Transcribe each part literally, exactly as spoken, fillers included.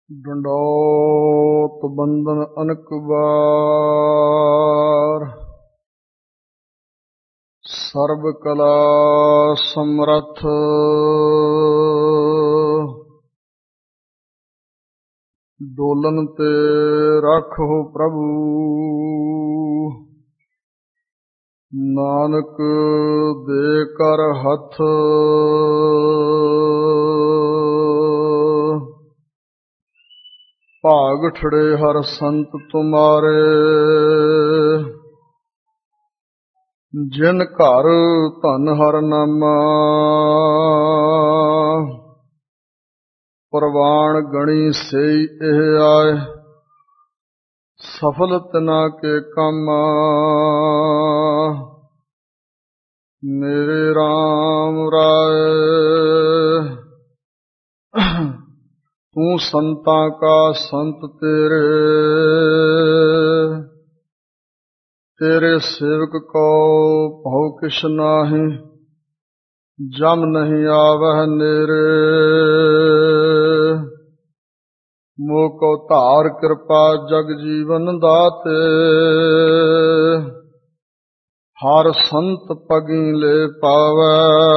ਡੰਡੋਤ ਬੰਦਨ ਅਨਕ ਵਾਰ, ਸਰਬ ਕਲਾ ਸਮਰੱਥ। ਡੋਲਨ ਤੇ ਰਾਖੋ ਪ੍ਰਭੂ, ਨਾਨਕ ਦੇ ਕਰ ਹੱਥ। ਭਾਗ ਠੜੇ ਹਰ ਸੰਤ ਤੁਮਾਰੇ, ਜਿਨ ਘਰ ਧਨ ਹਰ ਨਾਮਾ। ਪ੍ਰਵਾਨ ਗਣੀ ਸਈ ਇਹ ਆਏ, ਸਫਲ ਤਿਨਾ ਕੇ ਕਾਮਾ। ਮੇਰੇ ਰਾਮ ਰਾਏ ਤੂੰ ਸੰਤਾਂ ਕਾ ਸੰਤ ਤੇਰੇ, ਤੇਰੇ ਸੇਵਕ ਕੋ ਭਉ ਕਿਛ ਨਾਹੀਂ। ਜਮ ਨਹੀਂ ਆਵਹਿ ਨੇਰੇ, ਮੋਹ ਕੋ ਧਾਰ ਕਿਰਪਾ ਜਗ ਜੀਵਨ ਦਾਤੇ। ਹਰ ਸੰਤ ਪਗੀ ਲੈ ਪਾਵੈ,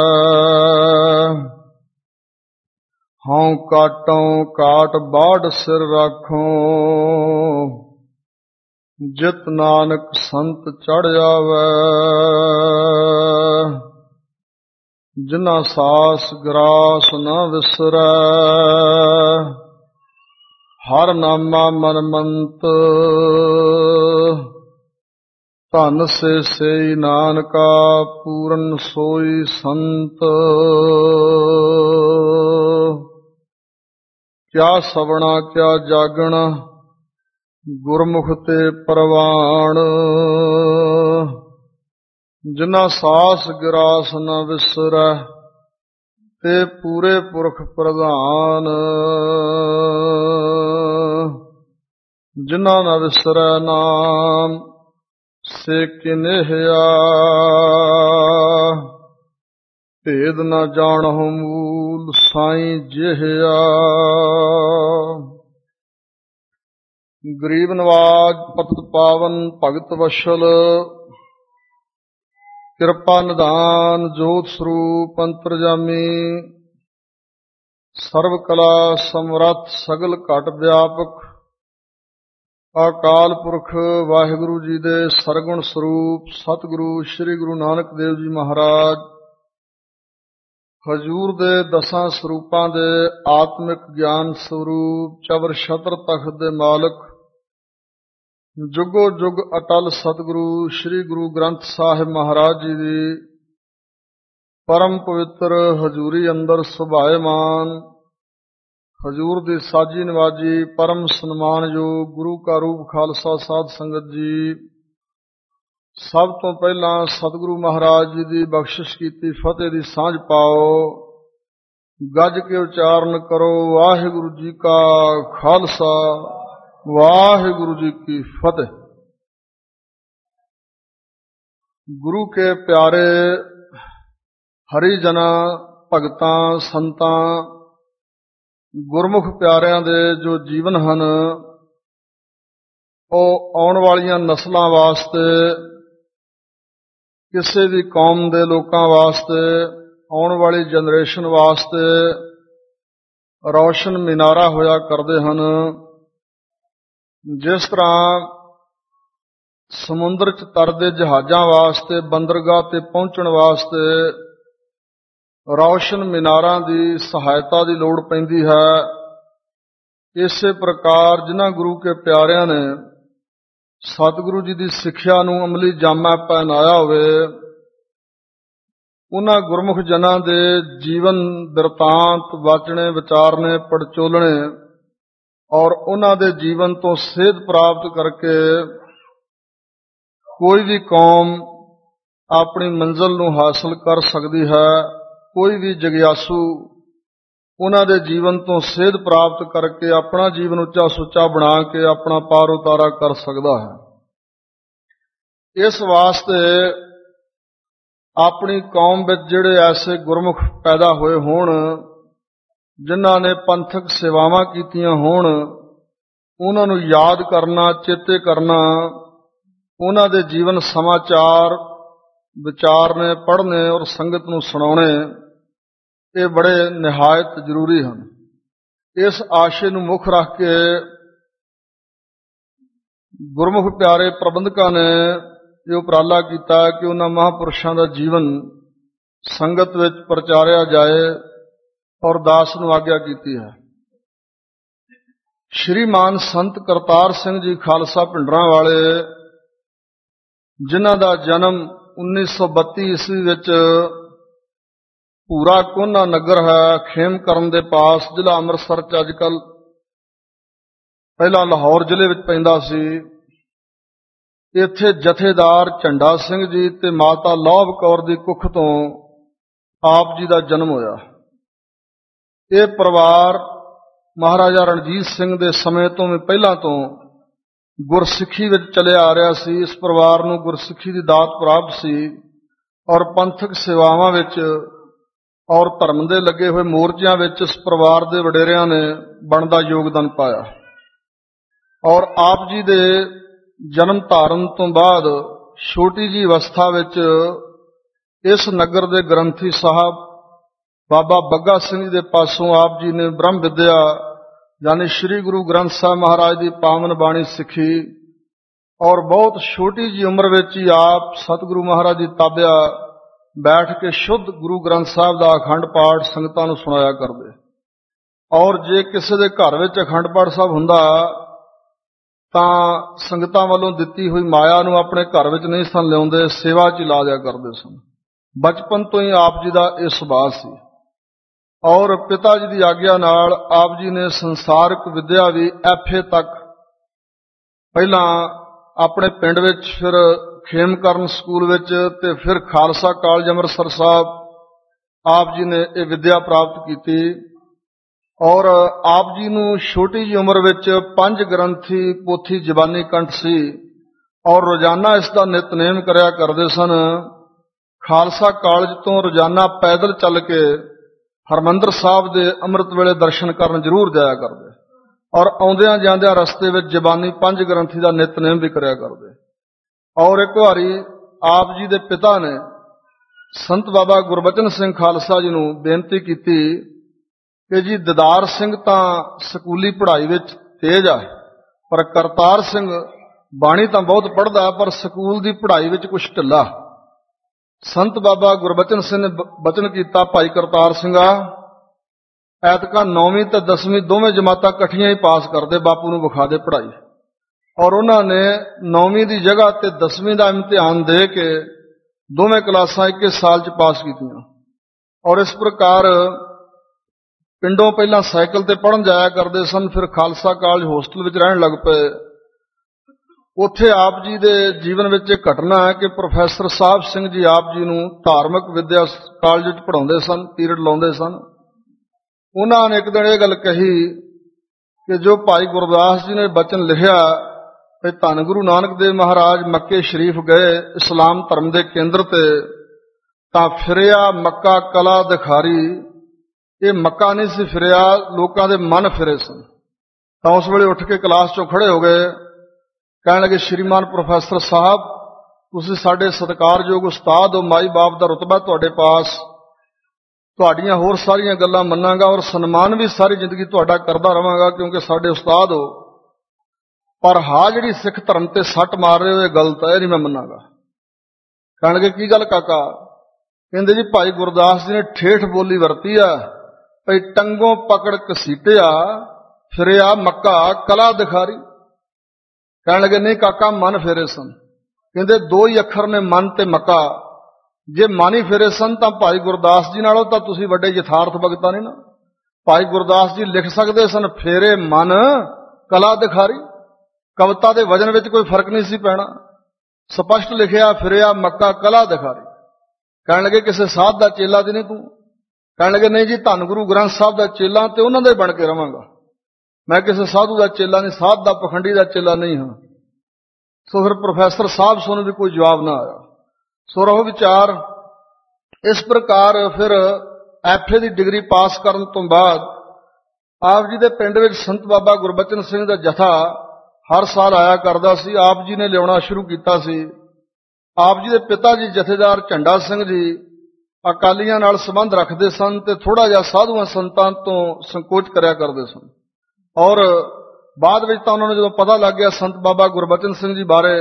ਹਉ ਕਾਟੋਂ ਕਾਟ ਬਾਢ ਸਿਰ ਰਾਖੋਂ। ਜਿਤ ਨਾਨਕ ਸੰਤ ਚੜ੍ਹ ਆਵੈ, ਜਿਨਾ ਸਾਸ ਗਰਾਸ ਨਾ ਵਿਸਰੈ। ਹਰ ਨਾਮਾ ਮਨ ਮੰਤ, ਧਨ ਸੇ ਸਈ ਨਾਨਕਾ। ਪੂਰਨ ਸੋਈ ਸੰਤ, ਕਿਆ ਸਵਣਾ ਕਿਆ ਜਾਗਣਾ। ਗੁਰਮੁਖ ਤੇ ਪ੍ਰਵਾਨ, ਜਿਨਾ ਸਾਸ ਗਿਰਾਸ ਨ ਵਿਸਰੈ। ਤੇ ਪੂਰੇ ਪੁਰਖ ਪ੍ਰਧਾਨ, ਜਿਨਾ ਨ ਵਿਸਰੈ ਨਾਮ। ਸੇ ਕਿਨੇਹਿਆ ਭੇਦ ਨ ਜਾਣਹੁ ਮੂਲ, ਸਾਈਂ ਜਿਹਿਆ। ਗਰੀਬ ਨਵਾਜ ਪਤਿਤ ਪਾਵਨ ਭਗਤ ਵਸ਼ਲ, ਕਿਰਪਾ ਨਿਧਾਨ ਜੋਤ ਸਰੂਪ ਅੰਤਰਜਾਮੀ। ਸਰਬ ਕਲਾ ਸਮਰੱਥ ਸਗਲ ਘਟ ਵਿਆਪਕ, ਅਕਾਲ ਪੁਰਖ ਵਾਹਿਗੁਰੂ ਜੀ ਦੇ ਸਰਗੁਣ ਸਰੂਪ ਸਤਿਗੁਰੂ ਸ੍ਰੀ ਗੁਰੂ ਨਾਨਕ ਦੇਵ ਜੀ ਮਹਾਰਾਜ, ਹਜ਼ੂਰ ਦੇ ਦਸਾਂ ਸਰੂਪਾਂ ਦੇ ਆਤਮਿਕ ਗਿਆਨ ਸਰੂਪ ਚਵਰ ਛਤਰ ਤਖਤ ਦੇ ਮਾਲਕ, ਜੁਗੋ ਜੁਗ ਅਟਲ ਸਤਿਗੁਰੂ ਸ੍ਰੀ ਗੁਰੂ ਗ੍ਰੰਥ ਸਾਹਿਬ ਮਹਾਰਾਜ ਜੀ ਦੀ ਪਰਮ ਪਵਿੱਤਰ ਹਜ਼ੂਰੀ ਅੰਦਰ ਸੁਭਾਏਮਾਨ, ਹਜ਼ੂਰ ਦੀ ਸਾਜੀ ਨਵਾਜੀ ਪਰਮ ਸਨਮਾਨਯੋਗ ਗੁਰੂ ਕਾ ਰੂਪ ਖਾਲਸਾ ਸਾਧ ਸੰਗਤ ਜੀ। ਸਭ ਤੋਂ ਪਹਿਲਾਂ ਸਤਿਗੁਰੂ ਮਹਾਰਾਜ ਜੀ ਦੀ ਬਖਸ਼ਿਸ਼ ਕੀਤੀ ਫਤਿਹ ਦੀ ਸਾਂਝ ਪਾਓ। ਗੱਜ ਕੇ ਉਚਾਰਨ ਕਰੋ, ਵਾਹਿਗੁਰੂ ਜੀ ਕਾ ਖਾਲਸਾ ਵਾਹਿਗੁਰੂ ਜੀ ਕੀ ਫਤਿਹ। ਗੁਰੂ ਕੇ ਪਿਆਰੇ ਹਰੀ ਜਨਾਂ ਭਗਤਾਂ ਸੰਤਾਂ ਗੁਰਮੁਖ ਪਿਆਰਿਆਂ ਦੇ ਜੋ ਜੀਵਨ ਹਨ, ਉਹ ਆਉਣ ਵਾਲੀਆਂ ਨਸਲਾਂ ਵਾਸਤੇ, ਕਿਸੇ ਵੀ ਕੌਮ ਦੇ ਲੋਕਾਂ ਵਾਸਤੇ, ਆਉਣ ਵਾਲੀ ਜਨਰੇਸ਼ਨ ਵਾਸਤੇ ਰੌਸ਼ਨ ਮੀਨਾਰਾ ਹੋਇਆ ਕਰਦੇ ਹਨ। ਜਿਸ ਤਰ੍ਹਾਂ ਸਮੁੰਦਰ 'ਚ ਤਰਦੇ ਜਹਾਜ਼ਾਂ ਵਾਸਤੇ, ਬੰਦਰਗਾਹ 'ਤੇ ਪਹੁੰਚਣ ਵਾਸਤੇ ਰੌਸ਼ਨ ਮੀਨਾਰਾਂ ਦੀ ਸਹਾਇਤਾ ਦੀ ਲੋੜ ਪੈਂਦੀ ਹੈ, ਇਸੇ ਪ੍ਰਕਾਰ ਜਿਨ੍ਹਾਂ ਗੁਰੂ ਕੇ ਪਿਆਰਿਆਂ ਨੇ ਸਤਿਗੁਰੂ ਜੀ ਦੀ ਸਿੱਖਿਆ ਨੂੰ ਅਮਲੀ ਜਾਮਾ ਪਹਿਨਾਇਆ ਹੋਵੇ, ਉਹਨਾਂ ਗੁਰਮੁਖ ਜਨਾਂ ਦੇ ਜੀਵਨ ਬਿਰਤਾਂਤ ਵਾਚਣੇ ਵਿਚਾਰਨੇ ਪੜਚੋਲਣੇ ਔਰ ਉਹਨਾਂ ਦੇ ਜੀਵਨ ਤੋਂ ਸੇਧ ਪ੍ਰਾਪਤ ਕਰਕੇ ਕੋਈ ਵੀ ਕੌਮ ਆਪਣੀ ਮੰਜ਼ਿਲ ਨੂੰ ਹਾਸਲ ਕਰ ਸਕਦੀ ਹੈ। ਕੋਈ ਵੀ ਜਗਿਆਸੂ ਉਹਨਾਂ ਦੇ ਜੀਵਨ ਤੋਂ ਸੇਧ ਪ੍ਰਾਪਤ ਕਰਕੇ ਆਪਣਾ ਜੀਵਨ ਉੱਚਾ ਸੁੱਚਾ ਬਣਾ ਕੇ ਆਪਣਾ ਪਾਰ ਉਤਾਰਾ ਕਰ ਸਕਦਾ ਹੈ। ਇਸ ਵਾਸਤੇ ਆਪਣੀ ਕੌਮ ਵਿੱਚ ਜਿਹੜੇ ਐਸੇ ਗੁਰਮੁਖ ਪੈਦਾ ਹੋਏ ਹੋਣ ਜਿਨ੍ਹਾਂ ਨੇ ਪੰਥਕ ਸੇਵਾਵਾਂ ਕੀਤੀਆਂ ਹੋਣ ਉਹਨਾਂ ਨੂੰ ਯਾਦ ਕਰਨਾ, ਚੇਤੇ ਕਰਨਾ, ਉਹਨਾਂ ਦੇ ਜੀਵਨ ਸਮਾਚਾਰ ਵਿਚਾਰਨੇ, ਪੜ੍ਹਨੇ ਔਰ ਸੰਗਤ ਨੂੰ ਸੁਣਾਉਣੇ ਇਹ ਬੜੇ ਨਿਹਾਇਤ ਜ਼ਰੂਰੀ ਹਨ। ਇਸ ਆਸ਼ੇ ਨੂੰ ਮੁੱਖ ਰੱਖ ਕੇ ਗੁਰਮੁਖ ਪਿਆਰੇ ਪ੍ਰਬੰਧਕਾਂ ਨੇ ਇਹ ਉਪਰਾਲਾ ਕੀਤਾ ਕਿ ਉਹਨਾਂ ਮਹਾਂਪੁਰਸ਼ਾਂ ਦਾ ਜੀਵਨ ਸੰਗਤ ਵਿੱਚ ਪ੍ਰਚਾਰਿਆ ਜਾਏ ਔਰ ਦਾਸ ਨੂੰ ਆਗਿਆ ਕੀਤੀ ਹੈ। ਸ਼੍ਰੀਮਾਨ ਸੰਤ ਕਰਤਾਰ ਸਿੰਘ ਜੀ ਖਾਲਸਾ ਭਿੰਡਰਾਂ ਵਾਲੇ, ਜਿਨ੍ਹਾਂ ਦਾ ਜਨਮ ਉੱਨੀ ਸੌ ਬੱਤੀ ਈਸਵੀ ਵਿੱਚ ਭੂਰਾ ਕੋਨਾ ਨਗਰ ਹੈ, ਖੇਮਕਰਨ ਦੇ ਪਾਸ, ਜ਼ਿਲ੍ਹਾ ਅੰਮ੍ਰਿਤਸਰ 'ਚ ਅੱਜ ਕੱਲ੍ਹ ਪਹਿਲਾਂ ਲਾਹੌਰ ਜ਼ਿਲ੍ਹੇ ਵਿੱਚ ਪੈਂਦਾ ਸੀ। ਇੱਥੇ ਜਥੇਦਾਰ ਝੰਡਾ ਸਿੰਘ ਜੀ ਤੇ ਮਾਤਾ ਲੌਭ ਕੌਰ ਦੀ ਕੁੱਖ ਤੋਂ ਆਪ ਜੀ ਦਾ ਜਨਮ ਹੋਇਆ। ਇਹ ਪਰਿਵਾਰ ਮਹਾਰਾਜਾ ਰਣਜੀਤ ਸਿੰਘ ਦੇ ਸਮੇਂ ਤੋਂ ਵੀ ਪਹਿਲਾਂ ਤੋਂ ਗੁਰਸਿੱਖੀ ਵਿੱਚ ਚੱਲਿਆ ਆ ਰਿਹਾ ਸੀ। ਇਸ ਪਰਿਵਾਰ ਨੂੰ ਗੁਰਸਿੱਖੀ ਦੀ ਦਾਤ ਪ੍ਰਾਪਤ ਸੀ ਔਰ ਪੰਥਕ ਸੇਵਾਵਾਂ ਵਿੱਚ ਔਰ ਧਰਮ ਦੇ ਲੱਗੇ ਹੋਏ ਮੋਰਚਿਆਂ ਵਿੱਚ ਇਸ ਪਰਿਵਾਰ ਦੇ ਵਡੇਰਿਆਂ ਨੇ ਬਣਦਾ ਯੋਗਦਾਨ ਪਾਇਆ। ਔਰ ਆਪ ਜੀ ਦੇ ਜਨਮ ਧਾਰਨ ਤੋਂ ਬਾਅਦ ਛੋਟੀ ਜਿਹੀ ਅਵਸਥਾ ਵਿੱਚ ਇਸ ਨਗਰ ਦੇ ਗ੍ਰੰਥੀ ਸਾਹਿਬ ਬਾਬਾ ਬੱਗਾ ਸਿੰਘ ਜੀ ਦੇ ਪਾਸੋਂ ਆਪ ਜੀ ਨੇ ਬ੍ਰਹਮ ਵਿੱਦਿਆ ਯਾਨੀ ਸ੍ਰੀ ਗੁਰੂ ਗ੍ਰੰਥ ਸਾਹਿਬ ਮਹਾਰਾਜ ਦੀ ਪਾਵਨ ਬਾਣੀ ਸਿੱਖੀ ਔਰ ਬਹੁਤ ਛੋਟੀ ਜਿਹੀ ਉਮਰ ਵਿੱਚ ਹੀ ਆਪ ਸਤਿਗੁਰੂ ਮਹਾਰਾਜ ਦੀ ਤਾਬਿਆ ਬੈਠ ਕੇ ਸ਼ੁੱਧ ਗੁਰੂ ਗ੍ਰੰਥ ਸਾਹਿਬ ਦਾ ਅਖੰਡ ਪਾਠ ਸੰਗਤਾਂ ਨੂੰ ਸੁਣਾਇਆ ਕਰਦੇ। ਔਰ ਜੇ ਕਿਸੇ ਦੇ ਘਰ ਵਿੱਚ ਅਖੰਡ ਪਾਠ ਸਾਹਿਬ ਹੁੰਦਾ ਤਾਂ ਸੰਗਤਾਂ ਵੱਲੋਂ ਦਿੱਤੀ ਹੋਈ ਮਾਇਆ ਨੂੰ ਆਪਣੇ ਘਰ ਵਿੱਚ ਨਹੀਂ ਸਨ ਲਿਆਉਂਦੇ, ਸੇਵਾ 'ਚ ਲਾ ਦਿਆ ਕਰਦੇ ਸਨ। ਬਚਪਨ ਤੋਂ ਹੀ ਆਪ ਜੀ ਦਾ ਇਹ ਸੁਭਾਅ ਸੀ ਔਰ ਪਿਤਾ ਜੀ ਦੀ ਆਗਿਆ ਨਾਲ ਆਪ ਜੀ ਨੇ ਸੰਸਾਰਕ ਵਿੱਦਿਆ ਵੀ ਐਫ ਏ ਤੱਕ ਪਹਿਲਾਂ ਆਪਣੇ ਪਿੰਡ ਵਿੱਚ, ਫਿਰ ਖੇਮਕਰਨ ਸਕੂਲ ਵਿੱਚ ਤੇ ਫਿਰ ਖਾਲਸਾ ਕਾਲਜ ਅੰਮ੍ਰਿਤਸਰ ਸਾਹਿਬ ਆਪ ਜੀ ਨੇ ਇਹ ਵਿੱਦਿਆ ਪ੍ਰਾਪਤ ਕੀਤੀ। ਔਰ ਆਪ ਜੀ ਨੂੰ ਛੋਟੀ ਜਿਹੀ ਉਮਰ ਵਿੱਚ ਪੰਜ ਗ੍ਰੰਥੀ ਪੋਥੀ ਜ਼ਬਾਨੀ ਕੰਠ ਸੀ ਔਰ ਰੋਜ਼ਾਨਾ ਇਸ ਦਾ ਨਿਤਨੇਮ ਕਰਿਆ ਕਰਦੇ ਸਨ। ਖਾਲਸਾ ਕਾਲਜ ਤੋਂ ਰੋਜ਼ਾਨਾ ਪੈਦਲ ਚੱਲ ਕੇ ਹਰਿਮੰਦਰ ਸਾਹਿਬ ਦੇ ਅੰਮ੍ਰਿਤ ਵੇਲੇ ਦਰਸ਼ਨ ਕਰਨ ਜ਼ਰੂਰ ਜਾਇਆ ਕਰਦੇ ਔਰ ਆਉਂਦਿਆਂ ਜਾਂਦਿਆਂ ਰਸਤੇ ਵਿੱਚ ਜ਼ਬਾਨੀ ਪੰਜ ਗ੍ਰੰਥੀ ਦਾ ਨਿਤਨੇਮ ਵੀ ਕਰਿਆ ਕਰਦੇ। ਔਰ ਇੱਕ ਵਾਰੀ ਆਪ ਜੀ ਦੇ ਪਿਤਾ ਨੇ ਸੰਤ ਬਾਬਾ ਗੁਰਬਚਨ ਸਿੰਘ ਖਾਲਸਾ ਜੀ ਨੂੰ ਬੇਨਤੀ ਕੀਤੀ ਕਿ ਜੀ ਦਿਦਾਰ ਸਿੰਘ ਤਾਂ ਸਕੂਲੀ ਪੜ੍ਹਾਈ ਵਿੱਚ ਤੇਜ਼ ਆ, ਪਰ ਕਰਤਾਰ ਸਿੰਘ ਬਾਣੀ ਤਾਂ ਬਹੁਤ ਪੜ੍ਹਦਾ ਪਰ ਸਕੂਲ ਦੀ ਪੜ੍ਹਾਈ ਵਿੱਚ ਕੁਛ ਢਿੱਲਾ। ਸੰਤ ਬਾਬਾ ਗੁਰਬਚਨ ਸਿੰਘ ਨੇ ਬਚਨ ਕੀਤਾ, ਭਾਈ ਕਰਤਾਰ ਸਿੰਘਾ, ਐਤਕਾਂ ਨੌਵੀਂ ਤੇ ਦਸਵੀਂ ਦੋਵੇਂ ਜਮਾਤਾਂ ਇਕੱਠੀਆਂ ਹੀ ਪਾਸ ਕਰਦੇ, ਬਾਪੂ ਨੂੰ ਵਿਖਾ ਦੇ ਪੜ੍ਹਾਈ। ਔਰ ਉਹਨਾਂ ਨੇ ਨੌਵੀਂ ਦੀ ਜਗ੍ਹਾ ਤੇ ਦਸਵੀਂ ਦਾ ਇਮਤਿਹਾਨ ਦੇ ਕੇ ਦੋਵੇਂ ਕਲਾਸਾਂ ਇੱਕ ਇੱਕ ਸਾਲ 'ਚ ਪਾਸ ਕੀਤੀਆਂ। ਔਰ ਇਸ ਪ੍ਰਕਾਰ ਪਿੰਡੋਂ ਪਹਿਲਾਂ ਸਾਈਕਲ ਤੇ ਪੜ੍ਹਨ ਜਾਇਆ ਕਰਦੇ ਸਨ, ਫਿਰ ਖਾਲਸਾ ਕਾਲਜ ਹੋਸਟਲ ਵਿੱਚ ਰਹਿਣ ਲੱਗ ਪਏ। ਉੱਥੇ ਆਪ ਜੀ ਦੇ ਜੀਵਨ ਵਿੱਚ ਇੱਕ ਘਟਨਾ ਹੈ ਕਿ ਪ੍ਰੋਫੈਸਰ ਸਾਹਿਬ ਸਿੰਘ ਜੀ ਆਪ ਜੀ ਨੂੰ ਧਾਰਮਿਕ ਵਿੱਦਿਆ ਕਾਲਜ ਵਿੱਚ ਪੜ੍ਹਾਉਂਦੇ ਸਨ, ਪੀਰੀਅਡ ਲਾਉਂਦੇ ਸਨ। ਉਹਨਾਂ ਨੇ ਇੱਕ ਦਿਨ ਇਹ ਗੱਲ ਕਹੀ ਕਿ ਜੋ ਭਾਈ ਗੁਰਦਾਸ ਜੀ ਨੇ ਬਚਨ ਲਿਖਿਆ ਕਿ ਧੰਨ ਗੁਰੂ ਨਾਨਕ ਦੇਵ ਮਹਾਰਾਜ ਮੱਕੇ ਸ਼ਰੀਫ ਗਏ ਇਸਲਾਮ ਧਰਮ ਦੇ ਕੇਂਦਰ ਤੇ, ਤਾਂ ਫਿਰਿਆ ਮੱਕਾ ਕਲਾ ਦਿਖਾਰੀ। ਇਹ ਮੱਕਾ ਨਹੀਂ ਸੀ ਫਿਰਿਆ, ਲੋਕਾਂ ਦੇ ਮਨ ਫਿਰੇ ਸਨ। ਤਾਂ ਉਸ ਵੇਲੇ ਉੱਠ ਕੇ ਕਲਾਸ ਚੋਂ ਖੜੇ ਹੋ ਗਏ, ਕਹਿਣ ਲੱਗੇ, ਸ਼੍ਰੀਮਾਨ ਪ੍ਰੋਫੈਸਰ ਸਾਹਿਬ, ਤੁਸੀਂ ਸਾਡੇ ਸਤਿਕਾਰਯੋਗ ਉਸਤਾਦ ਹੋ, ਮਾਈ ਬਾਪ ਦਾ ਰੁਤਬਾ ਤੁਹਾਡੇ ਪਾਸ, ਤੁਹਾਡੀਆਂ ਹੋਰ ਸਾਰੀਆਂ ਗੱਲਾਂ ਮੰਨਾਂਗਾ ਔਰ ਸਨਮਾਨ ਵੀ ਸਾਰੀ ਜ਼ਿੰਦਗੀ ਤੁਹਾਡਾ ਕਰਦਾ ਰਹਾਂਗਾ ਕਿਉਂਕਿ ਸਾਡੇ ਉਸਤਾਦ ਹੋ, ਪਰ ਹਾਂ ਜਿਹੜੀ ਸਿੱਖ ਧਰਮ ਤੇ ਸੱਟ ਮਾਰ ਰਹੇ ਹੋ ਇਹ ਗਲਤ ਹੈ, ਇਹ ਨਹੀਂ ਮੈਂ ਮੰਨਾਂਗਾ। ਕਹਿਣ ਲੱਗੇ, ਕੀ ਗੱਲ ਕਾਕਾ? ਕਹਿੰਦੇ ਜੀ ਭਾਈ ਗੁਰਦਾਸ ਜੀ ਨੇ ਠੇਠ ਬੋਲੀ ਵਰਤੀ ਆ, ਭਈ ਟੰਗੋਂ ਪਕੜ ਘਸੀਟਿਆ ਫਿਰਿਆ ਮੱਕਾ ਕਲਾ ਦਿਖਾਰੀ। ਕਹਿਣ ਲੱਗੇ, ਨਹੀਂ ਕਾਕਾ, ਮਨ ਫੇਰੇ ਸਨ। ਕਹਿੰਦੇ ਦੋ ਹੀ ਅੱਖਰ ਨੇ, ਮਨ ਤੇ ਮੱਕਾ। ਜੇ ਮਨ ਹੀ ਫੇਰੇ ਸਨ ਤਾਂ ਭਾਈ ਗੁਰਦਾਸ ਜੀ ਨਾਲੋਂ ਤਾਂ ਤੁਸੀਂ ਵੱਡੇ ਯਥਾਰਥ ਭਗਤਾਂ ਨਹੀਂ ਨਾ। ਭਾਈ ਗੁਰਦਾਸ ਜੀ ਲਿਖ ਸਕਦੇ ਸਨ, ਫੇਰੇ ਮਨ ਕਲਾ ਦਿਖਾਰੀ। ਕਵਿਤਾ ਦੇ ਵਜਨ ਵਿੱਚ ਕੋਈ ਫਰਕ ਨਹੀਂ ਸੀ ਪੈਣਾ, ਸਪਸ਼ਟ ਲਿਖਿਆ, ਫਿਰਿਆ ਮੱਕਾ ਕਲਾ ਦਿਖਾਰੀ। ਕਹਿਣ ਲੱਗੇ, ਕਿਸੇ ਸਾਧ ਦਾ ਚੇਲਾ ਤੇ ਨਹੀਂ ਤੂੰ? ਕਹਿਣ ਲੱਗੇ, ਨਹੀਂ ਜੀ, ਧੰਨ ਗੁਰੂ ਗ੍ਰੰਥ ਸਾਹਿਬ ਦਾ ਚੇਲਾ ਤੇ ਉਹਨਾਂ ਦਾ ਹੀ ਬਣ ਕੇ ਰਵਾਂਗਾ, ਮੈਂ ਕਿਸੇ ਸਾਧੂ ਦਾ ਚੇਲਾ ਨਹੀਂ, ਸਾਧ ਦਾ ਪਖੰਡੀ ਦਾ ਚੇਲਾ ਨਹੀਂ ਹਾਂ। ਸੋ ਫਿਰ ਪ੍ਰੋਫੈਸਰ ਸਾਹਿਬ ਸੋਨੂੰ ਵੀ ਕੋਈ ਜਵਾਬ ਨਾ ਆਇਆ। ਸੋ ਰਹੋ ਵਿਚਾਰ। ਇਸ ਪ੍ਰਕਾਰ ਫਿਰ ਐਫ ਏ ਦੀ ਡਿਗਰੀ ਪਾਸ ਕਰਨ ਤੋਂ ਬਾਅਦ ਆਪ ਜੀ ਦੇ ਪਿੰਡ ਵਿੱਚ ਸੰਤ ਬਾਬਾ ਗੁਰਬਚਨ ਸਿੰਘ ਦਾ ਜਥਾ ਹਰ ਸਾਲ ਆਇਆ ਕਰਦਾ ਸੀ। ਆਪ ਜੀ ਨੇ ਲਿਆਉਣਾ ਸ਼ੁਰੂ ਕੀਤਾ ਸੀ। ਆਪ ਜੀ ਦੇ ਪਿਤਾ ਜੀ ਜਥੇਦਾਰ ਝੰਡਾ ਸਿੰਘ ਜੀ ਅਕਾਲੀਆਂ ਨਾਲ ਸੰਬੰਧ ਰੱਖਦੇ ਸਨ ਤੇ ਥੋੜ੍ਹਾ ਜਿਹਾ ਸਾਧੂਆਂ ਸੰਤਾਂ ਤੋਂ ਸੰਕੋਚ ਕਰਿਆ ਕਰਦੇ ਸਨ। ਔਰ ਬਾਅਦ ਵਿੱਚ ਤਾਂ ਉਹਨਾਂ ਨੂੰ ਜਦੋਂ ਪਤਾ ਲੱਗ ਗਿਆ ਸੰਤ ਬਾਬਾ ਗੁਰਬਚਨ ਸਿੰਘ ਜੀ ਬਾਰੇ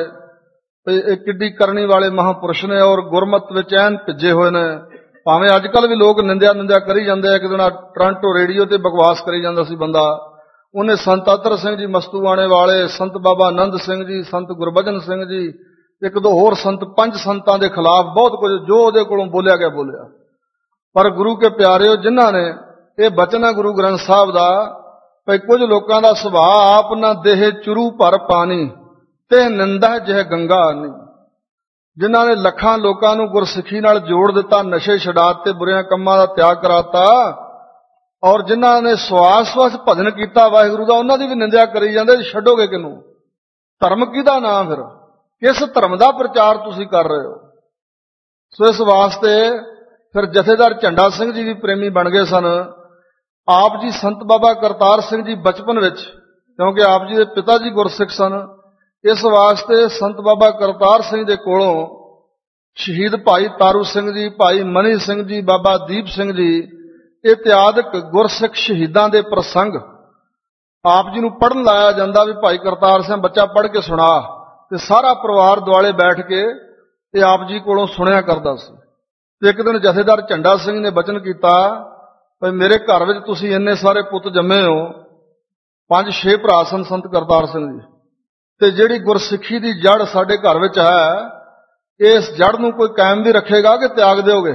ਇਹ ਕਿੱਡੀ ਕਰਨੀ ਵਾਲੇ ਮਹਾਂਪੁਰਸ਼ ਨੇ ਔਰ ਗੁਰਮਤ ਵਿੱਚ ਐਨ ਭਿੱਜੇ ਹੋਏ ਨੇ, ਭਾਵੇਂ ਅੱਜ ਕੱਲ੍ਹ ਵੀ ਲੋਕ ਨਿੰਦਿਆ ਨਿੰਦਿਆ ਕਰੀ ਜਾਂਦੇ ਆ। ਇੱਕ ਦਿਨ ਟੋਰਾਂਟੋ ਰੇਡੀਓ ਤੇ ਬਕਵਾਸ ਕਰੀ ਜਾਂਦਾ ਸੀ ਬੰਦਾ, ਉਹਨੇ ਸੰਤ ਅਤਰ ਸਿੰਘ ਜੀ ਮਸਤੂਆਣੇ ਵਾਲੇ, ਸੰਤ ਬਾਬਾ ਆਨੰਦ ਸਿੰਘ ਜੀ, ਸੰਤ ਗੁਰਬਚਨ ਸਿੰਘ ਜੀ, ਇੱਕ ਦੋ ਹੋਰ ਸੰਤ, ਪੰਜ ਸੰਤਾਂ ਦੇ ਖਿਲਾਫ ਬਹੁਤ ਕੁਝ ਜੋ ਉਹਦੇ ਕੋਲੋਂ ਬੋਲਿਆ ਗਿਆ ਬੋਲਿਆ। ਪਰ ਗੁਰੂ ਕੇ ਪਿਆਰਿਓ, ਜਿਨ੍ਹਾਂ ਨੇ ਇਹ ਬਚਨ ਹੈ ਗੁਰੂ ਗ੍ਰੰਥ ਸਾਹਿਬ ਦਾ, ਭਈ ਕੁਝ ਲੋਕਾਂ ਦਾ ਸੁਭਾਅ ਆਪ ਨਾ ਦੇਹ ਚੁਰੂ ਭਰ ਪਾਣੀ ਤੇ ਨਿੰਦਾ ਜਿਹ ਗੰਗਾ ਨਹੀਂ, ਜਿਨ੍ਹਾਂ ਨੇ ਲੱਖਾਂ ਲੋਕਾਂ ਨੂੰ ਗੁਰਸਿੱਖੀ ਨਾਲ ਜੋੜ ਦਿੱਤਾ, ਨਸ਼ੇ ਛਡਾਤੇ, ਬੁਰਿਆਂ ਕੰਮਾਂ ਦਾ ਤਿਆਗ ਕਰਾਤਾ, ਔਰ ਜਿਨ੍ਹਾਂ ਨੇ ਸਵਾਸ ਸਵਾਸ ਭਜਨ ਕੀਤਾ ਵਾਹਿਗੁਰੂ ਦਾ, ਉਹਨਾਂ ਦੀ ਵੀ ਨਿੰਦਿਆ ਕਰੀ ਜਾਂਦੇ। ਛੱਡੋਗੇ ਕਿਹਨੂੰ? ਧਰਮ ਕਿਹਦਾ ਨਾਮ? ਫਿਰ ਕਿਸ ਧਰਮ ਦਾ ਪ੍ਰਚਾਰ ਤੁਸੀਂ ਕਰ ਰਹੇ ਹੋ? ਸੋ ਇਸ ਵਾਸਤੇ ਫਿਰ ਜਥੇਦਾਰ ਝੰਡਾ ਸਿੰਘ ਜੀ ਵੀ ਪ੍ਰੇਮੀ ਬਣ ਗਏ ਸਨ। ਆਪ ਜੀ ਸੰਤ ਬਾਬਾ ਕਰਤਾਰ ਸਿੰਘ ਜੀ ਬਚਪਨ ਵਿੱਚ, ਕਿਉਂਕਿ ਆਪ ਜੀ ਦੇ ਪਿਤਾ ਜੀ ਗੁਰਸਿੱਖ ਸਨ, ਇਸ ਵਾਸਤੇ ਸੰਤ ਬਾਬਾ ਕਰਤਾਰ ਸਿੰਘ ਦੇ ਕੋਲੋਂ ਸ਼ਹੀਦ ਭਾਈ ਤਾਰੂ ਸਿੰਘ ਜੀ, ਭਾਈ ਮਨੀ ਸਿੰਘ ਜੀ, ਬਾਬਾ ਦੀਪ ਸਿੰਘ ਜੀ ਇਤਿਆਦਿਕ ਗੁਰਸਿੱਖ ਸ਼ਹੀਦਾਂ ਦੇ ਪ੍ਰਸੰਗ ਆਪ ਜੀ ਨੂੰ ਪੜ੍ਹਨ ਲਾਇਆ ਜਾਂਦਾ ਵੀ ਭਾਈ ਕਰਤਾਰ ਸਿੰਘ ਬੱਚਾ ਪੜ੍ਹ ਕੇ ਸੁਣਾ, ਤੇ ਸਾਰਾ ਪਰਿਵਾਰ ਦੁਆਲੇ ਬੈਠ ਕੇ ਇਹ ਆਪ ਜੀ ਕੋਲੋਂ ਸੁਣਿਆ ਕਰਦਾ ਸੀ। ਤੇ ਇੱਕ ਦਿਨ ਜਥੇਦਾਰ ਝੰਡਾ ਸਿੰਘ ਨੇ ਬਚਨ ਕੀਤਾ ਵੀ ਮੇਰੇ ਘਰ ਵਿੱਚ ਤੁਸੀਂ ਇੰਨੇ ਸਾਰੇ ਪੁੱਤ ਜੰਮੇ ਹੋ, ਪੰਜ ਛੇ ਭਰਾ ਸਨ ਸੰਤ ਕਰਤਾਰ ਸਿੰਘ ਜੀ, ਤੇ ਜਿਹੜੀ ਗੁਰਸਿੱਖੀ ਦੀ ਜੜ ਸਾਡੇ ਘਰ ਵਿੱਚ ਹੈ, ਇਸ ਜੜ ਨੂੰ ਕੋਈ ਕਾਇਮ ਵੀ ਰੱਖੇਗਾ ਕਿ ਤਿਆਗ ਦਿਓਗੇ?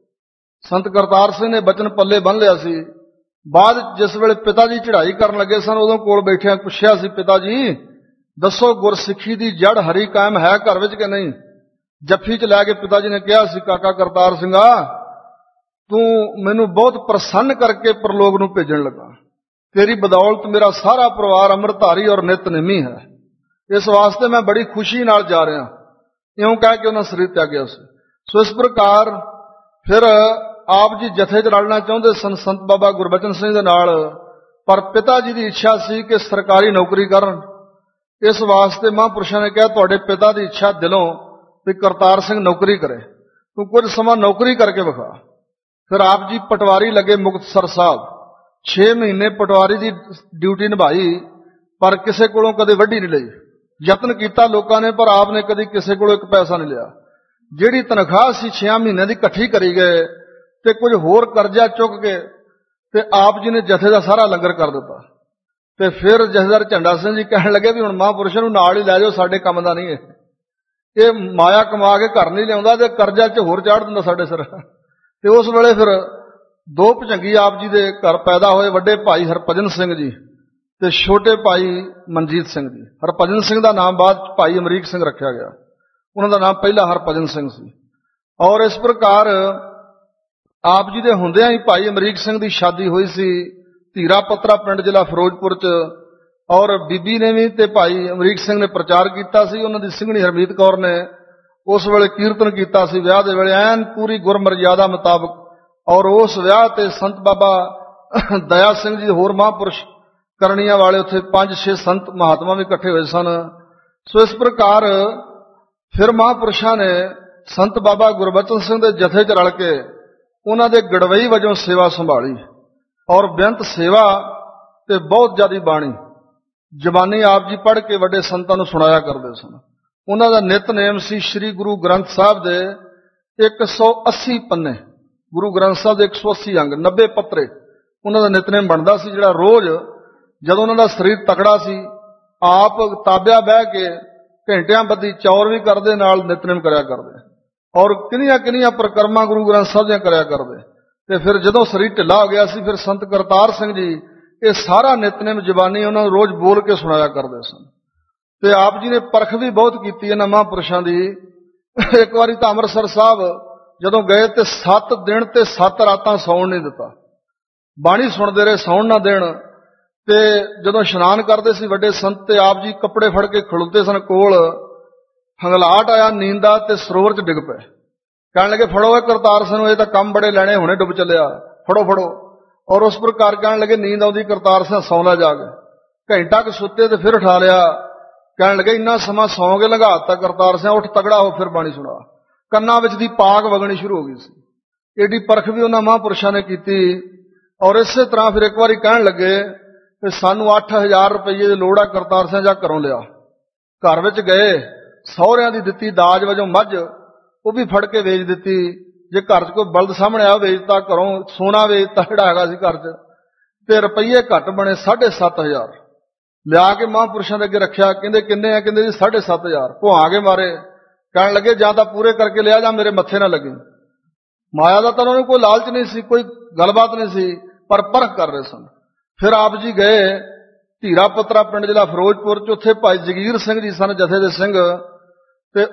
ਸੰਤ ਕਰਤਾਰ ਸਿੰਘ ਨੇ ਬਚਨ ਪੱਲੇ ਬੰਨ੍ਹ ਲਿਆ ਸੀ। ਬਾਅਦ ਜਿਸ ਵੇਲੇ ਪਿਤਾ ਜੀ ਚੜ੍ਹਾਈ ਕਰਨ ਲੱਗੇ ਸਨ, ਉਦੋਂ ਕੋਲ ਬੈਠਿਆਂ ਪੁੱਛਿਆ ਸੀ, ਪਿਤਾ ਜੀ ਦੱਸੋ ਗੁਰਸਿੱਖੀ ਦੀ ਜੜ ਹਰੀ ਕਾਇਮ ਹੈ ਘਰ ਵਿੱਚ ਕਿ ਨਹੀਂ? ਜੱਫੀ ਚ ਲੈ ਕੇ ਪਿਤਾ ਜੀ ਨੇ ਕਿਹਾ ਸੀ, ਕਾਕਾ ਕਰਤਾਰ ਸਿੰਘਾ, ਤੂੰ ਮੈਨੂੰ ਬਹੁਤ ਪ੍ਰਸੰਨ ਕਰਕੇ ਪ੍ਰਲੋਕ ਨੂੰ ਭੇਜਣ ਲੱਗਾ, ਤੇਰੀ ਬਦੌਲਤ ਮੇਰਾ ਸਾਰਾ ਪਰਿਵਾਰ ਅੰਮ੍ਰਿਤਧਾਰੀ ਔਰ ਨਿਤਨੇਮੀ ਹੈ, ਇਸ ਵਾਸਤੇ ਮੈਂ ਬੜੀ ਖੁਸ਼ੀ ਨਾਲ ਜਾ ਰਿਹਾ। ਇਉਂ ਕਹਿ ਕੇ ਉਹਨਾਂ ਸਰੀਰ ਤਿਆਗਿਆ ਸੀ। ਸੋ ਇਸ ਪ੍ਰਕਾਰ ਫਿਰ ਆਪ ਜੀ ਜਥੇ ਚ ਰਲਣਾ ਚਾਹੁੰਦੇ ਸਨ ਸੰਤ ਬਾਬਾ ਗੁਰਬਚਨ ਸਿੰਘ ਦੇ ਨਾਲ, ਪਰ ਪਿਤਾ ਜੀ ਦੀ ਇੱਛਾ ਸੀ ਕਿ ਸਰਕਾਰੀ ਨੌਕਰੀ ਕਰਨ। ਇਸ ਵਾਸਤੇ ਮਹਾਂਪੁਰਸ਼ਾਂ ਨੇ ਕਿਹਾ ਤੁਹਾਡੇ ਪਿਤਾ ਦੀ ਇੱਛਾ ਦਿਲੋਂ ਵੀ ਕਰਤਾਰ ਸਿੰਘ ਨੌਕਰੀ ਕਰੇ, ਤੂੰ ਕੁਝ ਸਮਾਂ ਨੌਕਰੀ ਕਰਕੇ ਵਿਖਾ। ਫਿਰ ਆਪ ਜੀ ਪਟਵਾਰੀ ਲੱਗੇ ਮੁਕਤਸਰ ਸਾਹਿਬ, ਛੇ ਮਹੀਨੇ ਪਟਵਾਰੀ ਦੀ ਡਿਊਟੀ ਨਿਭਾਈ, ਪਰ ਕਿਸੇ ਕੋਲੋਂ ਕਦੇ ਵੱਢੀ ਨਹੀਂ ਲਈ। ਯਤਨ ਕੀਤਾ ਲੋਕਾਂ ਨੇ, ਪਰ ਆਪ ਨੇ ਕਦੀ ਕਿਸੇ ਕੋਲੋਂ ਇੱਕ ਪੈਸਾ ਨਹੀਂ ਲਿਆ। ਜਿਹੜੀ ਤਨਖਾਹ ਸੀ ਛੇ ਮਹੀਨਿਆਂ ਦੀ ਇਕੱਠੀ ਕਰੀ ਗਏ ਤੇ ਕੁਝ ਹੋਰ ਕਰਜ਼ਾ ਚੁੱਕ ਕੇ ਤੇ ਆਪ ਜੀ ਨੇ ਜਥੇ ਦਾ ਸਾਰਾ ਲੰਗਰ ਕਰ ਦਿੱਤਾ। ਤੇ ਫਿਰ ਜਥੇਦਾਰ ਝੰਡਾ ਸਿੰਘ ਜੀ ਕਹਿਣ ਲੱਗੇ ਵੀ ਹੁਣ ਮਹਾਂਪੁਰਸ਼ਾਂ ਨੂੰ ਨਾਲ ਹੀ ਲੈ ਜਾਓ, ਸਾਡੇ ਕੰਮ ਦਾ ਨਹੀਂ ਇਹ, ਇਹ ਮਾਇਆ ਕਮਾ ਕੇ ਘਰ ਨਹੀਂ ਲਿਆਉਂਦਾ ਤੇ ਕਰਜ਼ਾ ਚ ਹੋਰ ਚਾੜ ਦਿੰਦਾ ਸਾਡੇ ਸਿਰ। ਤੇ ਉਸ ਵੇਲੇ ਫਿਰ ਦੋ ਭੁਜੰਗੀ ਆਪ ਜੀ ਦੇ ਘਰ ਪੈਦਾ ਹੋਏ, ਵੱਡੇ ਭਾਈ ਹਰਭਜਨ ਸਿੰਘ ਜੀ ਤੇ ਛੋਟੇ ਭਾਈ ਮਨਜੀਤ ਸਿੰਘ ਜੀ। ਹਰਭਜਨ ਸਿੰਘ ਦਾ ਨਾਮ ਬਾਅਦ ਭਾਈ ਅਮਰੀਕ ਸਿੰਘ ਰੱਖਿਆ ਗਿਆ, ਉਹਨਾਂ ਦਾ ਨਾਮ ਪਹਿਲਾਂ ਹਰਭਜਨ ਸਿੰਘ ਸੀ। ਔਰ ਇਸ ਪ੍ਰਕਾਰ ਆਪ ਜੀ ਦੇ ਹੁੰਦਿਆਂ ਹੀ ਭਾਈ ਅਮਰੀਕ ਸਿੰਘ ਦੀ ਸ਼ਾਦੀ ਹੋਈ ਸੀ ਧੀਰਾ ਪੱਤਰਾ ਪਿੰਡ ਜ਼ਿਲ੍ਹਾ ਫਿਰੋਜ਼ਪੁਰ ਚ, ਔਰ ਬੀਬੀ ਨੇ ਵੀ ਤੇ ਭਾਈ ਅਮਰੀਕ ਸਿੰਘ ਨੇ ਪ੍ਰਚਾਰ ਕੀਤਾ ਸੀ। ਉਹਨਾਂ ਦੀ ਸਿੰਘਣੀ ਹਰਮੀਤ ਕੌਰ ਨੇ ਉਸ ਵੇਲੇ ਕੀਰਤਨ ਕੀਤਾ ਸੀ ਵਿਆਹ ਦੇ ਵੇਲੇ, ਐਨ ਪੂਰੀ ਗੁਰਮਰਜ਼ਾਦਾ ਮੁਤਾਬਕ। ਔਰ ਉਸ ਵਿਆਹ ਤੇ ਸੰਤ ਬਾਬਾ ਦਇਆ ਸਿੰਘ ਜੀ ਹੋਰ ਮਹਾਂਪੁਰਸ਼ ਕਰਨੀਆਂ ਵਾਲੇ ਉੱਥੇ ਪੰਜ ਛੇ ਸੰਤ ਮਹਾਤਮਾ ਵੀ ਇਕੱਠੇ ਹੋਏ ਸਨ। ਸੋ ਇਸ ਪ੍ਰਕਾਰ ਫਿਰ ਮਹਾਂਪੁਰਸ਼ਾਂ ਨੇ ਸੰਤ ਬਾਬਾ ਗੁਰਬਚਨ ਸਿੰਘ ਦੇ ਜਥੇ ਚ ਰਲ ਕੇ ਉਹਨਾਂ ਦੇ ਗੜਵਈ ਵਜੋਂ ਸੇਵਾ ਸੰਭਾਲੀ, ਔਰ ਬੇਅੰਤ ਸੇਵਾ ਤੇ ਬਹੁਤ ਜ਼ਿਆਦਾ ਬਾਣੀ ਜ਼ਬਾਨੀ ਆਪ ਜੀ ਪੜ੍ਹ ਕੇ ਵੱਡੇ ਸੰਤਾਂ ਨੂੰ ਸੁਣਾਇਆ ਕਰਦੇ ਸਨ। ਉਹਨਾਂ ਦਾ ਨਿਤਨੇਮ ਸੀ ਸ੍ਰੀ ਗੁਰੂ ਗ੍ਰੰਥ ਸਾਹਿਬ ਦੇ ਇੱਕ ਸੌ ਅੱਸੀ ਪੰਨੇ, ਗੁਰੂ ਗ੍ਰੰਥ ਸਾਹਿਬ ਦੇ ਇੱਕ ਸੌ ਅੱਸੀ ਅੰਗ, ਨੱਬੇ ਪੱਤਰੇ ਉਹਨਾਂ ਦਾ ਨਿਤਨੇਮ ਬਣਦਾ ਸੀ, ਜਿਹੜਾ ਰੋਜ਼ ਜਦੋਂ ਉਹਨਾਂ ਦਾ ਸਰੀਰ ਤਕੜਾ ਸੀ ਆਪ ਤਾਬਿਆ ਬਹਿ ਕੇ ਘੰਟਿਆਂ ਬੱਧੀ ਚੌਰ ਵੀ ਕਰਦੇ, ਨਾਲ ਨਿਤਨੇਮ ਕਰਿਆ ਕਰਦੇ, ਔਰ ਕਿੰਨੀਆਂ ਕਿੰਨੀਆਂ ਪ੍ਰਕਰਮਾਂ ਗੁਰੂ ਗ੍ਰੰਥ ਸਾਹਿਬ ਦੀਆਂ ਕਰਿਆ ਕਰਦੇ। ਤੇ ਫਿਰ ਜਦੋਂ ਸਰੀਰ ਢਿੱਲਾ ਹੋ ਗਿਆ ਸੀ, ਫਿਰ ਸੰਤ ਕਰਤਾਰ ਸਿੰਘ ਜੀ ਇਹ ਸਾਰਾ ਨਿਤਨੇਮ ਜ਼ਬਾਨੀ ਉਹਨਾਂ ਨੂੰ ਰੋਜ਼ ਬੋਲ ਕੇ ਸੁਣਾਇਆ ਕਰਦੇ ਸਨ। ਤੇ ਆਪ ਜੀ ਨੇ ਪਰਖ ਵੀ ਬਹੁਤ ਕੀਤੀ ਇਹਨਾਂ ਮਹਾਂਪੁਰਸ਼ਾਂ ਦੀ। ਇੱਕ ਵਾਰੀ ਤਾਂ ਅੰਮ੍ਰਿਤਸਰ ਸਾਹਿਬ ਜਦੋਂ ਗਏ ਤੇ ਸੱਤ ਦਿਨ ਤੇ ਸੱਤ ਰਾਤਾਂ ਸੌਣ ਨਹੀਂ ਦਿੱਤਾ, ਬਾਣੀ ਸੁਣਦੇ ਰਹੇ, ਸੌਣ ਨਾ ਦੇਣ। ਤੇ ਜਦੋਂ ਇਸ਼ਨਾਨ ਕਰਦੇ ਸੀ ਵੱਡੇ ਸੰਤ ਤੇ ਆਪ ਜੀ ਕੱਪੜੇ ਫੜ ਕੇ ਖਲੋਤੇ ਸਨ ਕੋਲ, ਹੰਗਲਾਟ ਆਇਆ ਨੀਂਦ ਦਾ ਤੇ ਸਰੋਵਰ ਚ ਡਿੱਗ ਪਏ। ਕਹਿਣ ਲੱਗੇ ਫੜੋ ਇਹ ਕਰਤਾਰ ਸਿੰਘ ਨੂੰ, ਇਹ ਤਾਂ ਕੰਮ ਬੜੇ ਲੈਣੇ, ਹੁਣੇ ਡੁੱਬ ਚੱਲਿਆ, ਫੜੋ ਫੜੋ। ਔਰ ਉਸ ਪ੍ਰਕਾਰ ਕਹਿਣ ਲੱਗੇ ਨੀਂਦ ਆਉਂਦੀ ਕਰਤਾਰ ਸਿੰਘ ਸੌਂ ਲੈ ਜਾ ਕੇ। ਘੰਟਾ ਕੁ ਸੁੱਤੇ ਤੇ ਫਿਰ ਉਠਾ ਲਿਆ। ਕਹਿਣ ਲੱਗੇ ਇੰਨਾ ਸਮਾਂ ਸੌਂ ਕੇ ਲੰਘਾ ਦਿੱਤਾ ਕਰਤਾਰ ਸਿੰਘ, ਉੱਠ ਤਗੜਾ ਹੋ ਫਿਰ ਬਾਣੀ ਸੁਣਾ। ਕੰਨਾਂ ਵਿੱਚ ਦੀ ਪਾਕ ਵਗਣੀ ਸ਼ੁਰੂ ਹੋ ਗਈ ਸੀ। ਏਡੀ ਪਰਖ ਵੀ ਉਹਨਾਂ ਮਹਾਂਪੁਰਸ਼ਾਂ ਨੇ ਕੀਤੀ। ਔਰ ਇਸੇ ਤਰ੍ਹਾਂ ਫਿਰ ਇੱਕ ਵਾਰੀ ਕਹਿਣ ਲੱਗੇ ਕਿ ਸਾਨੂੰ ਅੱਠ ਹਜ਼ਾਰ ਰੁਪਈਏ ਦੀ ਲੋੜ ਆ ਕਰਤਾਰ ਸਿੰਘ, ਜਾ ਘਰੋਂ ਲਿਆ। ਘਰ ਵਿੱਚ ਗਏ, ਸਹੁਰਿਆਂ ਦੀ ਦਿੱਤੀ ਦਾਜ ਵਜੋਂ ਮੱਝ, ਉਹ ਵੀ ਫੜ ਕੇ ਵੇਚ ਦਿੱਤੀ। ਜੇ ਘਰ 'ਚ ਕੋਈ ਬਲਦ ਸਾਹਮਣੇ ਆ ਵੇਚਤਾ, ਘਰੋਂ ਸੋਨਾ ਵੇਚਤਾ ਜਿਹੜਾ ਹੈਗਾ ਸੀ ਘਰ 'ਚ, ਤੇ ਰੁਪਈਏ ਘੱਟ ਬਣੇ ਸਾਢੇ ਸੱਤ ਹਜ਼ਾਰ ਲਿਆ ਕੇ ਮਹਾਂਪੁਰਸ਼ਾਂ ਦੇ ਅੱਗੇ ਰੱਖਿਆ। ਕਹਿੰਦੇ ਕਿੰਨੇ ਆ? ਕਹਿੰਦੇ ਜੀ ਸਾਢੇ ਸੱਤ ਹਜ਼ਾਰ। ਭੁਆ ਕੇ ਮਾਰੇ ਕਹਿਣ ਲੱਗੇ ਜਾਂ ਤਾਂ ਪੂਰੇ ਕਰਕੇ ਲਿਆ ਜਾਂ ਮੇਰੇ ਮੱਥੇ ਨਾ ਲੱਗੇ। ਮਾਇਆ ਦਾ ਤਾਂ ਉਹਨਾਂ ਨੂੰ ਕੋਈ ਲਾਲਚ ਨਹੀਂ ਸੀ, ਕੋਈ ਗੱਲਬਾਤ ਨਹੀਂ ਸੀ, ਪਰ ਪਰਖ ਕਰ ਰਹੇ ਸਨ। ਫਿਰ ਆਪ ਜੀ ਗਏ ਧੀਰਾ ਪੁੱਤਰਾ ਪਿੰਡ ਜ਼ਿਲ੍ਹਾ ਫਿਰੋਜ਼ਪੁਰ 'ਚ। ਉੱਥੇ ਭਾਈ ਜਗੀਰ ਸਿੰਘ ਜੀ ਸਨ ਜਥੇ ਦੇ ਸਿੰਘ, ਤੇ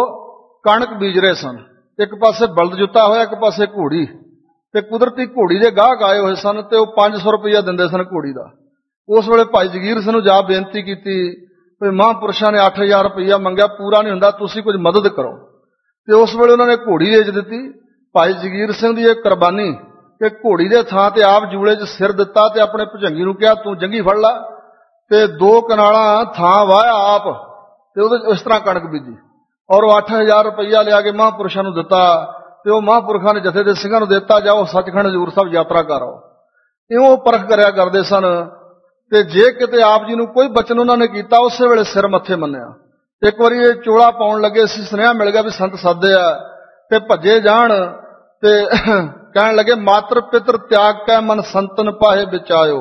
ਉਹ ਕਣਕ ਬੀਜ ਰਹੇ ਸਨ। ਇੱਕ ਪਾਸੇ ਬਲਦ ਜੁੱਤਾ ਹੋਇਆ, ਇੱਕ ਪਾਸੇ ਘੋੜੀ, ਤੇ ਕੁਦਰਤੀ ਘੋੜੀ ਦੇ ਗਾਹਕ ਆਏ ਹੋਏ ਸਨ ਤੇ ਉਹ ਪੰਜ ਸੌ ਰੁਪਈਆ ਦਿੰਦੇ ਸਨ ਘੋੜੀ ਦਾ। ਉਸ ਵੇਲੇ ਭਾਈ ਜਗੀਰ ਸਿੰਘ ਨੂੰ ਜਾ ਬੇਨਤੀ ਕੀਤੀ ਵੀ ਮਹਾਂਪੁਰਸ਼ਾਂ ਨੇ ਅੱਠ ਹਜ਼ਾਰ ਰੁਪਈਆ ਮੰਗਿਆ, ਪੂਰਾ ਨਹੀਂ ਹੁੰਦਾ, ਤੁਸੀਂ ਕੁਝ ਮਦਦ ਕਰੋ। ਤੇ ਉਸ ਵੇਲੇ ਉਹਨਾਂ ਨੇ ਘੋੜੀ ਵੇਚ ਦਿੱਤੀ। ਭਾਈ ਜਗੀਰ ਸਿੰਘ ਦੀ ਇਹ ਕੁਰਬਾਨੀ ਕਿ ਘੋੜੀ ਦੇ ਥਾਂ ਤੇ ਆਪ ਜੂਲੇ 'ਚ ਸਿਰ ਦਿੱਤਾ ਤੇ ਆਪਣੇ ਭੁਜੰਗੀ ਨੂੰ ਕਿਹਾ ਤੂੰ ਜੰਗੀ ਫੜ ਲਾ, ਤੇ ਦੋ ਕਨਾਲਾਂ ਥਾਂ ਵਾਹਿਆ ਆਪ, ਤੇ ਉਹਦੇ ਇਸ ਤਰ੍ਹਾਂ ਕਣਕ ਬੀਜੀ। ਔਰ ਉਹ ਅੱਠ ਹਜ਼ਾਰ ਰੁਪਈਆ ਲਿਆ ਕੇ ਮਹਾਂਪੁਰਸ਼ਾਂ ਨੂੰ ਦਿੱਤਾ, ਤੇ ਉਹ ਮਹਾਂਪੁਰਖਾਂ ਨੇ ਜਥੇ ਦੇ ਸਿੰਘਾਂ ਨੂੰ ਦਿੱਤਾ, ਜਾਓ ਸੱਚਖੰਡ ਹਜ਼ੂਰ ਸਾਹਿਬ ਯਾਤਰਾ ਕਰ ਆਓ। ਇਉਂ ਪਰਖ ਕਰਿਆ ਕਰਦੇ ਸਨ। ਤੇ ਜੇ ਕਿਤੇ ਆਪ ਜੀ ਨੂੰ ਕੋਈ ਬਚਨ ਉਹਨਾਂ ਨੇ ਕੀਤਾ, ਉਸੇ ਵੇਲੇ ਸਿਰ ਮੱਥੇ ਮੰਨਿਆ। ਇੱਕ ਵਾਰੀ ਇਹ ਚੋਲਾ ਪਾਉਣ ਲੱਗੇ ਸੀ, ਸੁਨੇਹਾ ਮਿਲ ਗਿਆ ਵੀ ਸੰਤ ਸੱਦੇ ਆ, ਤੇ ਭੱਜੇ ਜਾਣ ਤੇ ਕਹਿਣ ਲੱਗੇ ਮਾਤਰ ਪਿਤਰ ਤਿਆਗ ਕੈ ਮਨ ਸੰਤਨ ਪਾਹੇ ਵਿਚਾਇਓ,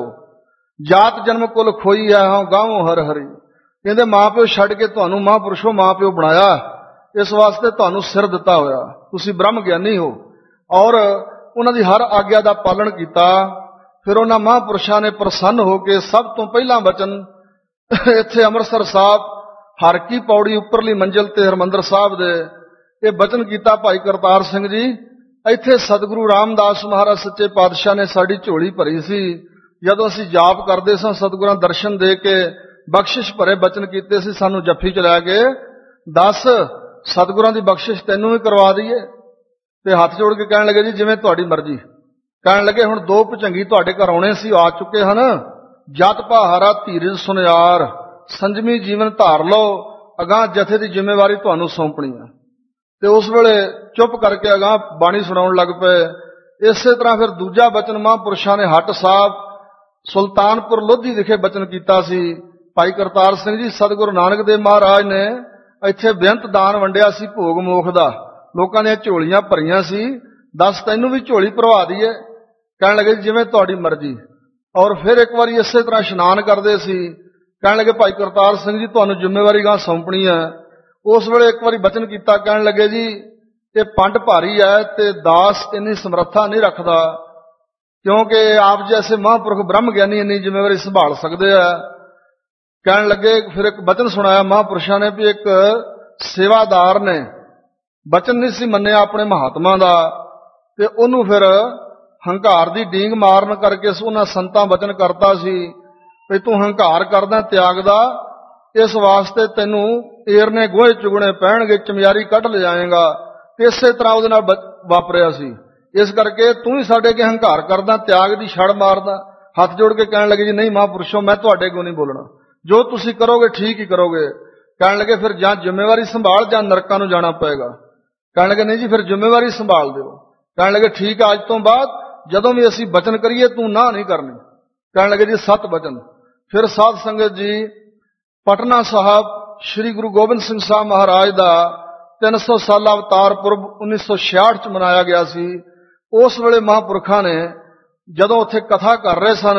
ਜਾਤ ਜਨਮ ਕੁਲ ਖੋਈ ਹੈ ਹਾਂ ਗਾਵੋਂ ਹਰ ਹਰੀ। ਕਹਿੰਦੇ ਮਾਂ ਪਿਓ ਛੱਡ ਕੇ ਤੁਹਾਨੂੰ ਮਹਾਂਪੁਰਸ਼ੋ ਮਾਂ ਪਿਓ ਬਣਾਇਆ, ਇਸ ਵਾਸਤੇ ਤੁਹਾਨੂੰ ਸਿਰ ਦਿੱਤਾ ਹੋਇਆ, ਤੁਸੀਂ ਬ੍ਰਹਮ ਗਿਆਨੀ ਹੋ। ਔਰ ਉਹਨਾਂ ਦੀ ਹਰ ਆਗਿਆ ਦਾ ਪਾਲਣ ਕੀਤਾ। ਫਿਰ ਉਹਨਾਂ ਮਹਾਂਪੁਰਸ਼ਾਂ ਨੇ ਪ੍ਰਸੰਨ ਹੋ ਕੇ ਸਭ ਤੋਂ ਪਹਿਲਾਂ ਬਚਨ ਇੱਥੇ ਅੰਮ੍ਰਿਤਸਰ ਸਾਹਿਬ ਹਰ ਕੀ ਪੌੜੀ ਉੱਪਰਲੀ ਮੰਜ਼ਿਲ ਤੇ ਹਰਿਮੰਦਰ ਸਾਹਿਬ ਦੇ ਇਹ ਬਚਨ ਕੀਤਾ, ਭਾਈ ਕਰਤਾਰ ਸਿੰਘ ਜੀ ਇੱਥੇ ਸਤਿਗੁਰੂ ਰਾਮਦਾਸ ਮਹਾਰਾਜ ਸੱਚੇ ਪਾਤਸ਼ਾਹ ਨੇ ਸਾਡੀ ਝੋਲੀ ਭਰੀ ਸੀ। ਜਦੋਂ ਅਸੀਂ ਜਾਪ ਕਰਦੇ ਸਾਂ ਸਤਿਗੁਰਾਂ ਦਰਸ਼ਨ ਦੇ ਕੇ ਬਖਸ਼ਿਸ਼ ਭਰੇ ਬਚਨ ਕੀਤੇ ਸੀ, ਸਾਨੂੰ ਜੱਫੀ ਚ ਲੈ ਕੇ ਦੱਸ ਸਤਿਗੁਰਾਂ ਦੀ ਬਖਸ਼ਿਸ਼ ਤੈਨੂੰ ਵੀ ਕਰਵਾ ਦਈਏ। ਤੇ ਹੱਥ ਜੋੜ ਕੇ ਕਹਿਣ ਲੱਗੇ ਜੀ ਜਿਵੇਂ ਤੁਹਾਡੀ ਮਰਜ਼ੀ। ਕਹਿਣ ਲੱਗੇ ਹੁਣ ਦੋ ਭੁਜੰਗੀ ਤੁਹਾਡੇ ਘਰ ਆਉਣੇ ਸੀ, ਆ ਚੁੱਕੇ ਹਨ। ਜਤ ਭਾਹਾਰਾ ਧੀਰਜ ਸੁਨਿਆਰ, ਸੰਜਮੀ ਜੀਵਨ ਧਾਰ ਲਓ, ਅਗਾਂਹ ਜਥੇ ਦੀ ਜ਼ਿੰਮੇਵਾਰੀ ਤੁਹਾਨੂੰ ਸੌਂਪਣੀ ਆ। ਤੇ ਉਸ ਵੇਲੇ ਚੁੱਪ ਕਰਕੇ ਅਗਾਂਹ ਬਾਣੀ ਸੁਣਾਉਣ ਲੱਗ ਪਏ। ਇਸੇ ਤਰ੍ਹਾਂ ਫਿਰ ਦੂਜਾ ਬਚਨ ਮਹਾਂਪੁਰਸ਼ਾਂ ਨੇ ਹੱਟ ਸਾਹਿਬ ਸੁਲਤਾਨਪੁਰ ਲੋਧੀ ਵਿਖੇ ਬਚਨ ਕੀਤਾ ਸੀ। ਭਾਈ ਕਰਤਾਰ ਸਿੰਘ ਜੀ ਸਤਿਗੁਰੂ ਨਾਨਕ ਦੇਵ ਮਹਾਰਾਜ ਨੇ ਇੱਥੇ ਬੇਅੰਤ ਦਾਨ ਵੰਡਿਆ ਸੀ ਭੋਗ ਮੋਖ ਦਾ, ਲੋਕਾਂ ਦੀਆਂ ਝੋਲੀਆਂ ਭਰੀਆਂ ਸੀ, ਦੱਸ ਤੈਨੂੰ ਵੀ ਝੋਲੀ ਭਰਵਾ ਦਈਏ। ਕਹਿਣ ਲੱਗੇ ਜਿਵੇਂ ਤੁਹਾਡੀ ਮਰਜ਼ੀ। ਔਰ ਫਿਰ ਇੱਕ ਵਾਰੀ ਇਸੇ ਤਰ੍ਹਾਂ ਇਸ਼ਨਾਨ ਕਰਦੇ ਸੀ। ਕਹਿਣ ਲੱਗੇ ਭਾਈ ਕਰਤਾਰ ਸਿੰਘ ਜੀ ਤੁਹਾਨੂੰ ਜ਼ਿੰਮੇਵਾਰੀ ਗਾਂ ਸੌਂਪਣੀ ਹੈ। ਉਸ ਵੇਲੇ ਇੱਕ ਵਾਰੀ ਬਚਨ ਕੀਤਾ, ਕਹਿਣ ਲੱਗੇ ਜੀ ਇਹ ਪੰਡ ਭਾਰੀ ਹੈ ਤੇ ਦਾਸ ਇੰਨੀ ਸਮਰੱਥਾ ਨਹੀਂ ਰੱਖਦਾ, ਕਿਉਂਕਿ ਆਪ ਜੈਸੇ ਮਹਾਂਪੁਰਖ ਬ੍ਰਹਮ ਗਿਆਨੀ ਇੰਨੀ ਜ਼ਿੰਮੇਵਾਰੀ ਸੰਭਾਲ ਸਕਦੇ ਆ। ਕਹਿਣ ਲੱਗੇ ਫਿਰ ਇੱਕ ਬਚਨ ਸੁਣਾਇਆ ਮਹਾਂਪੁਰਸ਼ਾਂ ਨੇ ਵੀ ਇੱਕ ਸੇਵਾਦਾਰ ਨੇ ਬਚਨ ਨਹੀਂ ਸੀ ਮੰਨਿਆ ਆਪਣੇ ਮਹਾਤਮਾ ਦਾ, ਤੇ ਉਹਨੂੰ ਫਿਰ ਹੰਕਾਰ ਦੀ ਡੀਂਗ ਮਾਰਨ ਕਰਕੇ ਉਹਨਾਂ ਸੰਤਾਂ ਬਚਨ ਕਰਤਾ ਸੀ ਵੀ ਤੂੰ ਹੰਕਾਰ ਕਰਦਾ ਤਿਆਗ ਦਾ, ਇਸ ਵਾਸਤੇ ਤੈਨੂੰ ਏਰਨੇ ਗੋਹੇ ਚੁਗਣੇ ਪੈਣਗੇ, ਚਮਿਆਰੀ ਕੱਢ ਲਿਜਾਏਗਾ। ਤੇ ਇਸੇ ਤਰ੍ਹਾਂ ਉਹਦੇ ਨਾਲ ਵਾਪਰਿਆ ਸੀ। ਇਸ ਕਰਕੇ ਤੂੰ ਹੀ ਸਾਡੇ ਅੱਗੇ ਹੰਕਾਰ ਕਰਦਾ, ਤਿਆਗ ਦੀ ਛੜ ਮਾਰਦਾ। ਹੱਥ ਜੋੜ ਕੇ ਕਹਿਣ ਲੱਗੇ ਜੀ ਨਹੀਂ ਮਹਾਂਪੁਰਸ਼ੋ ਮੈਂ ਤੁਹਾਡੇ ਕੋਲ ਨਹੀਂ ਬੋਲਣਾ, ਜੋ ਤੁਸੀਂ ਕਰੋਗੇ ਠੀਕ ਹੀ ਕਰੋਗੇ। ਕਹਿਣ ਲੱਗੇ ਫਿਰ ਜਾਂ ਜ਼ਿੰਮੇਵਾਰੀ ਸੰਭਾਲ ਜਾਂ ਨਰਕਾਂ ਨੂੰ ਜਾਣਾ ਪਏਗਾ। ਕਹਿਣ ਲੱਗੇ ਨਹੀਂ ਜੀ ਫਿਰ ਜ਼ਿੰਮੇਵਾਰੀ ਸੰਭਾਲ ਦਿਓ। ਕਹਿਣ ਲੱਗੇ ਠੀਕ ਆ, ਅੱਜ ਤੋਂ ਬਾਅਦ ਜਦੋਂ ਵੀ ਅਸੀਂ ਬਚਨ ਕਰੀਏ ਤੂੰ ਨਾ ਨਹੀਂ ਕਰਨੀ। ਕਹਿਣ ਲੱਗੇ ਜੀ ਸੱਤ ਬਚਨ। ਫਿਰ ਸਾਧ ਸੰਗਤ ਜੀ ਪਟਨਾ ਸਾਹਿਬ ਸ੍ਰੀ ਗੁਰੂ ਗੋਬਿੰਦ ਸਿੰਘ ਸਾਹਿਬ ਮਹਾਰਾਜ ਦਾ ਤਿੰਨ ਸੌ ਸਾਲਾ ਅਵਤਾਰ ਪੁਰਬ ਉੱਨੀ ਸੌ ਛਿਆਹਠ ਚ ਮਨਾਇਆ ਗਿਆ ਸੀ। ਉਸ ਵੇਲੇ ਮਹਾਂਪੁਰਖਾਂ ਨੇ ਜਦੋਂ ਉੱਥੇ ਕਥਾ ਕਰ ਰਹੇ ਸਨ,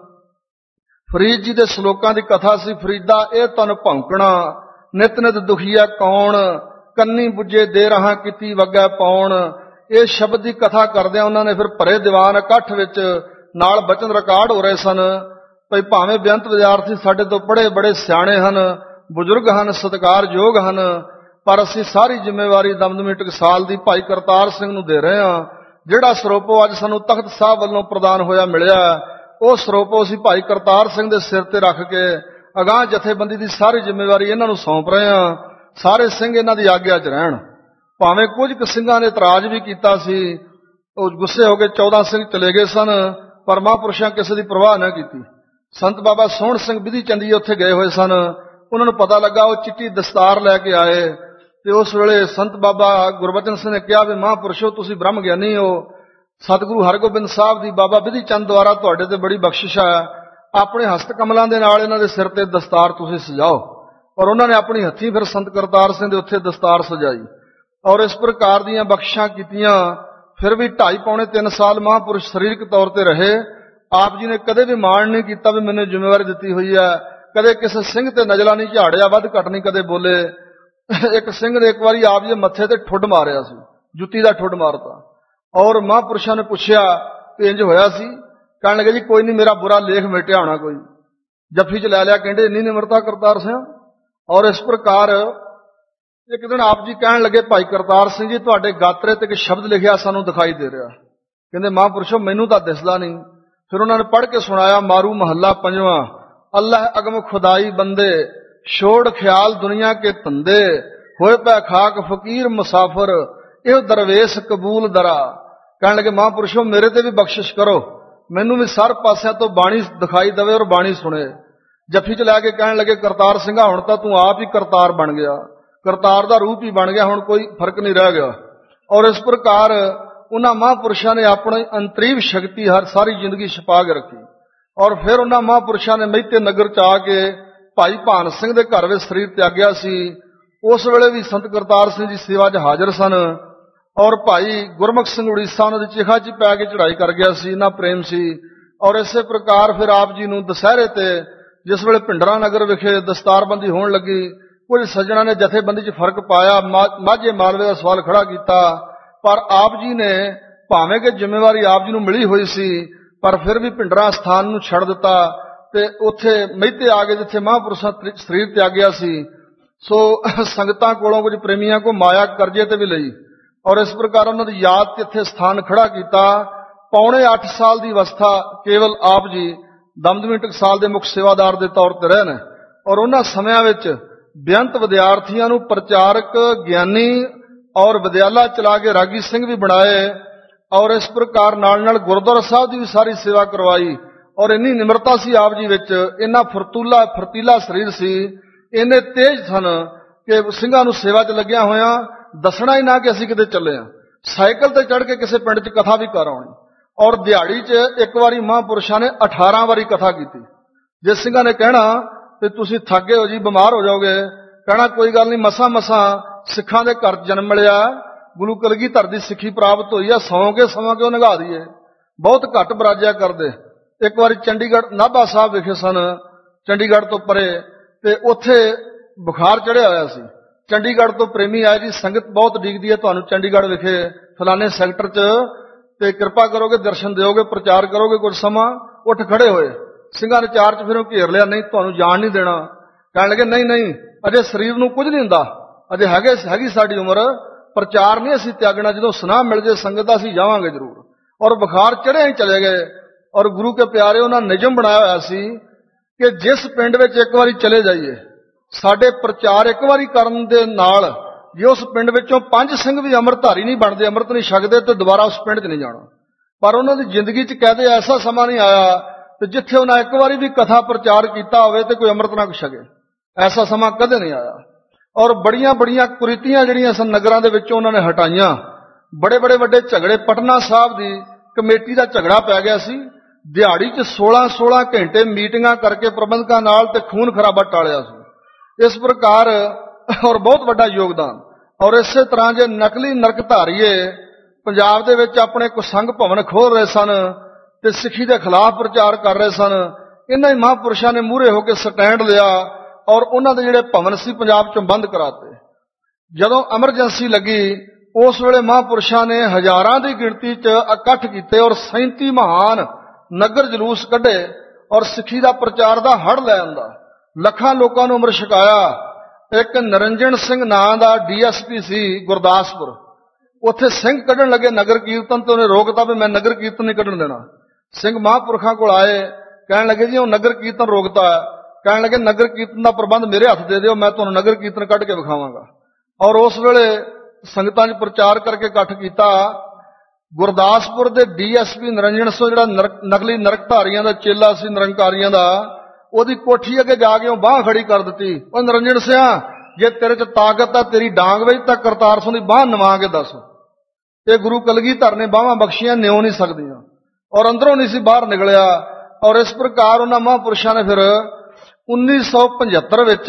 ਫਰੀਦ ਜੀ ਦੇ ਸ਼ਲੋਕਾਂ ਦੀ ਕਥਾ ਸੀ। ਫਰੀਦਾ ਇਹ ਤਨ ਭੌਂਕਣਾ ਨਿਤ ਨਿਤ ਦੁਖੀਆ ਕੌਣ, ਕੰਨੀ ਬੁੱਝੇ ਦੇ ਰਹਾ ਕੀਤੀ ਵੱਗੈ ਪਾਉਣ। ਇਹ ਸ਼ਬਦ ਦੀ ਕਥਾ ਕਰਦਿਆਂ ਉਹਨਾਂ ਨੇ ਫਿਰ ਭਰੇ ਦੀਵਾਨ ਇਕੱਠ ਵਿੱਚ ਨਾਲ ਬਚਨ ਰਿਕਾਰਡ ਹੋ ਰਹੇ ਸਨ ਭਈ ਭਾਵੇਂ ਬੇਅੰਤ ਵਿਦਿਆਰਥੀ ਸਾਡੇ ਤੋਂ ਪੜ੍ਹੇ ਬੜੇ ਸਿਆਣੇ ਹਨ, ਬਜ਼ੁਰਗ ਹਨ, ਸਤਿਕਾਰਯੋਗ ਹਨ, ਪਰ ਅਸੀਂ ਸਾਰੀ ਜ਼ਿੰਮੇਵਾਰੀ ਦਮਦਮੀ ਟਕਸਾਲ ਦੀ ਭਾਈ ਕਰਤਾਰ ਸਿੰਘ ਨੂੰ ਦੇ ਰਹੇ ਹਾਂ। ਜਿਹੜਾ ਸਰੋਪੋ ਅੱਜ ਸਾਨੂੰ ਤਖਤ ਸਾਹਿਬ ਵੱਲੋਂ ਪ੍ਰਦਾਨ ਹੋਇਆ ਮਿਲਿਆ, ਉਹ ਸਰੋਪੋ ਅਸੀਂ ਭਾਈ ਕਰਤਾਰ ਸਿੰਘ ਦੇ ਸਿਰ ਤੇ ਰੱਖ ਕੇ ਅਗਾਂਹ ਜਥੇਬੰਦੀ ਦੀ ਸਾਰੀ ਜ਼ਿੰਮੇਵਾਰੀ ਇਹਨਾਂ ਨੂੰ ਸੌਂਪ ਰਹੇ ਹਾਂ। ਸਾਰੇ ਸਿੰਘ ਇਹਨਾਂ ਦੀ ਆਗਿਆ 'ਚ ਰਹਿਣ। ਭਾਵੇਂ ਕੁਝ ਕੁ ਸਿੰਘਾਂ ਨੇ ਇਤਰਾਜ਼ ਵੀ ਕੀਤਾ ਸੀ, ਉਹ ਗੁੱਸੇ ਹੋ ਕੇ ਚੌਦਾਂ ਸਿੰਘ ਚਲੇ ਗਏ ਸਨ, ਪਰ ਮਹਾਂਪੁਰਸ਼ਾਂ ਕਿਸੇ ਦੀ ਪਰਵਾਹ ਨਾ ਕੀਤੀ। ਸੰਤ ਬਾਬਾ ਸੋਹਣ ਸਿੰਘ ਵਿਧੀ ਚੰਦੀ ਉੱਥੇ ਗਏ ਹੋਏ ਸਨ। ਉਹਨਾਂ ਨੂੰ ਪਤਾ ਲੱਗਾ, ਉਹ ਚਿੱਟੀ ਦਸਤਾਰ ਲੈ ਕੇ ਆਏ ਤੇ ਉਸ ਵੇਲੇ ਸੰਤ ਬਾਬਾ ਗੁਰਬਚਨ ਸਿੰਘ ਨੇ ਕਿਹਾ ਵੀ ਮਹਾਂਪੁਰਸ਼ੋ, ਤੁਸੀਂ ਬ੍ਰਹਮ ਗਿਆਨੀ ਹੋ, ਸਤਿਗੁਰੂ ਹਰਗੋਬਿੰਦ ਸਾਹਿਬ ਦੀ ਬਾਬਾ ਵਿਧੀ ਚੰਦ ਦੁਆਰਾ ਤੁਹਾਡੇ ਤੇ ਬੜੀ ਬਖਸ਼ਿਸ਼ ਹੈ, ਆਪਣੇ ਹਸਤ ਕਮਲਾਂ ਦੇ ਨਾਲ ਇਹਨਾਂ ਦੇ ਸਿਰ ਤੇ ਦਸਤਾਰ ਤੁਸੀਂ ਸਜਾਓ। ਔਰ ਉਹਨਾਂ ਨੇ ਆਪਣੀ ਹੱਥੀਂ ਫਿਰ ਸੰਤ ਕਰਤਾਰ ਸਿੰਘ ਦੇ ਉੱਥੇ ਦਸਤਾਰ ਸਜਾਈ ਔਰ ਇਸ ਪ੍ਰਕਾਰ ਦੀਆਂ ਬਖਸ਼ਿਸ਼ਾਂ ਕੀਤੀਆਂ। ਫਿਰ ਵੀ ਢਾਈ ਪੌਣੇ ਤਿੰਨ ਸਾਲ ਮਹਾਂਪੁਰਸ਼ ਸਰੀਰਕ ਤੌਰ ਤੇ ਰਹੇ। ਆਪ ਜੀ ਨੇ ਕਦੇ ਵੀ ਮਾਣ ਨਹੀਂ ਕੀਤਾ ਵੀ ਮੈਨੂੰ ਜ਼ਿੰਮੇਵਾਰੀ ਦਿੱਤੀ ਹੋਈ ਹੈ, ਕਦੇ ਕਿਸੇ ਸਿੰਘ ਤੇ ਨਜ਼ਲਾ ਨਹੀਂ ਝਾੜਿਆ, ਵੱਧ ਘੱਟ ਨਹੀਂ ਕਦੇ ਬੋਲੇ। ਇੱਕ ਸਿੰਘ ਨੇ ਇੱਕ ਵਾਰੀ ਆਪ ਜੀ ਦੇ ਮੱਥੇ ਤੇ ਠੁੱਡ ਮਾਰਿਆ ਸੀ, ਜੁੱਤੀ ਦਾ ਠੁੱਡ ਮਾਰਤਾ ਔਰ ਮਹਾਂਪੁਰਸ਼ਾਂ ਨੇ ਪੁੱਛਿਆ ਕਿ ਇੰਜ ਹੋਇਆ ਸੀ? ਕਹਿਣ ਲੱਗੇ ਜੀ ਕੋਈ ਨਹੀਂ, ਮੇਰਾ ਬੁਰਾ ਲੇਖ ਮਿਟਿਆ ਹੋਣਾ ਕੋਈ। ਜੱਫੀ ਚ ਲੈ ਲਿਆ, ਕਹਿੰਦੇ ਇੰਨੀ ਨਿਮਰਤਾ ਕਰਤਾਰ ਸਿੰਘ। ਔਰ ਇਸ ਪ੍ਰਕਾਰ ਇੱਕ ਦਿਨ ਆਪ ਜੀ ਕਹਿਣ ਲੱਗੇ, ਭਾਈ ਕਰਤਾਰ ਸਿੰਘ ਜੀ, ਤੁਹਾਡੇ ਗਾਤਰੇ ਤੇ ਇੱਕ ਸ਼ਬਦ ਲਿਖਿਆ ਸਾਨੂੰ ਦਿਖਾਈ ਦੇ ਰਿਹਾ। ਕਹਿੰਦੇ ਮਹਾਂਪੁਰਸ਼ੋ ਮੈਨੂੰ ਤਾਂ ਦਿਸਦਾ ਨਹੀਂ। ਫਿਰ ਉਹਨਾਂ ਨੇ ਪੜ੍ਹ ਕੇ ਸੁਣਾਇਆ, ਮਾਰੂ ਮਹੱਲਾ ਪੰਜਵਾਂ, ਅੱਲਾਹ ਅਗਮ ਖੁਦਾਈ ਬੰਦੇ, ਛੋੜ ਖਿਆਲ ਦੁਨੀਆ ਕੇ ਧੰਦੇ, ਹੋਏ ਪੈ ਖਾਕ ਫਕੀਰ ਮੁਸਾਫਰ, ਇਹ ਦਰਵੇਸ਼ ਕਬੂਲ ਦਰਾ। ਕਹਿਣ ਲੱਗੇ ਮਹਾਂਪੁਰਸ਼ੋ ਮੇਰੇ ਤੇ ਵੀ ਬਖਸ਼ਿਸ਼ ਕਰੋ, ਮੈਨੂੰ ਵੀ ਸਰ ਪਾਸਿਆਂ ਤੋਂ ਬਾਣੀ ਦਿਖਾਈ ਦੇਵੇ ਔਰ ਬਾਣੀ ਸੁਣੇ। ਜੱਫੀ ਚ ਲੈ ਕੇ ਕਹਿਣ ਲੱਗੇ, ਕਰਤਾਰ ਸਿੰਘਾ ਹੁਣ ਤਾਂ ਤੂੰ ਆਪ ਹੀ ਕਰਤਾਰ ਬਣ ਗਿਆ, ਕਰਤਾਰ ਦਾ ਰੂਪ ਹੀ ਬਣ ਗਿਆ, ਹੁਣ ਕੋਈ ਫਰਕ ਨਹੀਂ ਰਹਿ ਗਿਆ। ਔਰ ਇਸ ਪ੍ਰਕਾਰ ਉਹਨਾਂ ਮਹਾਂਪੁਰਸ਼ਾਂ ਨੇ ਆਪਣੀ ਅੰਤਰੀਵ ਸ਼ਕਤੀ ਹਰ ਸਾਰੀ ਜ਼ਿੰਦਗੀ ਛੁਪਾ ਕੇ ਰੱਖੀ। ਔਰ ਫਿਰ ਉਹਨਾਂ ਮਹਾਂਪੁਰਸ਼ਾਂ ਨੇ ਮਹਿਤੇ ਨਗਰ ਚ ਆ ਕੇ ਭਾਈ ਭਾਨ ਸਿੰਘ ਦੇ ਘਰ ਵਿੱਚ ਸਰੀਰ ਤਿਆਗਿਆ ਸੀ। ਉਸ ਵੇਲੇ ਵੀ ਸੰਤ ਕਰਤਾਰ ਸਿੰਘ ਜੀ ਸੇਵਾ 'ਚ ਹਾਜ਼ਰ ਸਨ ਔਰ ਭਾਈ ਗੁਰਮੁਖ ਸਿੰਘ ਉੜੀਸਾ ਉਹਨਾਂ ਦੀ ਚਿਖਾ 'ਚ ਪੈ ਕੇ ਚੜ੍ਹਾਈ ਕਰ ਗਿਆ ਸੀ, ਇੰਨਾ ਪ੍ਰੇਮ ਸੀ। ਔਰ ਇਸੇ ਪ੍ਰਕਾਰ ਫਿਰ ਆਪ ਜੀ ਨੂੰ ਦੁਸਹਿਰੇ ਤੇ ਜਿਸ ਵੇਲੇ ਭਿੰਡਰਾਂ ਨਗਰ ਵਿਖੇ ਦਸਤਾਰਬੰਦੀ ਹੋਣ ਲੱਗੀ, ਕੁਝ ਸੱਜਣਾ ਨੇ ਜਥੇਬੰਦੀ 'ਚ ਫਰਕ ਪਾਇਆ, ਮਾਝੇ ਮਾਲਵੇ ਦਾ ਸਵਾਲ ਖੜਾ ਕੀਤਾ। ਪਰ ਆਪ ਜੀ ਨੇ ਭਾਵੇਂ ਕਿ ਜ਼ਿੰਮੇਵਾਰੀ ਆਪ ਜੀ ਨੂੰ ਮਿਲੀ ਹੋਈ ਸੀ, ਪਰ ਫਿਰ ਵੀ ਭਿੰਡਰਾਂ ਸਥਾਨ ਨੂੰ ਛੱਡ ਦਿੱਤਾ ਤੇ ਉੱਥੇ ਮਹਿਤੇ ਆ ਗਏ ਜਿੱਥੇ ਮਹਾਂਪੁਰਸ਼ਾਂ ਸਰੀਰ ਤਿਆਗਿਆ ਸੀ। ਸੋ ਸੰਗਤਾਂ ਕੋਲੋਂ ਕੁਝ ਪ੍ਰੇਮੀਆਂ ਕੋ ਮਾਇਆ ਕਰਜ਼ੇ ਤੇ ਵੀ ਲਈ ਔਰ ਇਸ ਪ੍ਰਕਾਰ ਉਹਨਾਂ ਦੀ ਯਾਦ ਤੇ ਇੱਥੇ ਸਥਾਨ ਖੜਾ ਕੀਤਾ। ਪੌਣੇ ਅੱਠ ਸਾਲ ਦੀ ਅਵਸਥਾ ਕੇਵਲ ਆਪ ਜੀ ਦਮਦਮੀ ਟਕਸਾਲ ਦੇ ਮੁੱਖ ਸੇਵਾਦਾਰ ਦੇ ਤੌਰ ਤੇ ਰਹੇ ਨੇ ਔਰ ਉਹਨਾਂ ਸਮਿਆਂ ਵਿੱਚ ਬੇਅੰਤ ਵਿਦਿਆਰਥੀਆਂ ਨੂੰ ਪ੍ਰਚਾਰਕ, ਗਿਆਨੀ ਔਰ ਵਿਦਿਆਲਾ ਚਲਾ ਕੇ ਰਾਗੀ ਸਿੰਘ ਵੀ ਬਣਾਏ ਔਰ ਇਸ ਪ੍ਰਕਾਰ ਨਾਲ ਨਾਲ ਗੁਰਦੁਆਰਾ ਸਾਹਿਬ ਦੀ ਵੀ ਸਾਰੀ ਸੇਵਾ ਕਰਵਾਈ। ਔਰ ਇੰਨੀ ਨਿਮਰਤਾ ਸੀ ਆਪ ਜੀ ਵਿੱਚ, ਇੰਨਾ ਫਰਤੂਲਾ ਫਰਤੀਲਾ ਸਰੀਰ ਸੀ, ਇੰਨੇ ਤੇਜ਼ ਸਨ ਕਿ ਸਿੰਘਾਂ ਨੂੰ ਸੇਵਾ 'ਚ ਲੱਗਿਆ ਹੋਇਆਂ ਦੱਸਣਾ ਹੀ ਨਾ ਕਿ ਅਸੀਂ ਕਿਤੇ ਚੱਲੇ ਹਾਂ। ਸਾਈਕਲ ਤੇ ਚੜ੍ਹ ਕੇ ਕਿਸੇ ਪਿੰਡ 'ਚ ਕਥਾ ਵੀ ਕਰ ਆਉਣੀ ਔਰ ਦਿਹਾੜੀ 'ਚ ਇੱਕ ਵਾਰੀ ਮਹਾਂਪੁਰਸ਼ਾਂ ਨੇ ਅਠਾਰਾਂ ਵਾਰੀ ਕਥਾ ਕੀਤੀ। ਜੇ ਸਿੰਘਾਂ ਨੇ ਕਹਿਣਾ ਤੇ ਤੁਸੀਂ ਥੱਕ ਗਏ ਹੋ ਜੀ, ਬਿਮਾਰ ਹੋ ਜਾਓਗੇ, ਕਹਿਣਾ ਕੋਈ ਗੱਲ ਨਹੀਂ, ਮਸਾਂ ਮਸਾਂ ਸਿੱਖਾਂ ਦੇ ਘਰ ਜਨਮ ਲਿਆ, ਗੁਰੂ ਕਲਗੀਧਰ ਦੀ ਸਿੱਖੀ ਪ੍ਰਾਪਤ ਹੋਈ ਆ, ਸੌਂ ਕੇ ਸਮਾਂ ਕਿਉਂ ਨਿਭਾ ਦਈਏ। ਬਹੁਤ ਘੱਟ ਬਰਾਜਿਆ ਕਰਦੇ। ਇੱਕ ਵਾਰੀ ਚੰਡੀਗੜ੍ਹ ਨਾਭਾ ਸਾਹਿਬ ਵਿਖੇ ਸਨ, ਚੰਡੀਗੜ੍ਹ ਤੋਂ ਪਰੇ, ਤੇ ਉੱਥੇ ਬੁਖਾਰ ਚੜ੍ਹਿਆ ਹੋਇਆ ਸੀ। ਚੰਡੀਗੜ੍ਹ ਤੋਂ ਪ੍ਰੇਮੀ ਆਏ ਜੀ, ਸੰਗਤ ਬਹੁਤ ਉਡੀਕਦੀ ਹੈ ਤੁਹਾਨੂੰ ਚੰਡੀਗੜ੍ਹ ਵਿਖੇ ਫਲਾਣੇ ਸੈਕਟਰ 'ਚ, ਤੇ ਕਿਰਪਾ ਕਰੋਗੇ, ਦਰਸ਼ਨ ਦਿਓਗੇ, ਪ੍ਰਚਾਰ ਕਰੋਗੇ ਕੁਝ ਸਮਾਂ। ਉੱਠ ਖੜੇ ਹੋਏ, ਸਿੰਘਾਂ ਨੇ ਚਾਰ ਚੁਫੇਰੋਂ ਘੇਰ ਲਿਆ, ਨਹੀਂ ਤੁਹਾਨੂੰ ਜਾਣ ਨਹੀਂ ਦੇਣਾ। ਕਹਿਣ ਲੱਗੇ ਨਹੀਂ ਨਹੀਂ, ਅਜੇ ਸਰੀਰ ਨੂੰ ਕੁਝ ਨਹੀਂ ਹੁੰਦਾ, ਅਜੇ ਹੈਗੇ ਹੈਗੀ ਸਾਡੀ ਉਮਰ, ਪ੍ਰਚਾਰ ਨਹੀਂ ਅਸੀਂ ਤਿਆਗਣਾ, ਜਦੋਂ ਸੁਨਾਹ ਮਿਲ ਜੇ ਸੰਗਤ ਦਾ ਅਸੀਂ ਜਾਵਾਂਗੇ ਜ਼ਰੂਰ। ਔਰ ਬੁਖਾਰ ਚੜ੍ਹਿਆ ਹੀ ਚਲੇ ਗਏ। ਔਰ ਗੁਰੂ ਕੇ ਪਿਆਰੇ ਉਹਨਾਂ ਨਿਯਮ ਬਣਾਇਆ ਹੋਇਆ ਸੀ ਕਿ ਜਿਸ ਪਿੰਡ ਵਿੱਚ ਇੱਕ ਵਾਰੀ ਚਲੇ ਜਾਈਏ, ਸਾਡੇ ਪ੍ਰਚਾਰ ਇੱਕ ਵਾਰੀ ਕਰਨ ਦੇ ਨਾਲ ਜੇ ਉਸ ਪਿੰਡ ਵਿੱਚੋਂ ਪੰਜ ਸਿੰਘ ਵੀ ਅੰਮ੍ਰਿਤਧਾਰੀ ਨਹੀਂ ਬਣਦੇ, ਅੰਮ੍ਰਿਤ ਨਹੀਂ ਛਕਦੇ, ਤੇ ਦੁਬਾਰਾ ਉਸ ਪਿੰਡ 'ਚ ਨਹੀਂ ਜਾਣਾ। ਪਰ ਉਹਨਾਂ ਦੀ ਜ਼ਿੰਦਗੀ 'ਚ ਕਹਦੇ ਐਸਾ ਸਮਾਂ ਨਹੀਂ ਆਇਆ ਤੇ ਜਿੱਥੇ ਉਹਨਾਂ ਇੱਕ ਵਾਰੀ ਵੀ ਕਥਾ ਪ੍ਰਚਾਰ ਕੀਤਾ ਹੋਵੇ ਤੇ ਕੋਈ ਅੰਮ੍ਰਿਤ ਨਾ ਛਕੇ, ਐਸਾ ਸਮਾਂ ਕਦੇ ਨਹੀਂ ਆਇਆ। ਔਰ ਬੜੀਆਂ ਬੜੀਆਂ ਕੁਰੀਤੀਆਂ ਜਿਹੜੀਆਂ ਸਨ ਨਗਰਾਂ ਦੇ ਵਿੱਚੋਂ ਉਹਨਾਂ ਨੇ ਹਟਾਈਆਂ। ਬੜੇ ਬੜੇ ਵੱਡੇ ਝਗੜੇ, ਪਟਨਾ ਸਾਹਿਬ ਦੀ ਕਮੇਟੀ ਦਾ ਝਗੜਾ ਪੈ ਗਿਆ ਸੀ, ਦਿਹਾੜੀ 'ਚ ਸੋਲਾਂ ਸੋਲਾਂ ਘੰਟੇ ਮੀਟਿੰਗਾਂ ਕਰਕੇ ਪ੍ਰਬੰਧਕਾਂ ਨਾਲ ਤੇ ਖੂਨ ਖਰਾਬਾ ਟਾਲਿਆ ਸੀ। ਇਸ ਪ੍ਰਕਾਰ ਔਰ ਬਹੁਤ ਵੱਡਾ ਯੋਗਦਾਨ। ਔਰ ਇਸੇ ਤਰ੍ਹਾਂ ਜੇ ਨਕਲੀ ਨਰਕ ਧਾਰੀਏ ਪੰਜਾਬ ਦੇ ਵਿੱਚ ਆਪਣੇ ਕੁਸੰਗ ਭਵਨ ਖੋਲ ਰਹੇ ਸਨ ਤੇ ਸਿੱਖੀ ਦੇ ਖਿਲਾਫ ਪ੍ਰਚਾਰ ਕਰ ਰਹੇ ਸਨ, ਇਹਨਾਂ ਹੀ ਮਹਾਂਪੁਰਸ਼ਾਂ ਨੇ ਮੂਹਰੇ ਹੋ ਕੇ ਸਟੈਂਡ ਲਿਆ ਔਰ ਉਹਨਾਂ ਦੇ ਜਿਹੜੇ ਭਵਨ ਸੀ ਪੰਜਾਬ 'ਚੋਂ ਬੰਦ ਕਰਾਤੇ। ਜਦੋਂ ਐਮਰਜੈਂਸੀ ਲੱਗੀ ਉਸ ਵੇਲੇ ਮਹਾਂਪੁਰਸ਼ਾਂ ਨੇ ਹਜ਼ਾਰਾਂ ਦੀ ਗਿਣਤੀ 'ਚ ਇਕੱਠ ਕੀਤੇ ਔਰ ਸੈਂਤੀ ਮਹਾਨ ਨਗਰ ਜਲੂਸ ਕੱਢੇ ਔਰ ਸਿੱਖੀ ਦਾ ਪ੍ਰਚਾਰ ਦਾ ਹੜ ਲੈ ਆਂਦਾ। ਲੱਖਾਂ ਲੋਕਾਂ ਨੂੰ ਅੰਮ੍ਰਿਤ ਛਕਾਇਆ। ਇੱਕ ਨਰਿੰਜਨ ਸਿੰਘ ਨਾਂ ਦਾ ਡੀ ਐਸ ਪੀ ਸੀ ਗੁਰਦਾਸਪੁਰ, ਉੱਥੇ ਸਿੰਘ ਕੱਢਣ ਲੱਗੇ ਨਗਰ ਕੀਰਤਨ, ਤੇ ਉਹਨੇ ਰੋਕਤਾ ਵੀ ਮੈਂ ਨਗਰ ਕੀਰਤਨ ਨਹੀਂ ਕੱਢਣ ਦੇਣਾ। ਸਿੰਘ ਮਹਾਂਪੁਰਖਾਂ ਕੋਲ ਆਏ, ਕਹਿਣ ਲੱਗੇ ਜੀ ਉਹ ਨਗਰ ਕੀਰਤਨ ਰੋਕਤਾ। ਕਹਿਣ ਲੱਗੇ ਨਗਰ ਕੀਰਤਨ ਦਾ ਪ੍ਰਬੰਧ ਮੇਰੇ ਹੱਥ ਦੇ ਦਿਓ, ਮੈਂ ਤੁਹਾਨੂੰ ਨਗਰ ਕੀਰਤਨ ਕੱਢ ਕੇ ਵਿਖਾਵਾਂਗਾ। ਔਰ ਉਸ ਵੇਲੇ ਸੰਗਤਾਂ 'ਚ ਪ੍ਰਚਾਰ ਕਰਕੇ ਇਕੱਠ ਕੀਤਾ ਗੁਰਦਾਸਪੁਰ ਦੇ D S P Niranjan Singh, ਜਿਹੜਾ ਨਕਲੀ ਨਰਕਧਾਰੀਆਂ ਦਾ ਚੇਲਾ ਸੀ, ਨਿਰੰਕਾਰੀਆਂ ਦਾ, ਉਹਦੀ ਕੋਠੀ ਅੱਗੇ ਜਾ ਕੇ ਉਹ ਬਾਂਹ ਖੜੀ ਕਰ ਦਿੱਤੀ। ਉਹ ਨਿਰੰਜਨ ਸਿਆ, ਜੇ ਤੇਰੇ 'ਚ ਤਾਕਤ ਆ, ਤੇਰੀ ਡਾਂਗ ਵਿੱਚ ਤਾਂ ਕਰਤਾਰ ਸਿੰਘ ਦੀ ਬਾਂਹ ਨਵਾ ਕੇ ਦੱਸ। ਇਹ ਗੁਰੂ ਕਲਗੀਧਰ ਨੇ ਬਾਹਾਂ ਬਖਸ਼ੀਆਂ, ਨਿਉ ਨਹੀਂ ਸਕਦੀਆਂ, ਔਰ ਅੰਦਰੋਂ ਨਹੀਂ ਸੀ ਬਾਹਰ ਨਿਕਲਿਆ। ਔਰ ਇਸ ਪ੍ਰਕਾਰ ਉਹਨਾਂ ਮਹਾਂਪੁਰਸ਼ਾਂ ਨੇ ਫਿਰ ਉੱਨੀ ਸੌ ਪਝੱਤਰ ਵਿੱਚ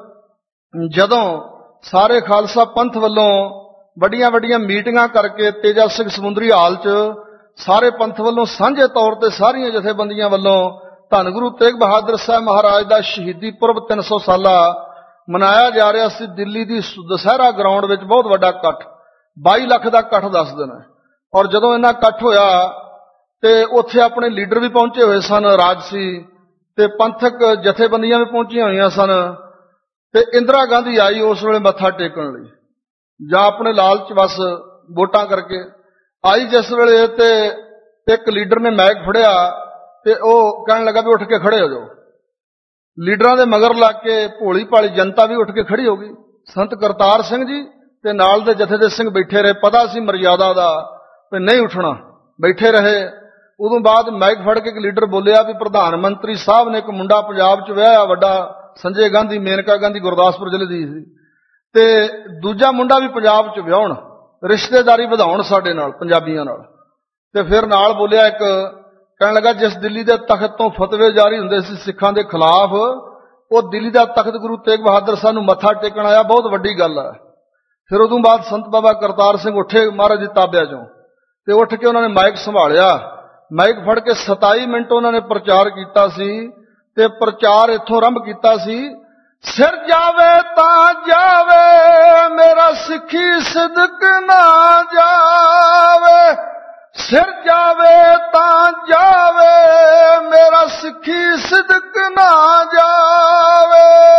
ਜਦੋਂ ਸਾਰੇ ਖਾਲਸਾ ਪੰਥ ਵੱਲੋਂ ਵੱਡੀਆਂ ਵੱਡੀਆਂ ਮੀਟਿੰਗਾਂ ਕਰਕੇ ਤੇਜਾ ਸਿੰਘ ਸਮੁੰਦਰੀ ਹਾਲ 'ਚ ਸਾਰੇ ਪੰਥ ਵੱਲੋਂ ਸਾਂਝੇ ਤੌਰ ਤੇ ਸਾਰੀਆਂ ਜਥੇਬੰਦੀਆਂ ਵੱਲੋਂ ਧੰਨ ਗੁਰੂ ਤੇਗ ਬਹਾਦਰ ਸਾਹਿਬ ਮਹਾਰਾਜ ਦਾ ਸ਼ਹੀਦੀ ਪੁਰਬ ਤਿੰਨ ਸੌ ਸਾਲਾ ਮਨਾਇਆ ਜਾ ਰਿਹਾ ਸੀ। ਦਿੱਲੀ ਦੀ ਦੁਸਹਿਰਾ ਗਰਾਊਂਡ ਵਿੱਚ ਬਹੁਤ ਵੱਡਾ ਇਕੱਠ, ਬਾਈ ਲੱਖ ਦਾ ਇਕੱਠ ਦੱਸ ਦੇਣਾ। ਔਰ ਜਦੋਂ ਇਹਨਾਂ ਇਕੱਠ ਹੋਇਆ ਤੇ ਉੱਥੇ ਆਪਣੇ ਲੀਡਰ ਵੀ ਪਹੁੰਚੇ ਹੋਏ ਸਨ, ਰਾਜਸੀ ਤੇ ਪੰਥਕ ਜਥੇਬੰਦੀਆਂ ਵੀ ਪਹੁੰਚੀਆਂ ਹੋਈਆਂ ਸਨ। ਤੇ ਇੰਦਰਾ ਗਾਂਧੀ ਆਈ ਉਸ ਵੇਲੇ ਮੱਥਾ ਟੇਕਣ ਲਈ, ਜਾਂ ਆਪਣੇ ਲਾਲਚ ਬਸ ਵੋਟਾਂ ਕਰਕੇ ਆਈ ਜਿਸ ਵੇਲੇ, ਤੇ ਇੱਕ ਲੀਡਰ ਨੇ ਮਾਈਕ ਫੜਿਆ ਤੇ ਉਹ ਕਹਿਣ ਲੱਗਾ ਵੀ ਉੱਠ ਕੇ ਖੜੇ ਹੋ ਜਾਓ। ਲੀਡਰਾਂ ਦੇ ਮਗਰ ਲੱਗ ਕੇ ਭੋਲੀ ਭਾਲੀ ਜਨਤਾ ਵੀ ਉੱਠ ਕੇ ਖੜੀ ਹੋ ਗਈ। ਸੰਤ ਕਰਤਾਰ ਸਿੰਘ ਜੀ ਤੇ ਨਾਲ ਦੇ ਜਥੇ ਦੇ ਸਿੰਘ ਬੈਠੇ ਰਹੇ, ਪਤਾ ਸੀ ਮਰਜ਼ਾਦਾ ਦਾ ਵੀ ਨਹੀਂ ਉੱਠਣਾ, ਬੈਠੇ ਰਹੇ। ਉਦੋਂ ਬਾਅਦ ਮਾਈਕ ਫੜ ਕੇ ਇੱਕ ਲੀਡਰ ਬੋਲਿਆ ਵੀ ਪ੍ਰਧਾਨ ਮੰਤਰੀ ਸਾਹਿਬ ਨੇ ਇੱਕ ਮੁੰਡਾ ਪੰਜਾਬ 'ਚ ਵਿਆਹਿਆ, ਵੱਡਾ ਸੰਜੇ ਗਾਂਧੀ, ਮੇਨਕਾ ਗਾਂਧੀ ਗੁਰਦਾਸਪੁਰ ਜ਼ਿਲ੍ਹੇ ਦੀ ਸੀ, ਤੇ ਦੂਜਾ ਮੁੰਡਾ ਵੀ ਪੰਜਾਬ 'ਚ ਵਿਆਹਣ, ਰਿਸ਼ਤੇਦਾਰੀ ਵਧਾਉਣ ਸਾਡੇ ਨਾਲ ਪੰਜਾਬੀਆਂ ਨਾਲ। ਤੇ ਫਿਰ ਨਾਲ ਬੋਲਿਆ ਇੱਕ, ਕਹਿਣ ਲੱਗਾ ਜਿਸ ਦਿੱਲੀ ਦੇ ਤਖਤ ਤੋਂ ਫਤਵੇ ਜਾਰੀ ਹੁੰਦੇ ਸੀ ਸਿੱਖਾਂ ਦੇ ਖਿਲਾਫ, ਉਹ ਦਿੱਲੀ ਦਾ ਤਖਤ ਗੁਰੂ ਤੇਗ ਬਹਾਦਰ ਸਾਹਿਬ ਨੂੰ ਮੱਥਾ ਟੇਕਣ ਆਇਆ, ਬਹੁਤ ਵੱਡੀ ਗੱਲ ਹੈ। ਫਿਰ ਉਦੋਂ ਬਾਅਦ ਸੰਤ ਬਾਬਾ ਕਰਤਾਰ ਸਿੰਘ ਉੱਠੇ ਮਹਾਰਾਜ ਦੀ ਤਾਬਿਆ 'ਚੋਂ, ਤੇ ਉੱਠ ਕੇ ਉਹਨਾਂ ਨੇ ਮਾਈਕ ਸੰਭਾਲਿਆ। ਮਾਈਕ ਫੜ ਕੇ ਸਤਾਈ ਮਿੰਟ ਉਹਨਾਂ ਨੇ ਪ੍ਰਚਾਰ ਕੀਤਾ ਸੀ, ਤੇ ਪ੍ਰਚਾਰ ਇੱਥੋਂ ਆਰੰਭ ਕੀਤਾ ਸੀ, ਸਿਰ ਜਾਵੇ ਤਾਂ ਜਾਵੇ ਮੇਰਾ ਸਿੱਖੀ ਸਿਦਕ ਨਾ ਜਾਵੇ, ਸਿਰ ਜਾਵੇ ਤਾਂ ਜਾਵੇ ਮੇਰਾ ਸਿੱਖੀ ਸਿਦਕ ਨਾ ਜਾਵੇ।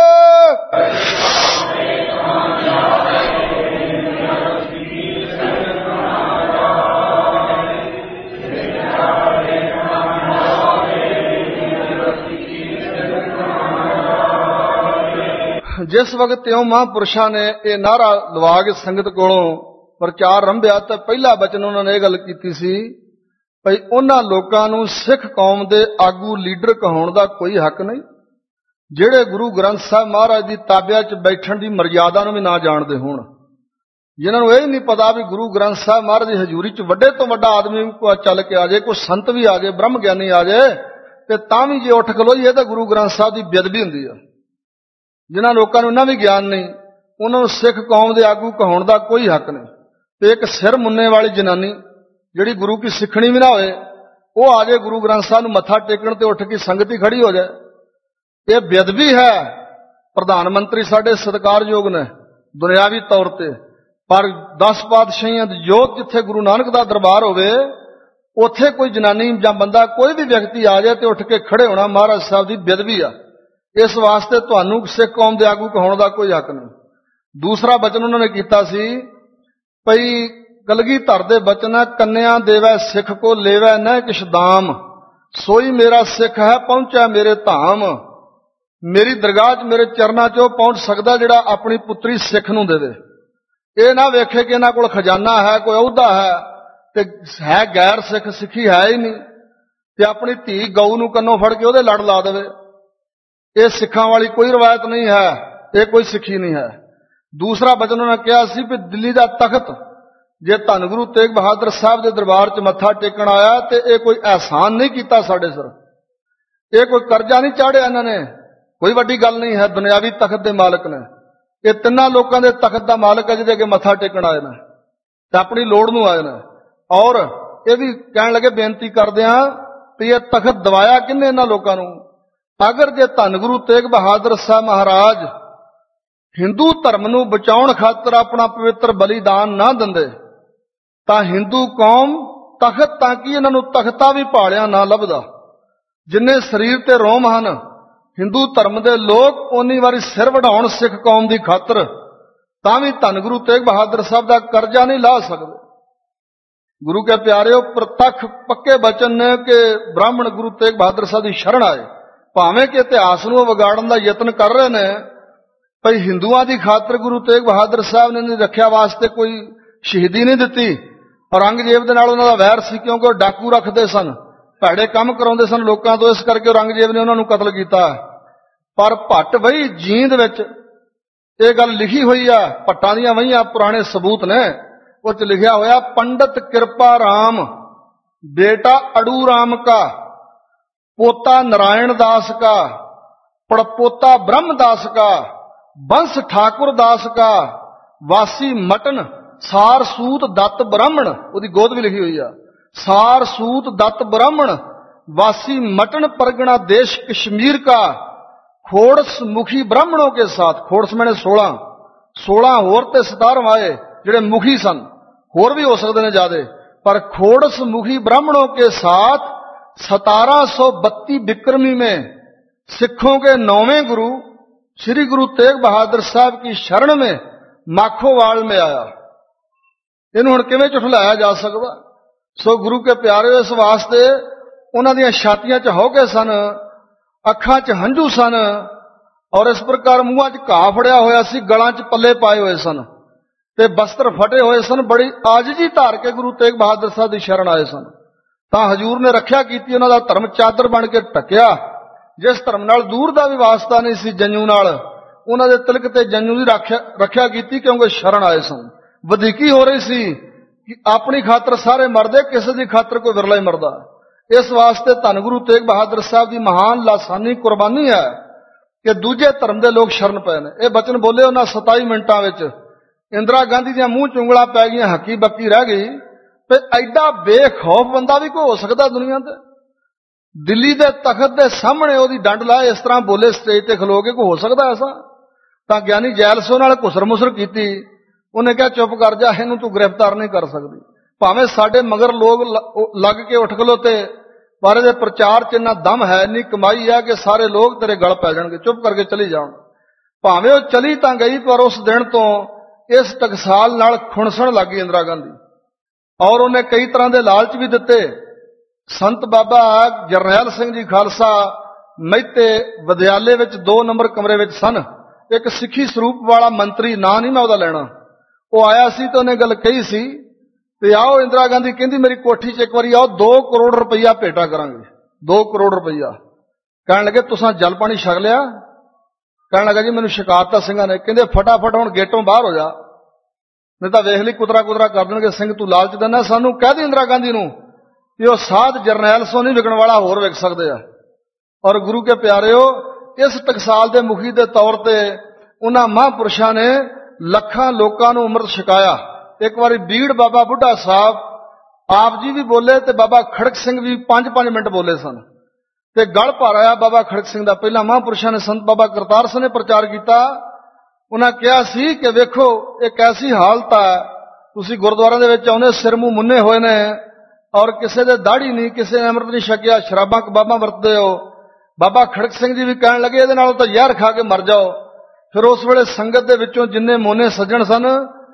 ਜਿਸ ਵਕਤ ਇਉਂ ਮਹਾਂਪੁਰਸ਼ਾਂ ਨੇ ਇਹ ਨਾਅਰਾ ਲਵਾ ਕੇ ਸੰਗਤ ਕੋਲੋਂ ਪ੍ਰਚਾਰ ਆਰੰਭਿਆ, ਤਾਂ ਪਹਿਲਾ ਬਚਨ ਉਹਨਾਂ ਨੇ ਇਹ ਗੱਲ ਕੀਤੀ ਸੀ ਭਈ ਉਹਨਾਂ ਲੋਕਾਂ ਨੂੰ ਸਿੱਖ ਕੌਮ ਦੇ ਆਗੂ ਲੀਡਰ ਕਹਾਉਣ ਦਾ ਕੋਈ ਹੱਕ ਨਹੀਂ ਜਿਹੜੇ ਗੁਰੂ ਗ੍ਰੰਥ ਸਾਹਿਬ ਮਹਾਰਾਜ ਦੀ ਤਾਬਿਆ 'ਚ ਬੈਠਣ ਦੀ ਮਰਜ਼ਾਦਾ ਨੂੰ ਵੀ ਨਾ ਜਾਣਦੇ ਹੋਣ, ਜਿਨ੍ਹਾਂ ਨੂੰ ਇਹ ਨਹੀਂ ਪਤਾ ਵੀ ਗੁਰੂ ਗ੍ਰੰਥ ਸਾਹਿਬ ਮਹਾਰਾਜ ਦੀ ਹਜ਼ੂਰੀ 'ਚ ਵੱਡੇ ਤੋਂ ਵੱਡਾ ਆਦਮੀ ਚੱਲ ਕੇ ਆ ਜਾਏ, ਕੋਈ ਸੰਤ ਵੀ ਆ ਜਾਏ, ਬ੍ਰਹਮ ਗਿਆਨੀ ਆ ਜਾਏ, ਤੇ ਤਾਂ ਵੀ ਜੇ ਉੱਠ ਖਲੋਈਏ ਤਾਂ ਗੁਰੂ ਗ੍ਰੰਥ ਸਾਹਿਬ ਦੀ ਬੇਅਦਬੀ ਹੁੰਦੀ ਆ। ਜਿਨ੍ਹਾਂ ਲੋਕਾਂ ਨੂੰ ਇਹਨਾਂ ਵੀ ਗਿਆਨ ਨਹੀਂ, ਉਹਨਾਂ ਨੂੰ ਸਿੱਖ ਕੌਮ ਦੇ ਆਗੂ ਕਹਾਉਣ ਦਾ ਕੋਈ ਹੱਕ ਨਹੀਂ। ਤੇ ਇੱਕ ਸਿਰ ਮੁੰਨੇ ਵਾਲੀ ਜਨਾਨੀ ਜਿਹੜੀ ਗੁਰੂ ਕੀ ਸਿੱਖਣੀ ਵੀ ਨਾ ਹੋਏ, ਉਹ ਆ ਜਾਏ ਗੁਰੂ ਗ੍ਰੰਥ ਸਾਹਿਬ ਨੂੰ ਮੱਥਾ ਟੇਕਣ ਤੇ ਉੱਠ ਕੇ ਸੰਗਤ ਹੀ ਖੜੀ ਹੋ ਜਾਏ, ਇਹ ਬੇਅਦਬੀ ਹੈ। ਪ੍ਰਧਾਨ ਮੰਤਰੀ ਸਾਡੇ ਸਤਿਕਾਰਯੋਗ ਨੇ ਦੁਨਿਆਵੀ ਤੌਰ ਤੇ, ਪਰ ਦਸ ਪਾਤਸ਼ਾਹੀਆਂ ਦੀ ਜੋਤ ਜਿੱਥੇ ਗੁਰੂ ਨਾਨਕ ਦਾ ਦਰਬਾਰ ਹੋਵੇ, ਉੱਥੇ ਕੋਈ ਜਨਾਨੀ ਜਾਂ ਬੰਦਾ ਕੋਈ ਵੀ ਵਿਅਕਤੀ ਆ ਜਾਏ ਤੇ ਉੱਠ ਕੇ ਖੜੇ ਹੋਣਾ ਮਹਾਰਾਜ ਸਾਹਿਬ ਦੀ ਬੇਅਦਬੀ ਆ। ਇਸ ਵਾਸਤੇ ਤੁਹਾਨੂੰ ਸਿੱਖ ਕੌਮ ਦੇ ਆਗੂ ਕਹਾਉਣ ਦਾ ਕੋਈ ਹੱਕ ਨਹੀਂ। ਦੂਸਰਾ ਬਚਨ ਉਹਨਾਂ ਨੇ ਕੀਤਾ ਸੀ ਭਈ ਕਲਗੀਧਰ ਦੇ ਬਚਨ ਹੈ, ਕੰਨਿਆ ਦੇਵੈ ਸਿੱਖ ਕੋ ਲੇਵੈ ਨਾ ਕਿਛ ਦਾਮ, ਸੋਈ ਮੇਰਾ ਸਿੱਖ ਹੈ ਪਹੁੰਚਿਆ ਮੇਰੇ ਧਾਮ। ਮੇਰੀ ਦਰਗਾਹ 'ਚ ਮੇਰੇ ਚਰਨਾਂ 'ਚ ਉਹ ਪਹੁੰਚ ਸਕਦਾ ਜਿਹੜਾ ਆਪਣੀ ਪੁੱਤਰੀ ਸਿੱਖ ਨੂੰ ਦੇਵੇ। ਇਹ ਨਾ ਵੇਖੇ ਕਿ ਇਹਨਾਂ ਕੋਲ ਖਜ਼ਾਨਾ ਹੈ, ਕੋਈ ਅਹੁਦਾ ਹੈ, ਤੇ ਹੈ ਗੈਰ ਸਿੱਖ, ਸਿੱਖੀ ਹੈ ਹੀ ਨਹੀਂ, ਤੇ ਆਪਣੀ ਧੀ ਗਊ ਨੂੰ ਕੰਨੋਂ ਫੜ ਕੇ ਉਹਦੇ ਲੜ ਲਾ ਦੇਵੇ। ਇਹ ਸਿੱਖਾਂ ਵਾਲੀ ਕੋਈ ਰਵਾਇਤ ਨਹੀਂ ਹੈ, ਇਹ ਕੋਈ ਸਿੱਖੀ ਨਹੀਂ ਹੈ। ਦੂਸਰਾ ਬਚਨ ਉਹਨਾਂ ਨੇ ਕਿਹਾ ਸੀ ਵੀ ਦਿੱਲੀ ਦਾ ਤਖਤ ਜੇ ਧੰਨ ਗੁਰੂ ਤੇਗ ਬਹਾਦਰ ਸਾਹਿਬ ਦੇ ਦਰਬਾਰ 'ਚ ਮੱਥਾ ਟੇਕਣ ਆਇਆ ਤੇ ਇਹ ਕੋਈ ਅਹਿਸਾਨ ਨਹੀਂ ਕੀਤਾ ਸਾਡੇ ਸਿਰ, ਇਹ ਕੋਈ ਕਰਜ਼ਾ ਨਹੀਂ ਚਾੜਿਆ ਇਹਨਾਂ ਨੇ, ਕੋਈ ਵੱਡੀ ਗੱਲ ਨਹੀਂ ਹੈ। ਦੁਨਿਆਵੀ ਤਖਤ ਦੇ ਮਾਲਕ ਨੇ, ਇਹ ਤਿੰਨਾਂ ਲੋਕਾਂ ਦੇ ਤਖਤ ਦਾ ਮਾਲਕ ਹੈ ਜਿਹਦੇ ਅੱਗੇ ਮੱਥਾ ਟੇਕਣ ਆਏ ਨੇ ਤੇ ਆਪਣੀ ਲੋੜ ਨੂੰ ਆਏ ਨੇ। ਔਰ ਇਹ ਵੀ ਕਹਿਣ ਲੱਗੇ, ਬੇਨਤੀ ਕਰਦੇ ਹਾਂ ਵੀ ਇਹ ਤਖਤ ਦਵਾਇਆ ਕਿਹਨੇ ਇਹਨਾਂ ਲੋਕਾਂ ਨੂੰ? ਅਗਰ ਜੇ ਧੰਨ ਗੁਰੂ ਤੇਗ ਬਹਾਦਰ ਸਾਹਿਬ ਮਹਾਰਾਜ ਹਿੰਦੂ ਧਰਮ ਨੂੰ ਬਚਾਉਣ ਖਾਤਰ ਆਪਣਾ ਪਵਿੱਤਰ ਬਲੀਦਾਨ ਨਾ ਦਿੰਦੇ ਤਾਂ ਹਿੰਦੂ ਕੌਮ ਤਖਤ ਤਾਂ ਕਿ ਇਹਨਾਂ ਨੂੰ ਤਖਤਾ ਵੀ ਭਾਲਿਆ ਨਾ ਲੱਭਦਾ। ਜਿੰਨੇ ਸਰੀਰ ਤੇ ਰੋਮ ਹਨ ਹਿੰਦੂ ਧਰਮ ਦੇ ਲੋਕ ਓਨੀ ਵਾਰੀ ਸਿਰ ਵਢਾਉਣ ਸਿੱਖ ਕੌਮ ਦੀ ਖਾਤਰ, ਤਾਂ ਵੀ ਧੰਨ ਗੁਰੂ ਤੇਗ ਬਹਾਦਰ ਸਾਹਿਬ ਦਾ ਕਰਜ਼ਾ ਨਹੀਂ ਲਾਹ ਸਕਦੇ। ਗੁਰੂ ਕੇ ਪਿਆਰਿਓ, ਪ੍ਰਤੱਖ ਪੱਕੇ ਬਚਨ ਨੇ ਕਿ ਬ੍ਰਾਹਮਣ ਗੁਰੂ ਤੇਗ ਬਹਾਦਰ ਸਾਹਿਬ ਦੀ ਸ਼ਰਨ ਆਏ, ਭਾਵੇਂ ਕਿ ਇਤਿਹਾਸ ਨੂੰ ਵਿਗਾੜਨ ਦਾ ਯਤਨ ਕਰ ਰਹੇ ਨੇ। ਭਈ ਹਿੰਦੂਆਂ ਦੀ ਖਾਤਰ ਗੁਰੂ ਤੇਗ ਬਹਾਦਰ ਸਾਹਿਬ ਨੇ ਰੱਖਿਆ ਵਾਸਤੇ ਕੋਈ ਸ਼ਹੀਦੀ ਨਹੀਂ ਦਿੱਤੀ, ਔਰੰਗਜ਼ੇਬ ਦੇ ਨਾਲ ਉਹਨਾਂ ਦਾ ਵੈਰ ਸੀ, ਕਿਉਂਕਿ ਉਹ ਡਾਕੂ ਰੱਖਦੇ ਸਨ, ਭੈੜੇ ਕੰਮ ਕਰਾਉਂਦੇ ਸਨ ਲੋਕਾਂ ਤੋਂ, ਇਸ ਕਰਕੇ ਔਰੰਗਜ਼ੇਬ ਨੇ ਉਹਨਾਂ ਨੂੰ ਕਤਲ ਕੀਤਾ। ਪਰ ਭੱਟ ਵਹੀ ਜੀਂਦ ਵਿੱਚ ਇਹ ਗੱਲ ਲਿਖੀ ਹੋਈ ਆ, ਭੱਟਾਂ ਦੀਆਂ ਵਹੀਆਂ ਪੁਰਾਣੇ ਸਬੂਤ ਨੇ, ਉਹ 'ਚ ਲਿਖਿਆ ਹੋਇਆ, ਪੰਡਤ ਕਿਰਪਾ ਰਾਮ बेटा अड़ू राम का, पोता नारायण दास का, पड़पोता ब्रह्म दास का, वंश ठाकुर दास का, वासी मटन सार सूत दत्त ब्राह्मण, उसकी गोद भी लिखी हुई है, सार सूत दत्त ब्राह्मण, वासी मटन परगना देश कश्मीर का, खोड़स मुखी ब्राह्मणों के साथ, खोड़स मैंने सोलह सोलह होर ते सतारह आए जिहड़े मुखी सन, होर भी हो सकते हैं ज्यादा, पर खोड़स मुखी ब्राह्मणों के साथ सतारह सौ बत्ती विक्रमी में सिखों के नौवें गुरु श्री गुरु तेग बहादुर साहब की शरण में माखोवाल में आया। इन्हू हुण किवें झुठलाया जा सकदा? सो गुरु के प्यारे, इस वास्ते उन्हां दीआं छातियां च हौके सन, अखां च हंझू सन, और इस प्रकार मूहां च घाह फड़िया होया सी, गलां च पल्ले पाए होए सन ते बस्तर फटे होए सन। बड़ी आजिजी धार के गुरु तेग बहादुर साहब की शरण आए सन, तां हजूर ने रखिया कीती, उन्हां दा धर्म चादर बन के ढकिया। जिस धर्म नाल दूर दा भी वास्ता नहीं सी जंजू नाल, उन्हां दे तिलक ते जंजू दी रखिया रखिया कीती, क्योंकि शरण आए सन। वधीकी हो रही सी कि अपनी खातर सारे मरदे, किसी दी खातर कोई विरला ही मरदा। इस वास्ते धन गुरु तेग बहादुर साहब की महान लासानी कुर्बानी है कि दूजे धर्म के लोग शरण पए ने। यह बचन बोले उन्हां सताई मिनटां विच। इंदिरा गांधी दियां मूंह चुंगला पै गईयां, हकी बक्की रह गई। ते एडा बेखौफ बंदा भी कोई हो सकदा दुनिया ते? दिल्ली दे तखत दे सामने ओदी डंड लाए, इस तरह बोले स्टेज ते खलो के, कोई हो सकदा ऐसा? तां ज्ञानी जैलसो नाल घुसर मुसर कीती, उन्हें कहा चुप कर जा, इहनूं तूं गिरफ्तार नहीं कर सकदी। भावें साडे मगर लोग लग के उठ खलोते, पर इहदे प्रचार च इन्ना दम है, इन्नी कमाई है कि सारे लोग तेरे गल पै जाणगे, चुप करके चली जाण। भावें ओह चली तां गई, पर उस दिन तो इस टकसाल नाल खुणसण लग गई इंदिरा गांधी, और उन्हें कई तरह के लालच भी दिते। संत बाबा जरनैल सिंह जी खालसा मैते विद्यालय विच दो नंबर कमरे विच सन। एक सिੱਖੀ ਸਰੂਪ वाला मंत्री, ना नहीं मैं उहदा लेना, वो आया सी तो उन्हें गल कही सी ते आओ इंदिरा गांधी कहती मेरी कोठी च एक बारी आओ, दो करोड़ रुपया भेटा करांगे, दो करोड़ रुपया। कहण लगे तुसां जल पानी छक लिया? कहण लगा जी मैनूं शिकायत सिंघां ने। कहंदे फटाफट हुण गेटों बाहर हो जा, नहीं तो वेख ली कुतरा कुतरा कर देणगे, सिंह तू लालच देना सानू। कह दी इंदिरा गांधी नूं कि वह साध जरनैल सो नहीं विकण वाला, होर विक सकदे आ। और गुरु के प्यारिओ, इस टकसाल के मुखी के तौर पर उन्हां महापुरुषां ने लखां लोकां नूं अमृत छकाया। एक बारी बीड़ बाबा बुढ़ा साहब आप जी भी बोले ते बाबा खड़क सिंह भी पांच पांच मिनट बोले सन ते गल भर आया बाबा खड़क सिंह दा। पहला महापुरुषां ने संत बाबा करतार सिंह ने प्रचार किया। उन्हें कहा सी कि वेखो एक ऐसी हालत है, तुसीं गुरुद्वारिआं दे विच आउंदे सिर मूंह मुन्ने होए ने और किसी दे दाढ़ी नहीं, किसी ने अमृत नहीं छकिया, शराबां कबाबां वरतदे हो। बाबा खड़क सिंह जी भी कहण लगे इहदे नालों तां जहर खा के मर जाओ। फिर उस वेले संगत दे विचों जिन्ने मोने सज्जण सन